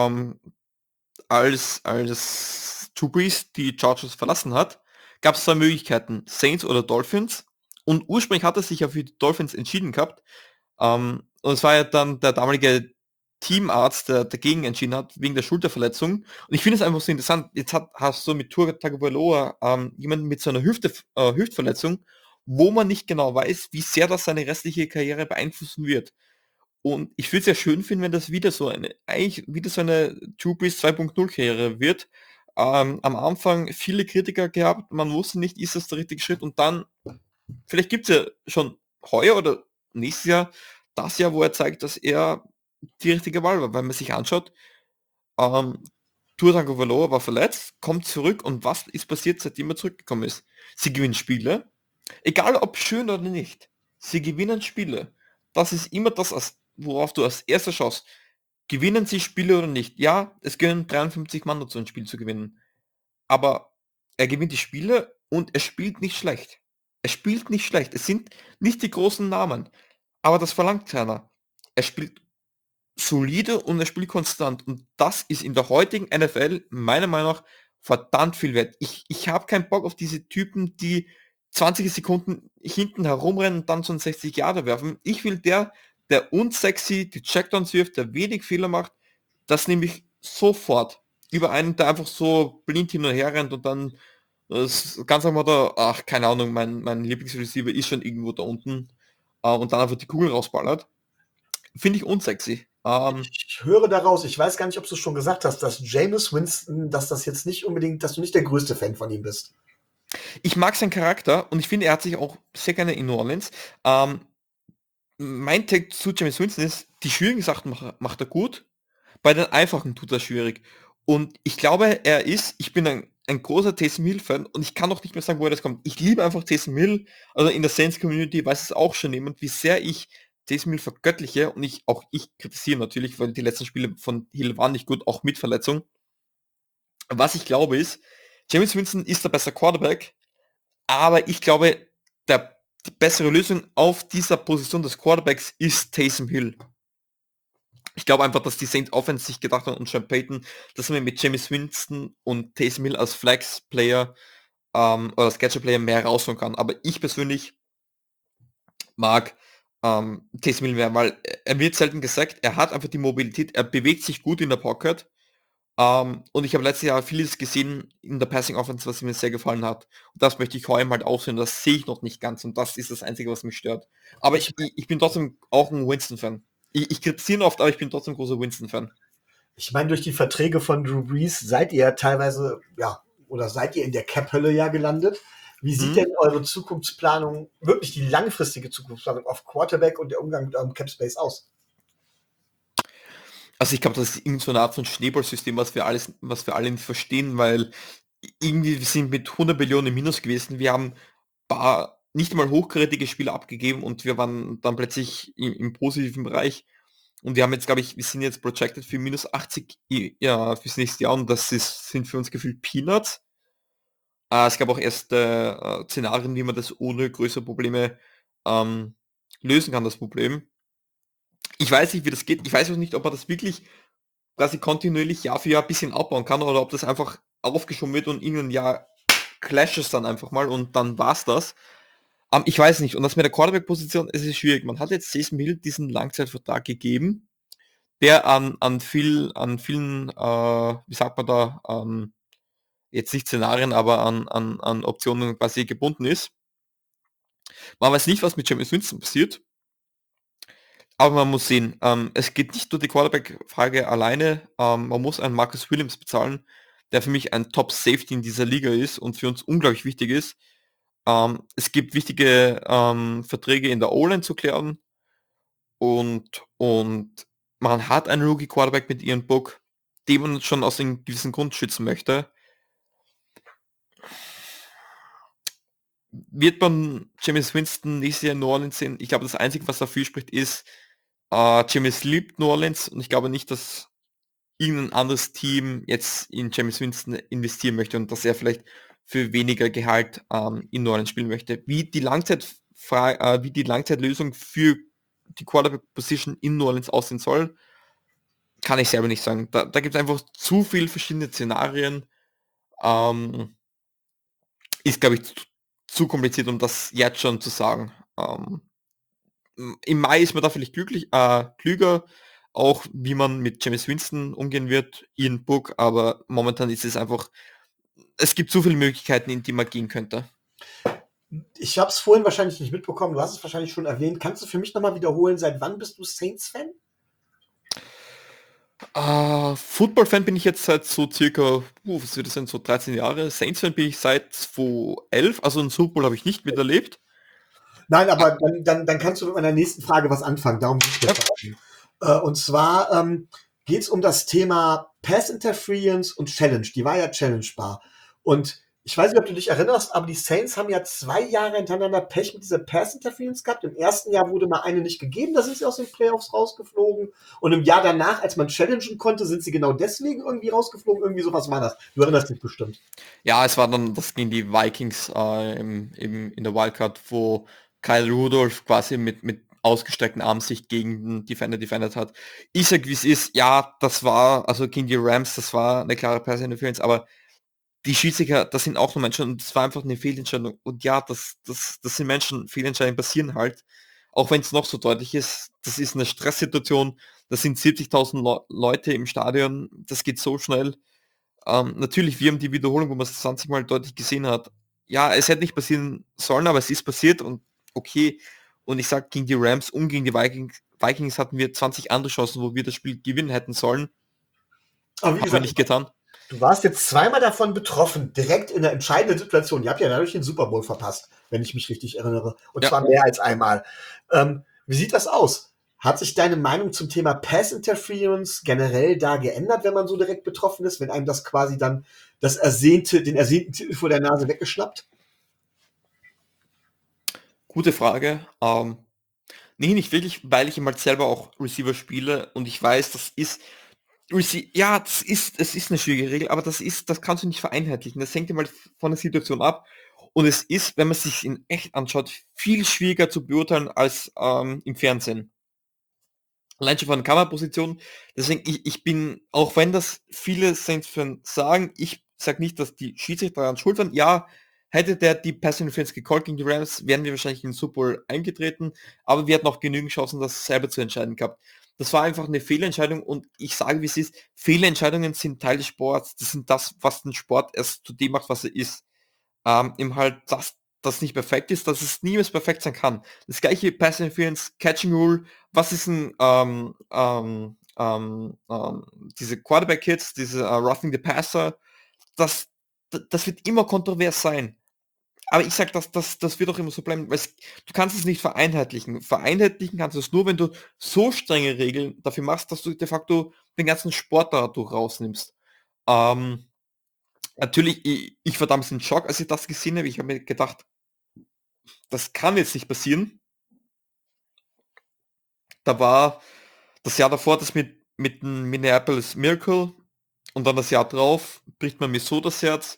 als Drew Brees die Chargers verlassen hat, gab es zwei Möglichkeiten, Saints oder Dolphins. Und ursprünglich hat er sich ja für die Dolphins entschieden gehabt. Und es war ja dann der damalige Teamarzt, der dagegen entschieden hat, wegen der Schulterverletzung. Und ich finde es einfach so interessant, jetzt hast du mit Tua Tagovailoa jemanden mit so einer Hüftverletzung, wo man nicht genau weiß, wie sehr das seine restliche Karriere beeinflussen wird. Und ich würde es ja schön finden, wenn das eigentlich wieder so eine Drew Brees 2.0 Karriere wird. Am Anfang viele Kritiker gehabt, man wusste nicht, ist das der richtige Schritt und dann, vielleicht gibt es ja schon heuer oder nächstes Jahr, das Jahr, wo er zeigt, dass er die richtige Wahl war, weil man sich anschaut, Tua Tagovailoa war verletzt, kommt zurück und was ist passiert, seitdem er zurückgekommen ist? Sie gewinnen Spiele, egal ob schön oder nicht, sie gewinnen Spiele. Das ist immer das, worauf du als erster schaust. Gewinnen sie Spiele oder nicht? Ja, es gehören 53 Mann dazu, ein Spiel zu gewinnen. Aber er gewinnt die Spiele und er spielt nicht schlecht. Er spielt nicht schlecht. Es sind nicht die großen Namen. Aber das verlangt keiner. Er spielt solide und er spielt konstant. Und das ist in der heutigen NFL meiner Meinung nach verdammt viel wert. Ich habe keinen Bock auf diese Typen, die 20 Sekunden hinten herumrennen und dann so einen 60 Jahre werfen. Ich will der unsexy die Checkdowns wirft, der wenig Fehler macht. Das nehme ich sofort über einen, der einfach so blind hin und her rennt und dann ganz einfach da, ach, keine Ahnung, mein Lieblingsreceiver ist schon irgendwo da unten und dann einfach die Kugel rausballert. Finde ich unsexy. Ich höre daraus, ich weiß gar nicht, ob du es schon gesagt hast, dass Jameis Winston, dass das jetzt nicht unbedingt, dass du nicht der größte Fan von ihm bist. Ich mag seinen Charakter und ich finde, er hat sich auch sehr gerne in New Orleans. Ähm, Mein Take zu James Winston ist, die schwierigen Sachen macht er gut, bei den einfachen tut er schwierig. Und ich glaube, ich bin ein großer Taysom Hill-Fan und ich kann auch nicht mehr sagen, woher das kommt. Ich liebe einfach Taysom Hill, also in der Saints-Community weiß es auch schon jemand, wie sehr ich Taysom Hill vergöttliche und ich kritisiere natürlich, weil die letzten Spiele von Hill waren nicht gut, auch mit Verletzung. Was ich glaube ist, James Winston ist der bessere Quarterback, aber ich glaube, die bessere Lösung auf dieser Position des Quarterbacks ist Taysom Hill. Ich glaube einfach, dass die Saints Offense sich gedacht haben und Sean Payton, dass man mit James Winston und Taysom Hill als Flex-Player oder als Gadget-Player mehr rausholen kann. Aber ich persönlich mag Taysom Hill mehr, weil er wird selten gesagt, er hat einfach die Mobilität, er bewegt sich gut in der Pocket. Und ich habe letztes Jahr vieles gesehen in der Passing Offense, was mir sehr gefallen hat. Und das möchte ich heuer halt aussehen. Das sehe ich noch nicht ganz. Und das ist das Einzige, was mich stört. Aber ich bin trotzdem auch ein Winston-Fan. Ich kritisiere ihn oft, aber ich bin trotzdem großer Winston-Fan. Ich meine, durch die Verträge von Drew Brees seid ihr ja teilweise, ja, oder seid ihr in der Cap-Hölle ja gelandet. Wie sieht denn eure Zukunftsplanung, wirklich die langfristige Zukunftsplanung auf Quarterback und der Umgang mit eurem Cap-Space aus? Also ich glaube, das ist irgend so eine Art von Schneeballsystem, was wir alle nicht verstehen, weil irgendwie wir sind mit 100 Millionen im Minus gewesen. Wir haben paar nicht einmal hochkarätige Spieler abgegeben und wir waren dann plötzlich im positiven Bereich. Und wir haben jetzt, glaube ich, wir sind jetzt projected für minus 80 ja, fürs nächste Jahr und sind für uns gefühlt Peanuts. Es gab auch erste Szenarien, wie man das ohne größere Probleme ähm, lösen kann, das Problem. Ich weiß nicht, wie das geht. Ich weiß auch nicht, ob man das wirklich quasi kontinuierlich Jahr für Jahr ein bisschen abbauen kann oder ob das einfach aufgeschoben wird und irgendein Jahr clashes dann einfach mal und dann war's das. Ich weiß nicht. Und das mit der Quarterback-Position, es ist schwierig. Man hat jetzt Taysom Hill diesen Langzeitvertrag gegeben, der an vielen, wie sagt man da, jetzt nicht Szenarien, aber an Optionen quasi gebunden ist. Man weiß nicht, was mit James Winston passiert. Aber man muss sehen, es geht nicht nur die Quarterback-Frage alleine. Man muss einen Marcus Williams bezahlen, der für mich ein Top-Safety in dieser Liga ist und für uns unglaublich wichtig ist. Es gibt wichtige Verträge in der O-Line zu klären und man hat einen Rookie-Quarterback mit Ian Book, den man schon aus einem gewissen Grund schützen möchte. Wird man Jameis Winston nächstes Jahr in New Orleans sehen? Ich glaube, das Einzige, was dafür spricht, ist, Jameis liebt New Orleans und ich glaube nicht, dass irgendein anderes Team jetzt in Jameis Winston investieren möchte und dass er vielleicht für weniger Gehalt in New Orleans spielen möchte. Wie die Langzeitlösung für die Quarterback-Position in New Orleans aussehen soll, kann ich selber nicht sagen. Da gibt es einfach zu viele verschiedene Szenarien. Ist, glaube ich, zu kompliziert, um das jetzt schon zu sagen. Im Mai ist man da vielleicht klüger, auch wie man mit Jameis Winston umgehen wird, Ian Book, aber momentan ist es einfach, es gibt so viele Möglichkeiten, in die man gehen könnte. Ich habe es vorhin wahrscheinlich nicht mitbekommen, du hast es wahrscheinlich schon erwähnt. Kannst du für mich nochmal wiederholen, seit wann bist du Saints-Fan? Football-Fan bin ich jetzt seit so circa, was wird das sein, so 13 Jahre. Saints-Fan bin ich seit 2011, also einen Super Bowl habe ich nicht miterlebt. Nein, aber dann kannst du mit meiner nächsten Frage was anfangen. Darum geht es jetzt. Und zwar geht es um das Thema Pass Interference und Challenge. Die war ja challengebar. Und ich weiß nicht, ob du dich erinnerst, aber die Saints haben ja 2 Jahre hintereinander Pech mit dieser Pass Interference gehabt. Im ersten Jahr wurde mal eine nicht gegeben, da sind sie aus den Playoffs rausgeflogen. Und im Jahr danach, als man challengen konnte, sind sie genau deswegen irgendwie rausgeflogen. Irgendwie sowas war das. Du erinnerst dich bestimmt. Ja, es war dann das gegen die Vikings in der Wildcard, wo Kyle Rudolph quasi mit ausgestreckten Armen sich gegen den Defender defended hat. Ich sag, wie es ist, ja, das war, also gegen die Rams, das war eine klare Pass Interference, aber die Schiedsrichter, das sind auch nur Menschen und das war einfach eine Fehlentscheidung. Und ja, das sind Menschen, Fehlentscheidungen passieren halt. Auch wenn es noch so deutlich ist, das ist eine Stresssituation, das sind 70.000 Leute im Stadion, das geht so schnell. Natürlich, wir haben die Wiederholung, wo man es 20 Mal deutlich gesehen hat. Ja, es hätte nicht passieren sollen, aber es ist passiert und okay. Und ich sage, gegen die Rams und gegen die Vikings hatten wir 20 andere Chancen, wo wir das Spiel gewinnen hätten sollen. Aber wie Haben wir gesagt, nicht getan. Du warst jetzt zweimal davon betroffen, direkt in der entscheidenden Situation. Ihr habt ja dadurch den Super Bowl verpasst, wenn ich mich richtig erinnere. Und Ja. zwar mehr als einmal. Wie sieht das aus? Hat sich deine Meinung zum Thema Pass Interference generell da geändert, wenn man so direkt betroffen ist, wenn einem das quasi dann den ersehnten Titel vor der Nase weggeschnappt? Gute Frage. Nee, nicht wirklich, weil ich eben halt selber auch Receiver spiele und ich weiß, es ist eine schwierige Regel, aber das kannst du nicht vereinheitlichen. Das hängt immer von der Situation ab. Und es ist, wenn man sich in echt anschaut, viel schwieriger zu beurteilen als im Fernsehen. Allein schon von der Kameraposition. Deswegen, ich bin, auch wenn das viele Saints-Fans sagen, ich sage nicht, dass die Schiedsrichter daran schuld waren. Ja, hätte der die Pass Interference gecallt gegen die Rams, wären wir wahrscheinlich in den Super Bowl eingetreten, aber wir hatten auch genügend Chancen, das selber zu entscheiden gehabt. Das war einfach eine Fehlentscheidung und ich sage, wie es ist, Fehlentscheidungen sind Teil des Sports. Das sind das, was den Sport erst zu dem macht, was er ist. Eben halt, dass das nicht perfekt ist, dass es niemals perfekt sein kann. Das gleiche Pass Interference, Catching Rule, was ist ein diese Quarterback-Hits, diese Roughing the Passer, das, das wird immer kontrovers sein. Aber ich sag, das wird auch immer so bleiben, weil du kannst es nicht vereinheitlichen. Vereinheitlichen kannst du es nur, wenn du so strenge Regeln dafür machst, dass du de facto den ganzen Sport dadurch rausnimmst. Natürlich, ich war damals in Schock, als ich das gesehen habe. Ich habe mir gedacht, das kann jetzt nicht passieren. Da war das Jahr davor das mit dem Minneapolis Miracle und dann das Jahr drauf bricht man mir so das Herz.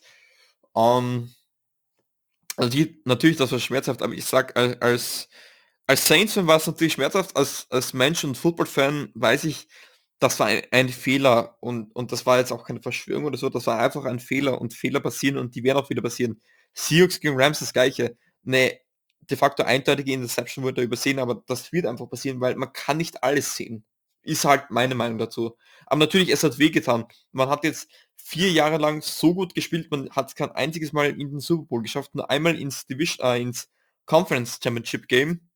Also natürlich, das war schmerzhaft, aber ich sag, als Saints-Fan war es natürlich schmerzhaft, als Mensch und Football-Fan weiß ich, das war ein Fehler und das war jetzt auch keine Verschwörung oder so, das war einfach ein Fehler und Fehler passieren und die werden auch wieder passieren. Seahawks gegen Rams das gleiche. Ne, de facto eindeutige Interception wurde da übersehen, aber das wird einfach passieren, weil man kann nicht alles sehen. Ist halt meine Meinung dazu. Aber natürlich, es hat wehgetan. Man hat jetzt 4 Jahre lang so gut gespielt, man hat kein einziges Mal in den Super Bowl geschafft, nur einmal ins Conference Championship Game.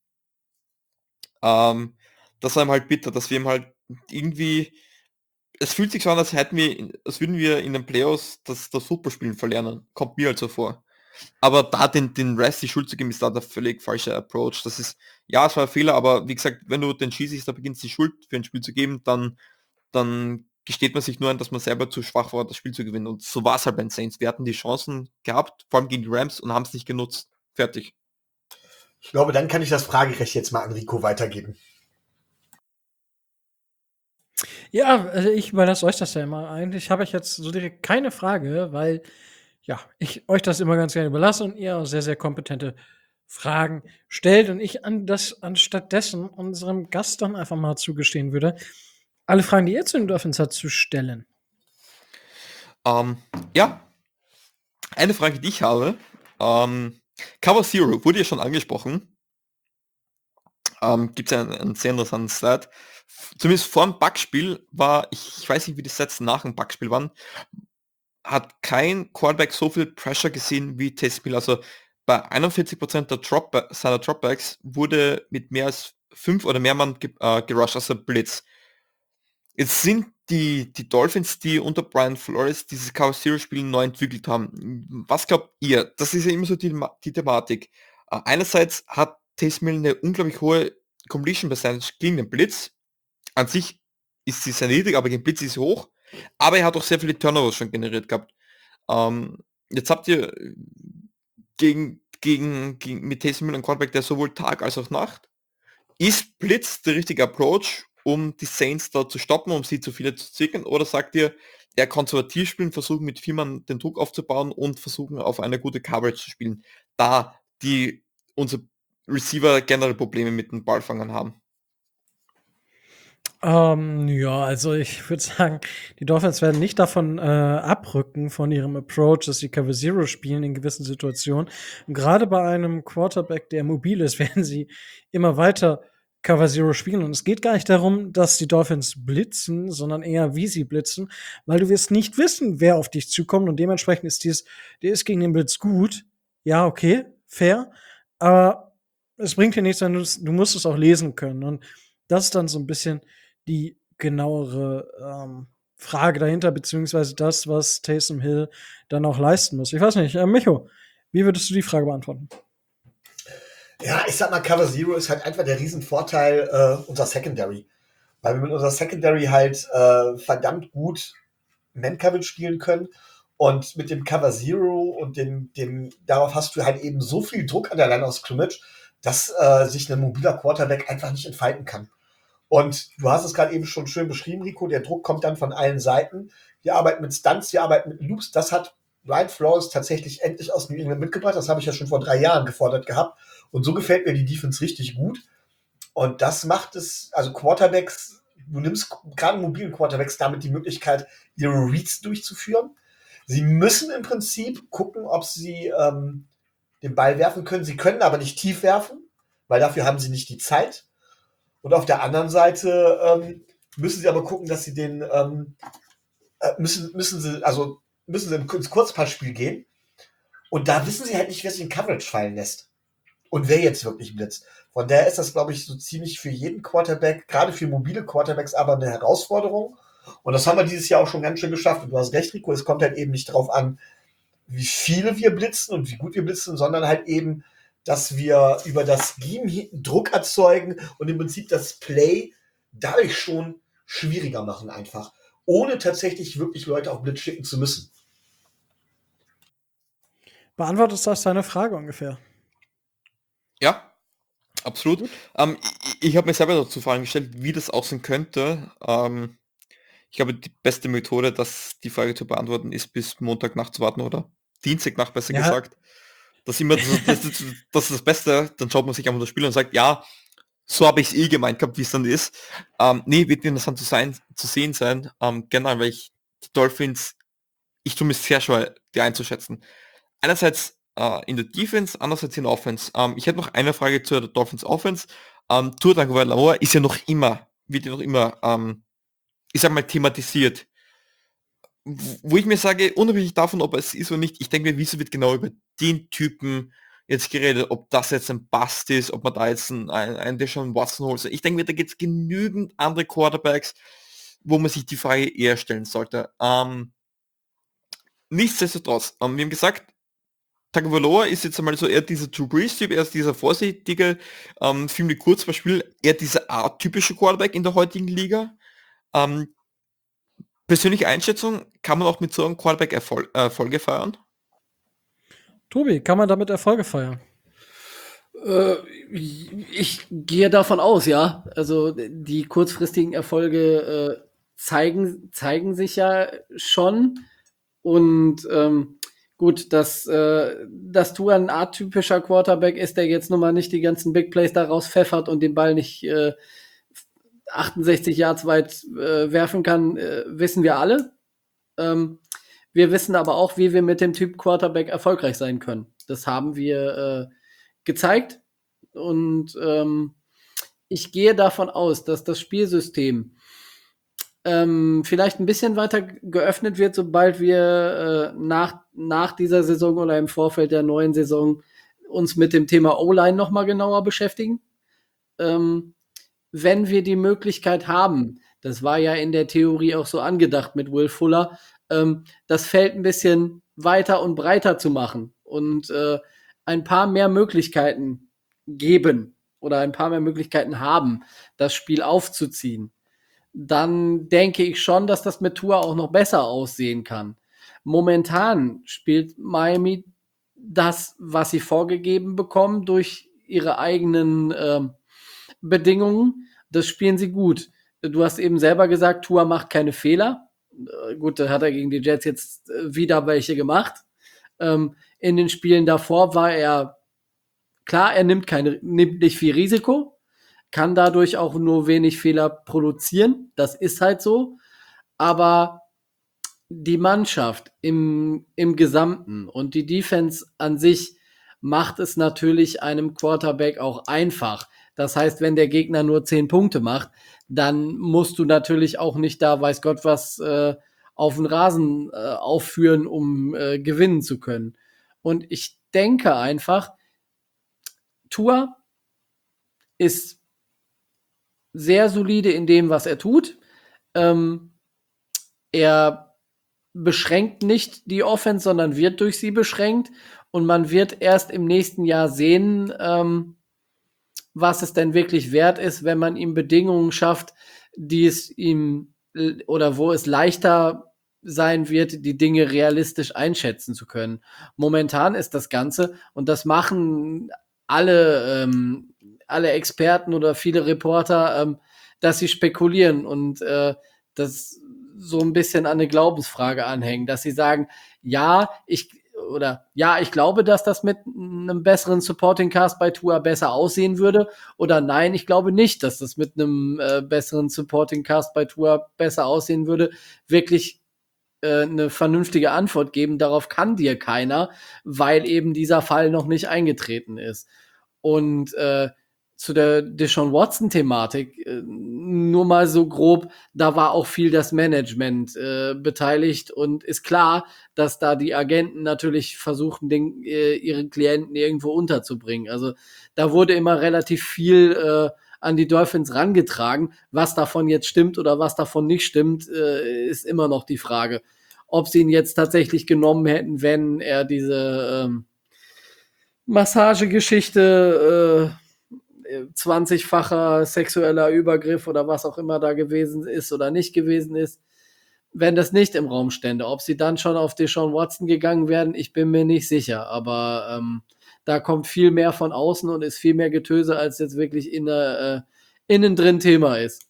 Das war ihm halt bitter, dass wir ihm halt irgendwie, es fühlt sich so an, als würden wir in den Playoffs das Footballspielen verlernen. Kommt mir halt so vor. Aber da den Rest die Schuld zu geben, ist da der völlig falsche Approach. Das ist, ja, es war ein Fehler, aber wie gesagt, wenn du den schießt, da beginnst die Schuld für ein Spiel zu geben, dann gesteht man sich nur ein, dass man selber zu schwach war, das Spiel zu gewinnen. Und so war es halt bei den Saints. Wir hatten die Chancen gehabt, vor allem gegen die Rams, und haben es nicht genutzt. Fertig. Ich glaube, dann kann ich das Fragerecht jetzt mal an Rico weitergeben. Ja, also ich überlasse euch das ja immer. Eigentlich habe ich jetzt so direkt keine Frage, weil ja, ich euch das immer ganz gerne überlasse und ihr auch sehr, sehr kompetente Fragen stellt und ich anstattdessen unserem Gast dann einfach mal zugestehen würde, alle Fragen, die ihr zu den Dolphins hat, zu stellen. Ja, eine Frage, die ich habe. Cover Zero wurde ja schon angesprochen. Gibt es einen sehr interessanten Stat. Zumindest vor dem Backspiel war, ich weiß nicht, wie die Stats nach dem Backspiel waren, hat kein Quarterback so viel Pressure gesehen wie Taysom Hill. Also bei 41% seiner Dropbacks wurde mit mehr als 5 oder mehr Mann gerusht, also Blitz. Jetzt sind die Dolphins, die unter Brian Flores dieses Cover Zero Spiel neu entwickelt haben. Was glaubt ihr? Das ist ja immer so die Thematik. Einerseits hat Taysom Hill eine unglaublich hohe Completion Percentage gegen den Blitz. An sich ist sie sehr niedrig, aber gegen Blitz ist sie hoch. Aber er hat auch sehr viele Turnovers schon generiert gehabt. Jetzt habt ihr mit Taysom Hill einen Quarterback, der sowohl Tag als auch Nacht. Ist Blitz der richtige Approach, um die Saints da zu stoppen, um sie zu viele zu zwicken? Oder sagt ihr, eher konservativ spielen, versuchen mit 4 Mann den Druck aufzubauen und versuchen auf eine gute Coverage zu spielen, da unsere Receiver generell Probleme mit den Ballfangern haben? Ja, also ich würde sagen, die Dolphins werden nicht davon abrücken von ihrem Approach, dass sie Cover Zero spielen in gewissen Situationen. Und gerade bei einem Quarterback, der mobil ist, werden sie immer weiter Cover Zero spielen. Und es geht gar nicht darum, dass die Dolphins blitzen, sondern eher, wie sie blitzen, weil du wirst nicht wissen, wer auf dich zukommt. Und dementsprechend ist der ist gegen den Blitz gut. Ja, okay, fair. Aber es bringt dir nichts, wenn du musst es auch lesen können. Und das ist dann so ein bisschen die genauere Frage dahinter, beziehungsweise das, was Taysom Hill dann auch leisten muss. Ich weiß nicht, Micho, wie würdest du die Frage beantworten? Ja, ich sag mal, Cover Zero ist halt einfach der Riesenvorteil unser Secondary. Weil wir mit unserer Secondary halt verdammt gut Man-Coverage spielen können. Und mit dem Cover Zero und darauf hast du halt eben so viel Druck an der Line of Scrimmage, dass sich ein mobiler Quarterback einfach nicht entfalten kann. Und du hast es gerade eben schon schön beschrieben, Rico, der Druck kommt dann von allen Seiten. Wir arbeiten mit Stunts, wir arbeiten mit Loops. Das hat Brian Flores tatsächlich endlich aus New England mitgebracht. Das habe ich ja schon vor 3 Jahren gefordert gehabt. Und so gefällt mir die Defense richtig gut. Und das macht es, also Quarterbacks, du nimmst gerade mobilen Quarterbacks damit die Möglichkeit, ihre Reads durchzuführen. Sie müssen im Prinzip gucken, ob sie den Ball werfen können. Sie können aber nicht tief werfen, weil dafür haben sie nicht die Zeit. Und auf der anderen Seite müssen sie aber gucken, dass sie müssen sie ins Kurzpassspiel gehen. Und da wissen sie halt nicht, wer sich in Coverage fallen lässt. Und wer jetzt wirklich blitzt. Von daher ist das, glaube ich, so ziemlich für jeden Quarterback, gerade für mobile Quarterbacks, aber eine Herausforderung. Und das haben wir dieses Jahr auch schon ganz schön geschafft. Und du hast recht, Rico, es kommt halt eben nicht drauf an, wie viele wir blitzen und wie gut wir blitzen, sondern halt eben, dass wir über das Scheme Druck erzeugen und im Prinzip das Play dadurch schon schwieriger machen einfach, ohne tatsächlich wirklich Leute auf Blitz schicken zu müssen. Beantwortet das deine Frage ungefähr? Ja, absolut. Ich habe mir selber dazu Fragen gestellt, wie das aussehen könnte. Ich glaube, die beste Methode, die Frage zu beantworten, ist bis Montagnacht zu warten, oder? Dienstagnacht besser gesagt. Das ist immer das ist das Beste. Dann schaut man sich einmal das Spiel und sagt, ja, so habe ich es gemeint gehabt, wie es dann ist. Nee, wird interessant zu sehen sein. Genau, weil die Dolphins, ich tue mir sehr schwer, die einzuschätzen. Einerseits in der Defense, andererseits in der Offense. Ich hätte noch eine Frage zur Dolphins Offense. Tua Tagovailoa wird ja noch immer, ich sag mal, thematisiert. Wo ich mir sage, unabhängig davon, ob es ist oder nicht, ich denke mir, wieso wird genau über den Typen jetzt geredet, ob das jetzt ein Bust ist, ob man da jetzt einen Deshaun Watson holt. Ich denke mir, da gibt es genügend andere Quarterbacks, wo man sich die Frage eher stellen sollte. Nichtsdestotrotz, wir haben gesagt, Tagovailoa ist jetzt einmal so eher dieser Drew Brees-Typ, er ist dieser vorsichtige, viel mit Kurzballspiel, eher dieser atypische Quarterback in der heutigen Liga. Persönliche Einschätzung, kann man auch mit so einem Quarterback Erfolge feiern? Tobi, kann man damit Erfolge feiern? Ich gehe davon aus, ja. Also die kurzfristigen Erfolge zeigen sich ja schon. Und gut, dass Tua ein atypischer Quarterback ist, der jetzt nun mal nicht die ganzen Big Plays da rauspfeffert und den Ball nicht 68 Yards weit werfen kann, wissen wir alle. Wir wissen aber auch, wie wir mit dem Typ Quarterback erfolgreich sein können. Das haben wir gezeigt. Und ich gehe davon aus, dass das Spielsystem vielleicht ein bisschen weiter geöffnet wird, sobald wir nach dieser Saison oder im Vorfeld der neuen Saison uns mit dem Thema O-Line noch mal genauer beschäftigen. Wenn wir die Möglichkeit haben, das war ja in der Theorie auch so angedacht mit Will Fuller, das Feld ein bisschen weiter und breiter zu machen und ein paar mehr Möglichkeiten geben oder ein paar mehr Möglichkeiten haben, das Spiel aufzuziehen, dann denke ich schon, dass das mit Tua auch noch besser aussehen kann. Momentan spielt Miami das, was sie vorgegeben bekommen, durch ihre eigenen Bedingungen. Das spielen sie gut. Du hast eben selber gesagt, Tua macht keine Fehler. Gut, da hat er gegen die Jets jetzt wieder welche gemacht. In den Spielen davor war er, klar, er nimmt nicht viel Risiko, kann dadurch auch nur wenig Fehler produzieren. Das ist halt so. Aber die Mannschaft im Gesamten und die Defense an sich macht es natürlich einem Quarterback auch einfach. Das heißt, wenn der Gegner nur 10 Punkte macht, dann musst du natürlich auch nicht da, weiß Gott was, auf den Rasen aufführen, um gewinnen zu können. Und ich denke einfach, Tua ist sehr solide in dem, was er tut. er beschränkt nicht die Offense, sondern wird durch sie beschränkt. Und man wird erst im nächsten Jahr sehen, was es denn wirklich wert ist, wenn man ihm Bedingungen schafft, die es ihm oder wo es leichter sein wird, die Dinge realistisch einschätzen zu können. Momentan ist das Ganze, und das machen alle Experten oder viele Reporter, dass sie spekulieren und das so ein bisschen an eine Glaubensfrage anhängen, dass sie sagen, ja, ich glaube, dass das mit einem besseren Supporting Cast bei Tua besser aussehen würde, oder nein, ich glaube nicht, dass das mit einem besseren Supporting Cast bei Tua besser aussehen würde. Wirklich eine vernünftige Antwort geben, darauf kann dir keiner, weil eben dieser Fall noch nicht eingetreten ist. Und zu der Deshaun Watson-Thematik, nur mal so grob, da war auch viel das Management beteiligt, und ist klar, dass da die Agenten natürlich versuchen, ihre Klienten irgendwo unterzubringen. Also da wurde immer relativ viel an die Dolphins rangetragen. Was davon jetzt stimmt oder was davon nicht stimmt, ist immer noch die Frage. Ob sie ihn jetzt tatsächlich genommen hätten, wenn er diese Massagegeschichte 20-facher sexueller Übergriff oder was auch immer da gewesen ist oder nicht gewesen ist, wenn das nicht im Raum stände. Ob sie dann schon auf Deshaun Watson gegangen wären, ich bin mir nicht sicher. Aber da kommt viel mehr von außen und ist viel mehr Getöse, als jetzt wirklich innen drin Thema ist.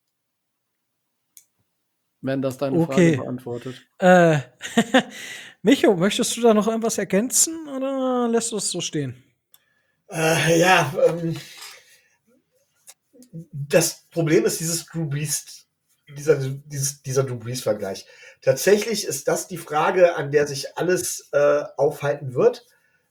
Wenn das deine Frage beantwortet. Micho, möchtest du da noch irgendwas ergänzen oder lässt du es so stehen? Das Problem ist dieses Drew Brees, dieser Drew Brees-Vergleich. Tatsächlich ist das die Frage, an der sich alles aufhalten wird.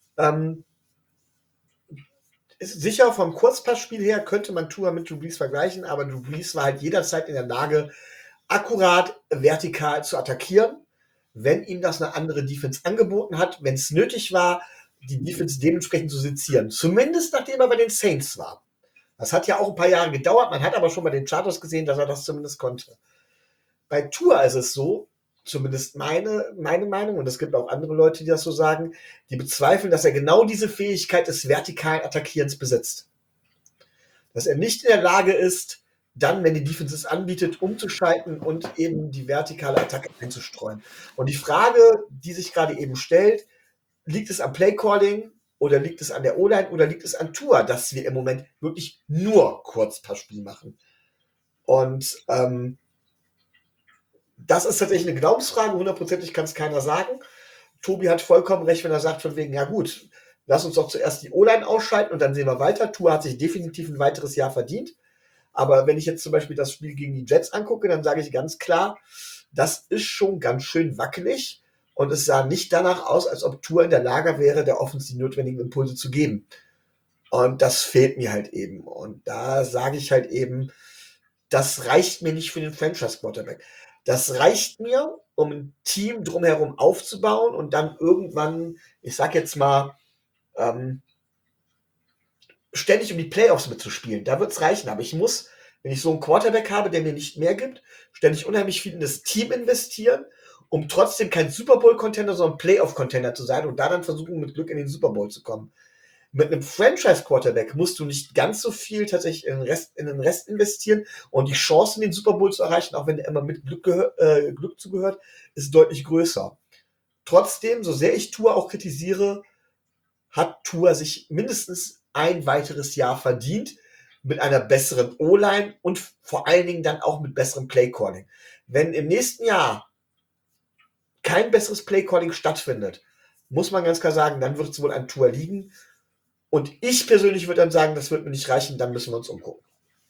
Ist sicher, vom Kurzpassspiel her könnte man Tua mit Drew Brees vergleichen, aber Drew Brees war halt jederzeit in der Lage, akkurat vertikal zu attackieren, wenn ihm das eine andere Defense angeboten hat, wenn es nötig war, die Defense dementsprechend zu sezieren. Zumindest nachdem er bei den Saints war. Das hat ja auch ein paar Jahre gedauert, man hat aber schon bei den Chargers gesehen, dass er das zumindest konnte. Bei Tua ist es so, zumindest meine Meinung, und es gibt auch andere Leute, die das so sagen, die bezweifeln, dass er genau diese Fähigkeit des vertikalen Attackierens besitzt. Dass er nicht in der Lage ist, dann, wenn die Defense es anbietet, umzuschalten und eben die vertikale Attacke einzustreuen. Und die Frage, die sich gerade eben stellt, liegt es am Playcalling oder liegt es an der O-Line oder liegt es an Tua, dass wir im Moment wirklich nur Kurzpassspiel machen? Und das ist tatsächlich eine Glaubensfrage, hundertprozentig kann es keiner sagen. Tobi hat vollkommen recht, wenn er sagt von wegen, ja gut, lass uns doch zuerst die O-Line ausschalten und dann sehen wir weiter. Tua hat sich definitiv ein weiteres Jahr verdient. Aber wenn ich jetzt zum Beispiel das Spiel gegen die Jets angucke, dann sage ich ganz klar, das ist schon ganz schön wackelig und es sah nicht danach aus, als ob Tua in der Lage wäre, der Offense die notwendigen Impulse zu geben. Und das fehlt mir halt eben. Und da sage ich halt eben, das reicht mir nicht für den Franchise-Quarterback. Das reicht mir, um ein Team drumherum aufzubauen und dann irgendwann, ich sag jetzt mal, ständig um die Playoffs mitzuspielen. Da wird es reichen. Aber ich muss, wenn ich so einen Quarterback habe, der mir nicht mehr gibt, ständig unheimlich viel in das Team investieren, um trotzdem kein Super Bowl-Contender, sondern Playoff-Contender zu sein und da dann versuchen, mit Glück in den Super Bowl zu kommen. Mit einem Franchise-Quarterback musst du nicht ganz so viel tatsächlich in den Rest investieren und die Chance, den Super Bowl zu erreichen, auch wenn der immer mit Glück zugehört, ist deutlich größer. Trotzdem, so sehr ich Tua auch kritisiere, hat Tua sich mindestens ein weiteres Jahr verdient mit einer besseren O-Line und vor allen Dingen dann auch mit besserem Playcalling. Wenn im nächsten Jahr kein besseres Playcalling stattfindet, muss man ganz klar sagen, dann wird es wohl an Tua liegen. Und ich persönlich würde dann sagen, das wird mir nicht reichen, dann müssen wir uns umgucken.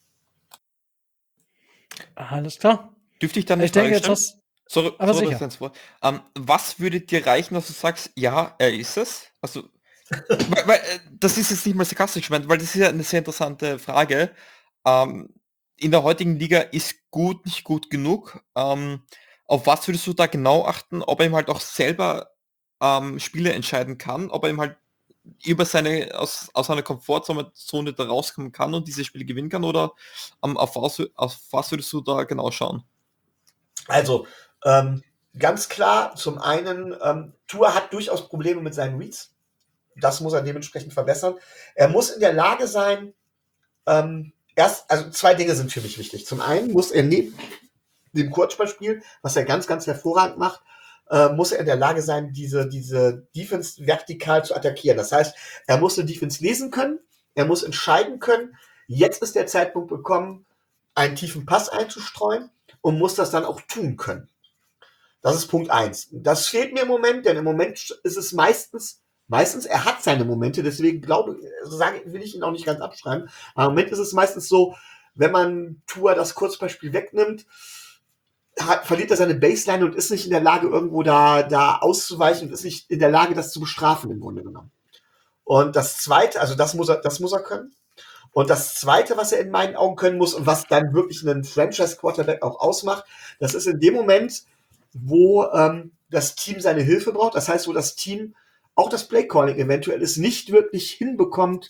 Alles klar. Dürfte ich dann Ich denke jetzt was. Aber sicher. Was würde dir reichen, dass du sagst, ja, er ist es? Also, weil das ist jetzt nicht mal sarkastisch gemeint, weil das ist ja eine sehr interessante Frage. In der heutigen Liga ist gut nicht gut genug. Auf was würdest du da genau achten? Ob er ihm halt auch selber Spiele entscheiden kann, ob er ihm halt über aus seiner Komfortzone da rauskommen kann und diese Spiele gewinnen kann, oder auf was würdest du da genau schauen? Also, Ganz klar, zum einen, Tua hat durchaus Probleme mit seinen Reads. Das muss er dementsprechend verbessern. Er muss in der Lage sein, also 2 Dinge sind für mich wichtig. Zum einen muss er neben dem Kurzballspiel, was er ganz, ganz hervorragend macht, muss er in der Lage sein, diese Defense vertikal zu attackieren. Das heißt, er muss eine Defense lesen können, er muss entscheiden können, jetzt ist der Zeitpunkt gekommen, einen tiefen Pass einzustreuen und muss das dann auch tun können. Das ist Punkt 1. Das fehlt mir im Moment, denn im Moment ist es meistens, er hat seine Momente, deswegen will ich ihn auch nicht ganz abschreiben, aber im Moment ist es meistens so, wenn man Tua das Kurzballspiel wegnimmt, verliert er seine Baseline und ist nicht in der Lage, irgendwo da auszuweichen und ist nicht in der Lage, das zu bestrafen, im Grunde genommen. Und das Zweite, also das muss er können. Und das Zweite, was er in meinen Augen können muss und was dann wirklich einen Franchise-Quarterback auch ausmacht, das ist in dem Moment, wo das Team seine Hilfe braucht. Das heißt, wo das Team auch das Play-Calling eventuell ist, nicht wirklich hinbekommt,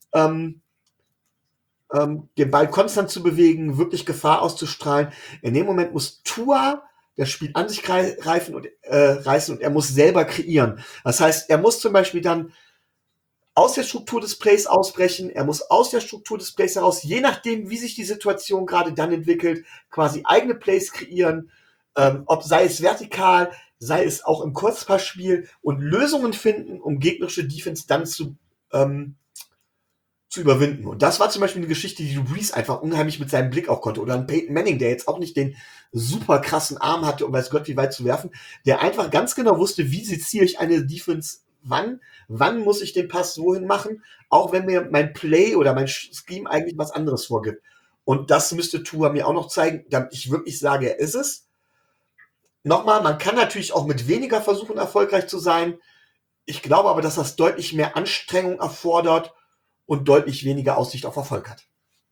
den Ball konstant zu bewegen, wirklich Gefahr auszustrahlen. In dem Moment muss Tua das Spiel an sich reißen und er muss selber kreieren. Das heißt, er muss zum Beispiel dann aus der Struktur des Plays ausbrechen, er muss aus der Struktur des Plays heraus, je nachdem, wie sich die Situation gerade dann entwickelt, quasi eigene Plays kreieren, sei es vertikal, sei es auch im Kurzpassspiel und Lösungen finden, um gegnerische Defense dann zu überwinden. Und das war zum Beispiel eine Geschichte, die Brees einfach unheimlich mit seinem Blick auch konnte. Oder ein Peyton Manning, der jetzt auch nicht den super krassen Arm hatte, um weiß Gott wie weit zu werfen, der einfach ganz genau wusste, wie seziere ich eine Defense wann muss ich den Pass wohin machen, auch wenn mir mein Play oder mein Scheme eigentlich was anderes vorgibt. Und das müsste Tua mir auch noch zeigen, damit ich wirklich sage, er ist es. Nochmal, man kann natürlich auch mit weniger versuchen, erfolgreich zu sein. Ich glaube aber, dass das deutlich mehr Anstrengung erfordert und deutlich weniger Aussicht auf Erfolg hat.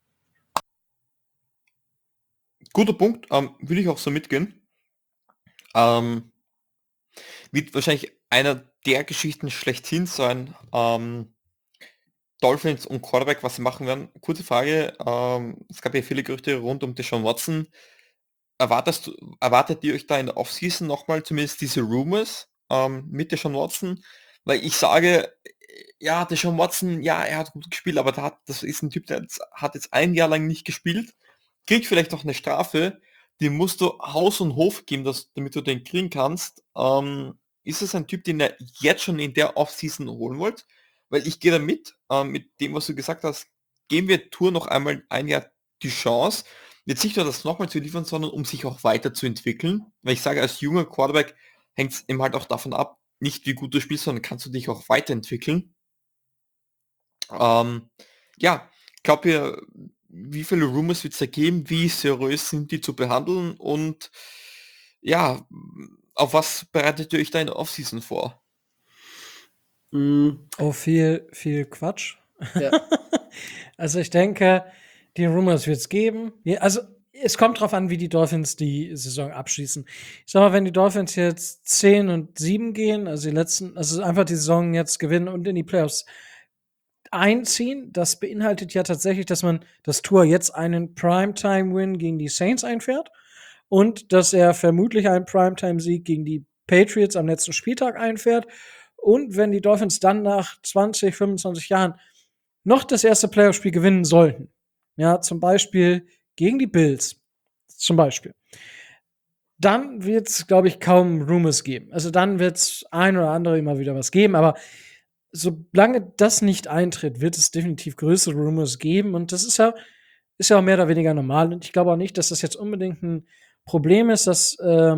Guter Punkt, würde ich auch so mitgehen. Wird wahrscheinlich einer der Geschichten schlechthin sein. Dolphins und Quarterback, was sie machen werden. Kurze Frage, es gab ja viele Gerüchte rund um Deshaun Watson. Erwartet ihr euch da in der Offseason nochmal zumindest diese Rumors mit Deshaun Watson? Weil ich sage, ja, Deshaun Watson, ja, er hat gut gespielt, aber das ist ein Typ, der hat jetzt 1 Jahr lang nicht gespielt, kriegt vielleicht noch eine Strafe, die musst du Haus und Hof geben, damit du den kriegen kannst. Ist es ein Typ, den ihr jetzt schon in der Offseason holen wollt? Weil ich gehe da mit dem, was du gesagt hast, geben wir Tour noch einmal 1 Jahr die Chance, jetzt nicht nur das nochmal zu liefern, sondern um sich auch weiterzuentwickeln. Weil ich sage, als junger Quarterback hängt es eben halt auch davon ab, nicht wie gut du spielst, sondern kannst du dich auch weiterentwickeln. Ja, glaubt ihr, wie viele Rumors wird es da geben? Wie seriös sind die zu behandeln? Und ja, auf was bereitet ihr euch da in der Offseason vor? Oh, viel Quatsch. Ja. Also ich denke, die Rumors wird es geben. Also es kommt drauf an, wie die Dolphins die Saison abschließen. Ich sag mal, wenn die Dolphins jetzt 10-7 gehen, also einfach die Saison jetzt gewinnen und in die Playoffs einziehen, das beinhaltet ja tatsächlich, dass man das Tour jetzt einen Primetime-Win gegen die Saints einfährt und dass er vermutlich einen Primetime-Sieg gegen die Patriots am letzten Spieltag einfährt. Und wenn die Dolphins dann nach 20, 25 Jahren noch das erste Playoff-Spiel gewinnen sollten, ja, zum Beispiel gegen die Bills, zum Beispiel, dann wird es, glaube ich, kaum Rumors geben. Also dann wird es ein oder andere immer wieder was geben, aber solange das nicht eintritt, wird es definitiv größere Rumors geben und das ist ja auch mehr oder weniger normal und ich glaube auch nicht, dass das jetzt unbedingt ein Problem ist, dass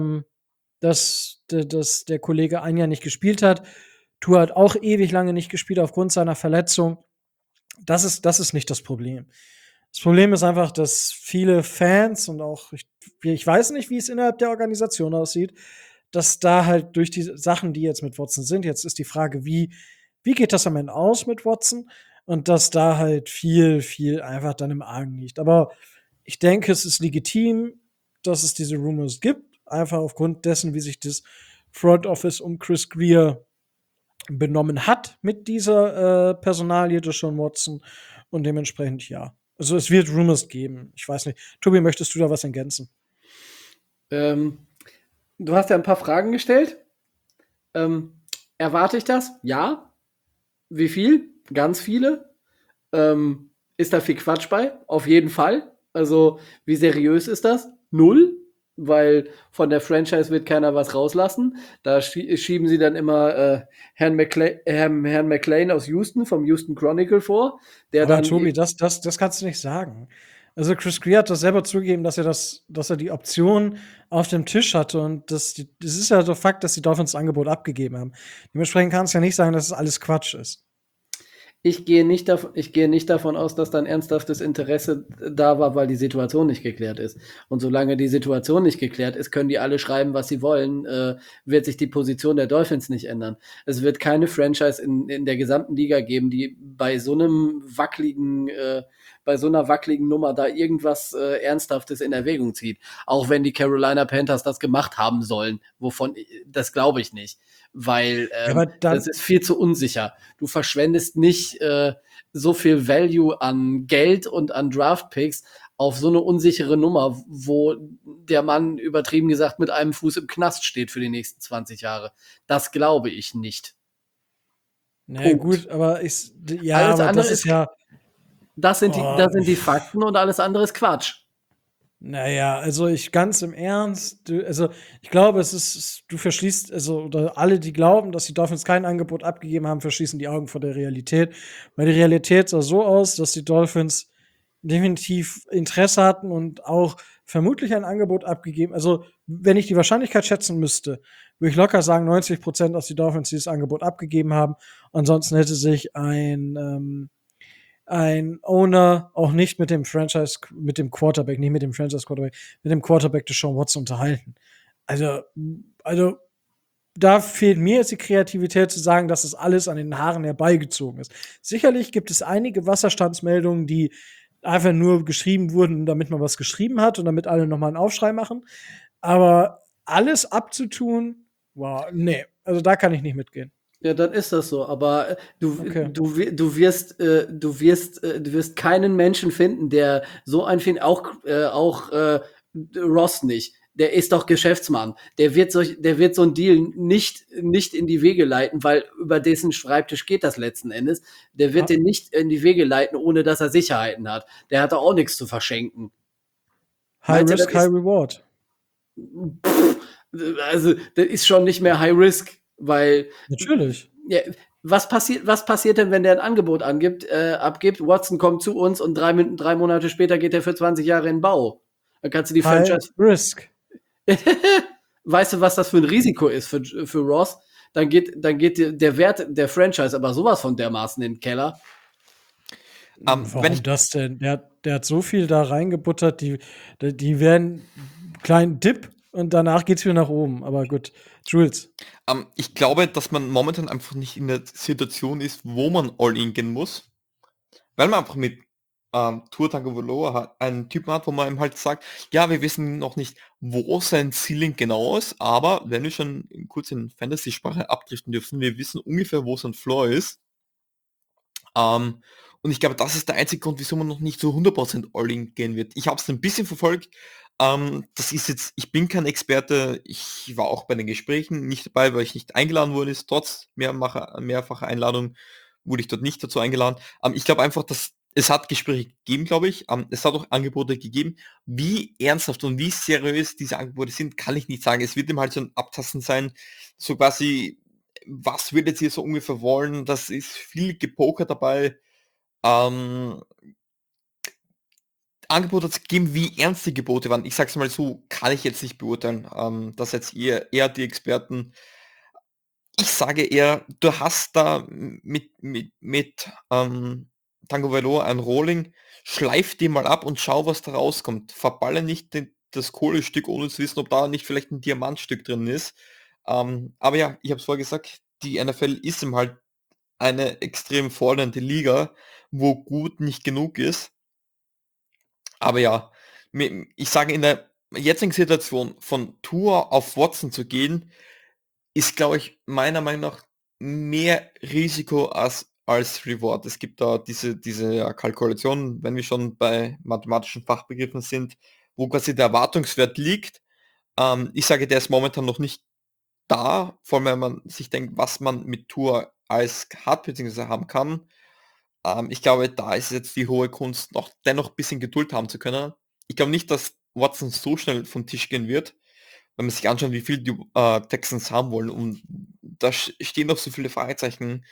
der Kollege 1 Jahr nicht gespielt hat. Tua hat auch ewig lange nicht gespielt aufgrund seiner Verletzung. Das ist nicht das Problem. Das Problem ist einfach, dass viele Fans und auch ich weiß nicht, wie es innerhalb der Organisation aussieht, dass da halt durch die Sachen, die jetzt mit Watson sind, jetzt ist die Frage, wie geht das am Ende aus mit Watson? Und dass da halt viel einfach dann im Argen liegt. Aber ich denke, es ist legitim, dass es diese Rumors gibt, einfach aufgrund dessen, wie sich das Front Office um Chris Greer benommen hat mit dieser Personalie Deshaun Watson und dementsprechend ja. Also es wird Rumors geben. Ich weiß nicht. Tobi, möchtest du da was ergänzen? Du hast ja ein paar Fragen gestellt. Ähm, erwarte ich das? Ja. Wie viel? Ganz viele. Ist da viel Quatsch bei? Auf jeden Fall. Also, wie seriös ist das? Null, weil von der Franchise wird keiner was rauslassen. Da schieben sie dann immer Herrn McLean aus Houston vom Houston Chronicle vor, der Aber dann Tobi, das kannst du nicht sagen. Also Chris Greer hat das selber zugegeben, dass er die Option auf dem Tisch hatte und das ist ja der Fakt, dass die Dolphins das Angebot abgegeben haben. Dementsprechend kannst du ja nicht sagen, dass es alles Quatsch ist. Ich gehe nicht davon aus, dass dann ernsthaftes Interesse da war, weil die Situation nicht geklärt ist. Und solange die Situation nicht geklärt ist, können die alle schreiben, was sie wollen, wird sich die Position der Dolphins nicht ändern. Es wird keine Franchise in der gesamten Liga geben, die bei so einer wackeligen Nummer da irgendwas Ernsthaftes in Erwägung zieht. Auch wenn die Carolina Panthers das gemacht haben sollen, das glaube ich nicht. Weil Ja, aber das dann, ist viel zu unsicher. Du verschwendest nicht so viel Value an Geld und an Draft-Picks auf so eine unsichere Nummer, wo der Mann übertrieben gesagt mit einem Fuß im Knast steht für die nächsten 20 Jahre. Das glaube ich nicht. na Punkt. gut, ja, Alles aber andere das ist ist, ja, das oh, sind die Fakten und alles andere ist Quatsch. naja, also ganz im Ernst, also ich glaube, du verschließt, also, oder alle, die glauben, dass die Dolphins kein Angebot abgegeben haben, verschließen die Augen vor der Realität. Weil die Realität sah so aus, dass die Dolphins definitiv Interesse hatten und auch vermutlich ein Angebot abgegeben. Also, wenn ich die Wahrscheinlichkeit schätzen müsste, würde ich locker sagen, 90% aus die Dolphins dieses Angebot abgegeben haben. Ansonsten hätte sich ein Owner auch nicht mit dem Quarterback, nicht mit dem Franchise-Quarterback, mit dem Quarterback des Sean Watson unterhalten. Also, also, da fehlt mir jetzt die Kreativität zu sagen, dass das alles an den Haaren herbeigezogen ist. Sicherlich gibt es einige Wasserstandsmeldungen, die einfach nur geschrieben wurden, damit man was geschrieben hat und damit alle nochmal einen Aufschrei machen. Aber alles abzutun, wow, nee. Also da kann ich nicht mitgehen. Ja, dann ist das so. Aber Okay. du wirst keinen Menschen finden, der so ein auch Ross nicht. Der ist doch Geschäftsmann. Der wird so ein Deal nicht in die Wege leiten, weil über dessen Schreibtisch geht das letzten Endes. Der wird Ha den nicht in die Wege leiten, ohne dass er Sicherheiten hat. Der hat doch auch nichts zu verschenken. High Meinst du, das Risk, High ist, Reward. pff, also, das ist schon nicht mehr High Risk, weil Natürlich. ja, was passiert denn, wenn der ein Angebot abgibt? Watson kommt zu uns und 3 Monate später geht er für 20 Jahre in den Bau. Dann kannst du die High Franchise. Risk. Weißt du, was das für ein Risiko ist für Ross? Dann geht der Wert der Franchise aber sowas von dermaßen in den Keller. Wenn Warum ich, das denn? Der hat so viel da reingebuttert, die werden kleinen Dip und danach geht's wieder nach oben. Aber gut. Jules. ich glaube, dass man momentan einfach nicht in der Situation ist, wo man All-In gehen muss, weil man einfach mit Tua Tagovailoa einen Typen hat, wo man ihm halt sagt, ja, wir wissen noch nicht, wo sein Ceiling genau ist, aber wenn wir schon kurz in Fantasy-Sprache abdriften dürfen, wir wissen ungefähr, wo sein Floor ist. Ähm, und ich glaube, das ist der einzige Grund, wieso man noch nicht zu 100% All-In gehen wird. Ich habe es ein bisschen verfolgt. Das ist jetzt, ich bin kein Experte, ich war auch bei den Gesprächen nicht dabei, weil ich nicht eingeladen wurde, trotz mehrfacher Einladung wurde ich dort nicht dazu eingeladen. Ich glaube einfach, dass es hat Gespräche gegeben, glaube ich. Es hat auch Angebote gegeben. Wie ernsthaft und wie seriös diese Angebote sind, kann ich nicht sagen. Es wird ihm halt so ein Abtasten sein, so quasi, was würdet ihr so ungefähr wollen? Das ist viel Gepoker dabei. Ähm, Angebote zu geben, wie ernst die Gebote waren. Ich sag's mal so, kann ich jetzt nicht beurteilen. Das jetzt eher die Experten. Ich sage eher, du hast da mit Tango Valour ein Rolling, schleif die mal ab und schau, was da rauskommt. Verballe nicht das Kohlestück, ohne zu wissen, ob da nicht vielleicht ein Diamantstück drin ist. Aber ja, ich habe es vorher gesagt, die NFL ist ihm halt eine extrem fordernde Liga, wo gut nicht genug ist. Aber ja, ich sage, in der jetzigen Situation von Tour auf Watson zu gehen, ist, glaube ich, meiner Meinung nach mehr Risiko als Reward. Es gibt da diese ja, Kalkulation, wenn wir schon bei mathematischen Fachbegriffen sind, wo quasi der Erwartungswert liegt. Ich sage, der ist momentan noch nicht da, vor allem wenn man sich denkt, was man mit Tour alles hat bzw. haben kann. Ich glaube, da ist jetzt die hohe Kunst, noch dennoch ein bisschen Geduld haben zu können. Ich glaube nicht, dass Watson so schnell vom Tisch gehen wird, wenn man sich anschaut, wie viel die Texans haben wollen. Und da stehen noch so viele Fragezeichen.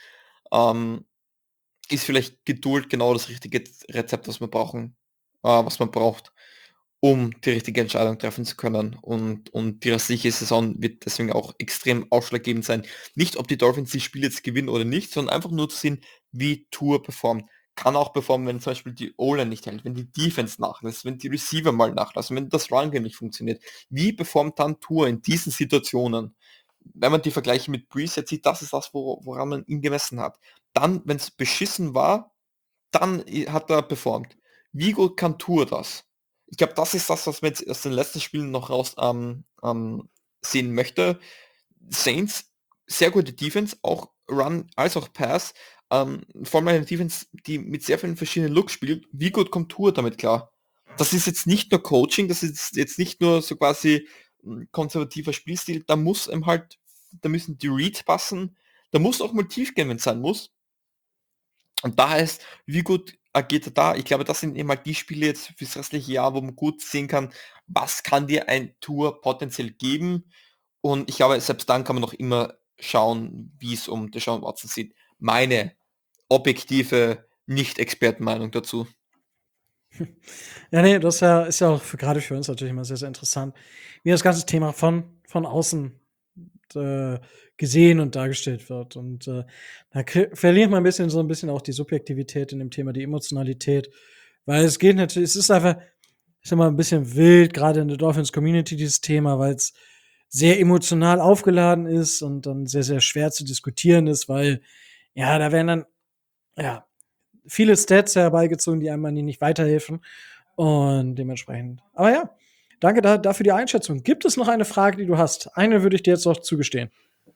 Ist vielleicht Geduld genau das richtige Rezept, was man braucht, um die richtige Entscheidung treffen zu können. Und die restliche Saison wird deswegen auch extrem ausschlaggebend sein. Nicht, ob die Dolphins die Spiele jetzt gewinnen oder nicht, sondern einfach nur zu sehen, wie Tour performt. Kann auch performen, wenn zum Beispiel die O-Line nicht hält, wenn die Defense nachlässt, wenn die Receiver mal nachlassen, wenn das Run-Game nicht funktioniert. Wie performt dann Tour in diesen Situationen? Wenn man die Vergleiche mit Breeze jetzt sieht, das ist das, woran man ihn gemessen hat. Dann, wenn es beschissen war, dann hat er performt. Wie gut kann Tour das? Ich glaube, das ist das, was man jetzt aus den letzten Spielen noch raus sehen möchte. Saints, sehr gute Defense, auch Run als auch Pass. Vor allem eine Defense, die mit sehr vielen verschiedenen Looks spielt. Wie gut kommt Tour damit klar? Das ist jetzt nicht nur Coaching, das ist jetzt nicht nur so quasi konservativer Spielstil. Da müssen die Reads passen. Da muss auch mal tief gehen, wenn es sein muss. Und da heißt, wie gut agiert er da? Ich glaube, das sind eben halt die Spiele jetzt fürs restliche Jahr, wo man gut sehen kann, was kann dir ein Tour potenziell geben. Und ich glaube, selbst dann kann man noch immer schauen, wie es um Deshaun Watson sieht. Meine objektive Nicht-Expertenmeinung dazu. Ja, nee, das ist ja auch gerade für uns natürlich immer sehr, sehr interessant, wie das ganze Thema von außen gesehen und dargestellt wird. Und da verliert man so ein bisschen auch die Subjektivität in dem Thema, die Emotionalität. Weil es geht natürlich, es ist einfach, ich sag mal, ein bisschen wild, gerade in der Dolphins-Community, dieses Thema, weil es sehr emotional aufgeladen ist und dann sehr, sehr schwer zu diskutieren ist, weil, ja, da werden dann, ja, viele Stats herbeigezogen, die einem nicht weiterhelfen. Und dementsprechend. Aber ja, danke dafür die Einschätzung. Gibt es noch eine Frage, die du hast? Eine würde ich dir jetzt noch zugestehen.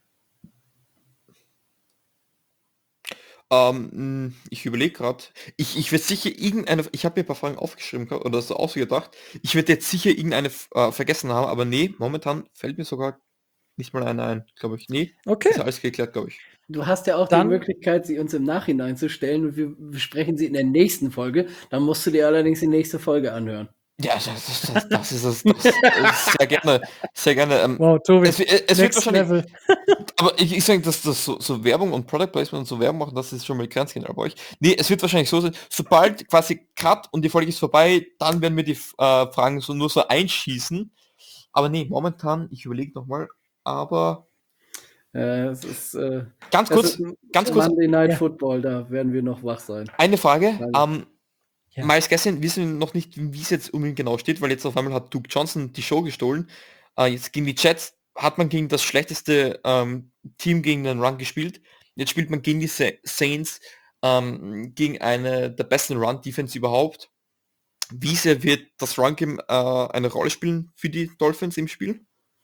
Ich überlege gerade. Ich werde sicher ich habe mir ein paar Fragen aufgeschrieben oder so ausgedacht. Ich werde jetzt sicher irgendeine vergessen haben, aber nee, momentan fällt mir sogar nicht mal eine ein, glaube ich. Nee, Okay. ist alles geklärt, glaube ich. Du hast ja auch Dann- die Möglichkeit, sie uns im Nachhinein zu stellen und wir besprechen sie in der nächsten Folge. Dann musst du dir allerdings die nächste Folge anhören. Ja, das ist es. Sehr gerne. Sehr gerne. Wow, Tobi, es wird next wahrscheinlich, level. aber ich sage, dass das so Werbung und Product Placement und so Werbung machen, das ist schon mal grenzgenial bei euch. Nee, es wird wahrscheinlich so sein, sobald quasi Cut und die Folge ist vorbei, dann werden wir die Fragen nur so einschießen. Aber nee, momentan, ich überlege nochmal, aber Es ist, ganz kurz, Monday Night Ja. Football, da werden wir noch wach sein. eine Frage. Danke. Ja. Miles Gaskin wissen wir noch nicht, wie es jetzt unbedingt genau steht, weil jetzt auf einmal hat Duke Johnson die Show gestohlen. Jetzt gegen die Jets hat man gegen das schlechteste Team gegen den Run gespielt. Jetzt spielt man gegen die Saints, gegen eine der besten Run-Defense überhaupt. Wie sehr wird das Run-Game eine Rolle spielen für die Dolphins im Spiel?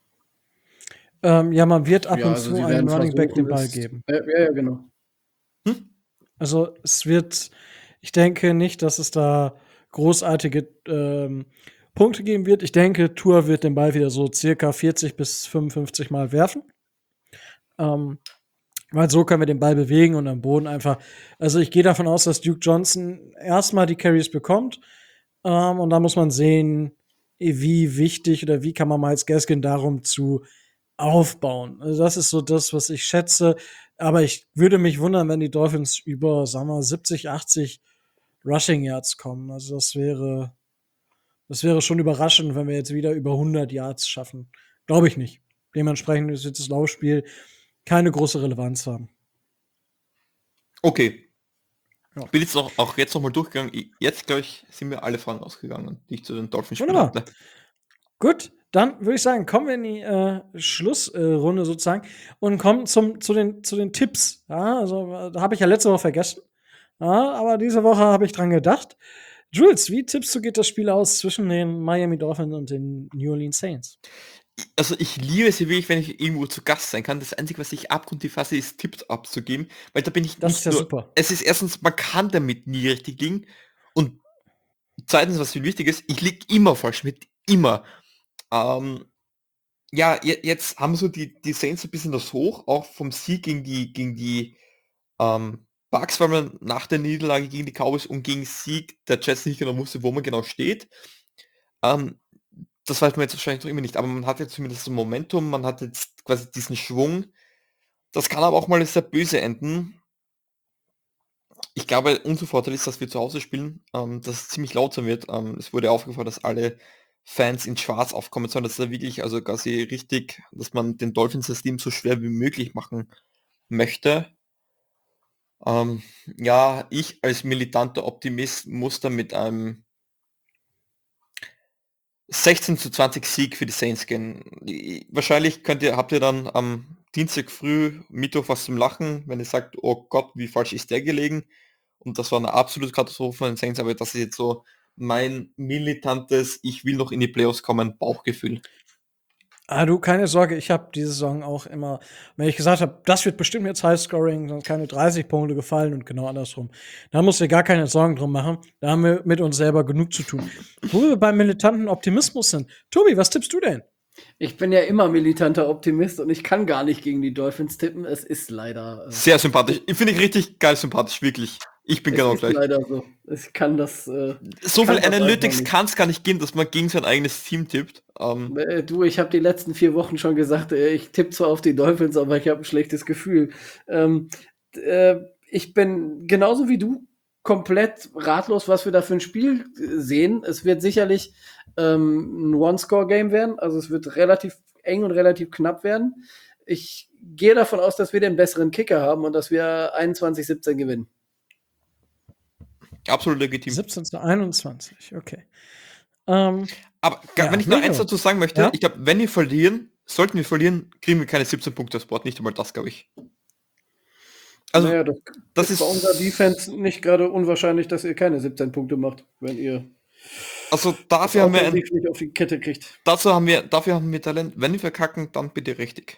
Ja, man wird ab Ja, und also zu sie einem werden Running Back den versuchen, Ball es- geben. Ja, genau. Also es wird, ich denke nicht, dass es da großartige Punkte geben wird. Ich denke, Tour wird den Ball wieder so circa 40 bis 55 Mal werfen. Weil so können wir den Ball bewegen und am Boden einfach. Also ich gehe davon aus, dass Duke Johnson erstmal die Carries bekommt. Und da muss man sehen, wie wichtig oder wie kann man Miles Gaskin darum zu aufbauen. Also das ist so das, was ich schätze. Aber ich würde mich wundern, wenn die Dolphins über, sagen wir, 70, 80 Rushing Yards kommen. Also das wäre schon überraschend, wenn wir jetzt wieder über 100 Yards schaffen. Glaube ich nicht. Dementsprechend ist jetzt das Laufspiel keine große Relevanz haben. Okay. Ja. Ich bin jetzt auch jetzt noch mal durchgegangen. Jetzt, glaube ich, sind mir alle Fragen ausgegangen, die ich zu den Dolphins spielen Wunderbar. hatte. Gut, dann würde ich sagen, kommen wir in die Schlussrunde sozusagen und kommen zu den Tipps. Ja, also da habe ich ja letzte Woche vergessen. Ja, aber diese Woche habe ich dran gedacht. Jules, wie tippst du, geht das Spiel aus zwischen den Miami Dolphins und den New Orleans Saints? Also ich liebe es ja wirklich, wenn ich irgendwo zu Gast sein kann. Das Einzige, was ich abgrundtief fasse, ist Tipps abzugeben, weil da bin ich Das nicht ist ja nur, super. es ist erstens, man kann damit nie richtig liegen und zweitens, was viel wichtig ist, ich liege immer falsch mit, immer. ja, jetzt haben so die Saints ein bisschen das Hoch, auch vom Sieg gegen die Bucks, weil man nach der Niederlage gegen die Cowboys und gegen Sieg der Jets nicht genau wusste, wo man genau steht. Ähm, Das weiß man jetzt wahrscheinlich noch immer nicht, aber man hat jetzt zumindest ein Momentum, man hat jetzt quasi diesen Schwung. Das kann aber auch mal sehr böse enden. Ich glaube, unser Vorteil ist, dass wir zu Hause spielen, dass es ziemlich laut sein wird. Es wurde aufgefordert, dass alle Fans in Schwarz aufkommen sollen. Das ist ja wirklich, also quasi richtig, dass man den Dolphins das Leben so schwer wie möglich machen möchte. Ja, ich als militanter Optimist muss da mit einem 16:20 Sieg für die Saints gehen. Wahrscheinlich habt ihr dann am Dienstag früh, Mittwoch was zum Lachen, wenn ihr sagt, oh Gott, wie falsch ist der gelegen? Und das war eine absolute Katastrophe von den Saints, aber das ist jetzt so mein militantes, ich will noch in die Playoffs kommen, Bauchgefühl. Du, keine Sorge, ich habe diese Saison auch immer, wenn ich gesagt habe, das wird bestimmt jetzt Highscoring, sonst keine 30 Punkte gefallen und genau andersrum. Da musst du dir gar keine Sorgen drum machen. Da haben wir mit uns selber genug zu tun. Wo wir beim militanten Optimismus sind. Tobi, was tippst du denn? Ich bin ja immer militanter Optimist und ich kann gar nicht gegen die Dolphins tippen. Es ist leider. Sehr sympathisch. Ich finde ich richtig geil sympathisch, wirklich. Ich bin genau ist gleich. leider so. Ich kann das. So kann viel das Analytics einfach nicht. kann es gar nicht gehen, dass man gegen sein eigenes Team tippt. Du, ich habe die letzten 4 Wochen schon gesagt, ich tippe zwar auf die Dolphins, aber ich habe ein schlechtes Gefühl. Ich bin genauso wie du komplett ratlos, was wir da für ein Spiel sehen. Es wird sicherlich ein One-Score-Game werden, also es wird relativ eng und relativ knapp werden. Ich gehe davon aus, dass wir den besseren Kicker haben und dass wir 21-17 gewinnen. Absolut legitim. 17:21, okay. Aber Ja, wenn ich noch Micho. eins dazu sagen möchte, Ja? ich glaube, wenn wir verlieren, sollten wir verlieren, kriegen wir keine 17 Punkte aufs Board. Nicht einmal das, glaube ich. Also, naja, das das ist ist bei unserer Defense nicht gerade unwahrscheinlich, dass ihr keine 17 Punkte macht, wenn ihr also dafür haben wir offensiv nicht auf die Kette kriegt. dafür haben wir Talent. Wenn wir verkacken, dann bitte richtig.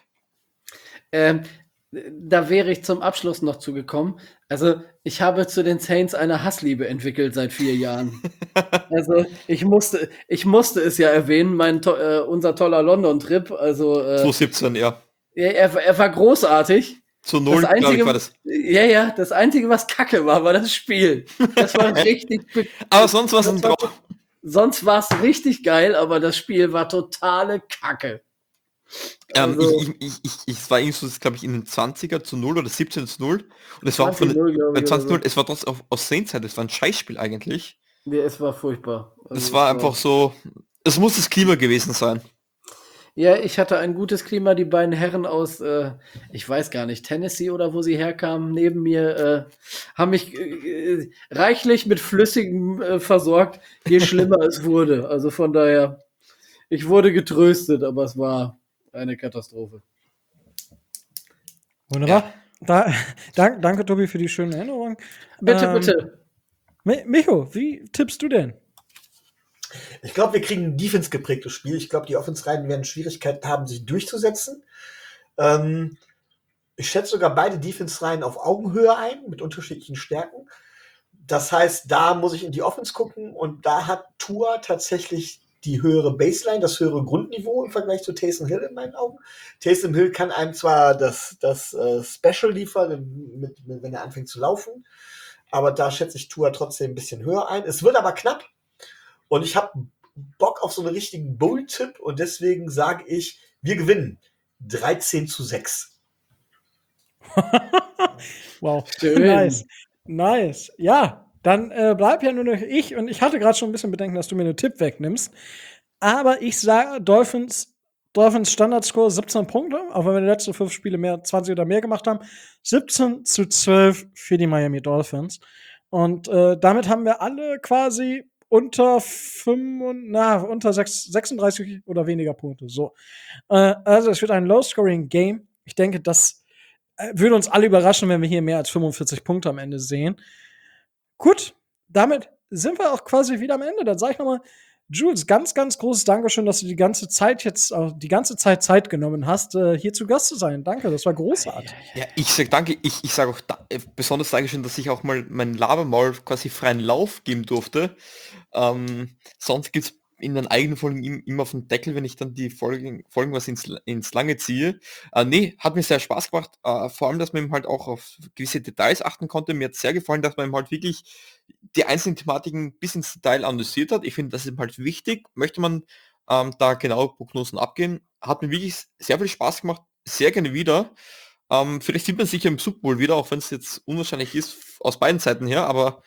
Da wäre ich zum Abschluss noch zugekommen. Also, ich habe zu den Saints eine Hassliebe entwickelt seit 4 Jahren. Also, ich musste es ja erwähnen, unser toller London-Trip. Also, 2017, ja. er war großartig. Zu 0, Das glaube ich, Einzige, war das. ja, das Einzige, was Kacke war das Spiel. Das war richtig. Aber sonst war es ein Traum. Sonst war es richtig geil, aber das Spiel war totale Kacke. Also, Es war irgendwie so, glaube ich, in den 20er zu 0 oder 17:0. Und es war auch 20:0, glaube ich, oder 20:0, so. es war trotzdem aus Saints-Seite, es war ein Scheißspiel eigentlich. Ja, es war furchtbar. Also, Es war einfach so, es muss das Klima gewesen sein. Ja, ich hatte ein gutes Klima. Die beiden Herren aus, ich weiß gar nicht, Tennessee oder wo sie herkamen, neben mir, haben mich reichlich mit Flüssigem versorgt, je schlimmer es wurde. Also von daher, ich wurde getröstet, aber es war eine Katastrophe. Wunderbar. Danke, Tobi, für die schönen Erinnerungen. Bitte, bitte. Micho, wie tippst du denn? Ich glaube, wir kriegen ein Defense-geprägtes Spiel. Ich glaube, die Offense-Reihen werden Schwierigkeiten haben, sich durchzusetzen. Ich schätze sogar beide Defense-Reihen auf Augenhöhe ein, mit unterschiedlichen Stärken. Das heißt, da muss ich in die Offense gucken und da hat Tua tatsächlich die höhere Baseline, das höhere Grundniveau im Vergleich zu Taysom Hill in meinen Augen. Taysom Hill kann einem zwar das Special liefern, wenn er anfängt zu laufen, aber da schätze ich Tua trotzdem ein bisschen höher ein. Es wird aber knapp und ich habe Bock auf so einen richtigen Bowl-Tipp und deswegen sage ich, wir gewinnen 13:6. Wow, Schön. nice. Ja, dann bleib ja nur noch ich und ich hatte gerade schon ein bisschen Bedenken, dass du mir einen Tipp wegnimmst. Aber ich sage Dolphins Standardscore 17 Punkte, auch wenn wir die letzten 5 Spiele 20 oder mehr gemacht haben. 17:12 für die Miami Dolphins. Und damit haben wir alle quasi unter 36 oder weniger Punkte. So. Also es wird ein Low-Scoring-Game. Ich denke, das würde uns alle überraschen, wenn wir hier mehr als 45 Punkte am Ende sehen. Gut, damit sind wir auch quasi wieder am Ende. Dann sage ich nochmal, Jules, ganz, ganz großes Dankeschön, dass du die ganze Zeit Zeit genommen hast, hier zu Gast zu sein. Danke, das war großartig. Ja, ich sag danke. Ich sage auch besonders Dankeschön, dass ich auch mal mein Labermaul quasi freien Lauf geben durfte. Sonst gibt's in den eigenen Folgen immer auf den Deckel, wenn ich dann die Folgen was ins Lange ziehe. Nee, hat mir sehr Spaß gemacht. Vor allem, dass man eben halt auch auf gewisse Details achten konnte. Mir hat sehr gefallen, dass man eben halt wirklich die einzelnen Thematiken bis ins Detail analysiert hat. Ich finde, das ist eben halt wichtig. Möchte man da genaue Prognosen abgehen. Hat mir wirklich sehr viel Spaß gemacht. Sehr gerne wieder. Vielleicht sieht man sich ja im Super Bowl wieder, auch wenn es jetzt unwahrscheinlich ist, aus beiden Seiten her, aber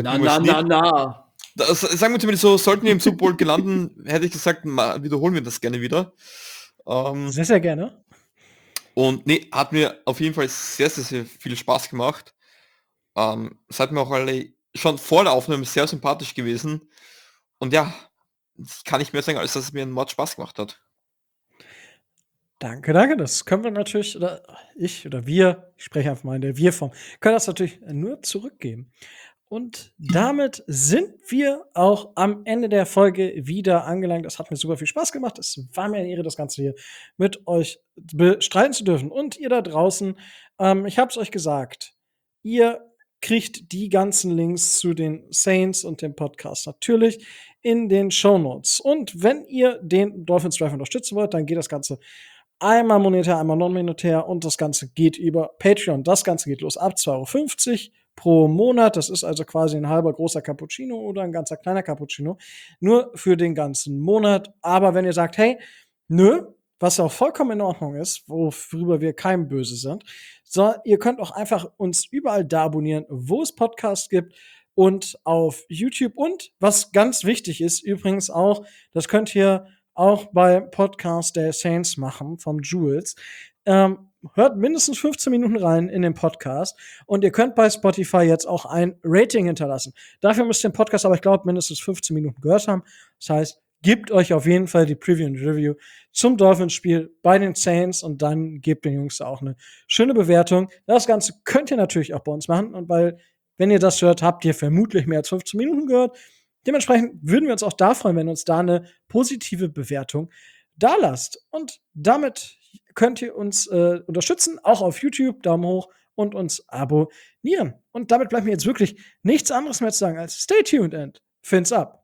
Na. das, sagen wir zumindest so, sollten wir im Super Bowl gelanden, hätte ich gesagt, wiederholen wir das gerne wieder. Sehr, sehr gerne. Und nee, hat mir auf jeden Fall sehr, sehr, sehr viel Spaß gemacht. Seid mir auch alle schon vor der Aufnahme sehr sympathisch gewesen. Und ja, das kann ich mehr sagen, als dass es mir einen Mord Spaß gemacht hat. Danke, danke. Das können wir natürlich, oder ich oder wir, ich spreche einfach mal in der Wir-Form, können das natürlich nur zurückgeben. Und damit sind wir auch am Ende der Folge wieder angelangt. Es hat mir super viel Spaß gemacht. Es war mir eine Ehre, das Ganze hier mit euch bestreiten zu dürfen. Und ihr da draußen, ich habe es euch gesagt, ihr kriegt die ganzen Links zu den Saints und dem Podcast natürlich in den Shownotes. Und wenn ihr den Dolphins Drive unterstützen wollt, dann geht das Ganze einmal monetär, einmal non-monetär und das Ganze geht über Patreon. Das Ganze geht los ab 2,50 € pro Monat. Das ist also quasi ein halber großer Cappuccino oder ein ganzer kleiner Cappuccino. Nur für den ganzen Monat. Aber wenn ihr sagt, hey, nö, was auch vollkommen in Ordnung ist, worüber wir keinem böse sind, so, ihr könnt auch einfach uns überall da abonnieren, wo es Podcasts gibt und auf YouTube. Und was ganz wichtig ist, übrigens auch, das könnt ihr auch bei Podcast der Saints machen, vom Jules. Hört mindestens 15 Minuten rein in den Podcast und ihr könnt bei Spotify jetzt auch ein Rating hinterlassen. Dafür müsst ihr den Podcast aber, ich glaube, mindestens 15 Minuten gehört haben. Das heißt, gebt euch auf jeden Fall die Preview und Review zum Dolphins-Spiel bei den Saints und dann gebt den Jungs auch eine schöne Bewertung. Das Ganze könnt ihr natürlich auch bei uns machen und weil, wenn ihr das hört, habt ihr vermutlich mehr als 15 Minuten gehört. Dementsprechend würden wir uns auch da freuen, wenn uns da eine positive Bewertung da lasst. Und damit könnt ihr uns unterstützen, auch auf YouTube, Daumen hoch und uns abonnieren. Und damit bleibt mir jetzt wirklich nichts anderes mehr zu sagen als stay tuned and fins up.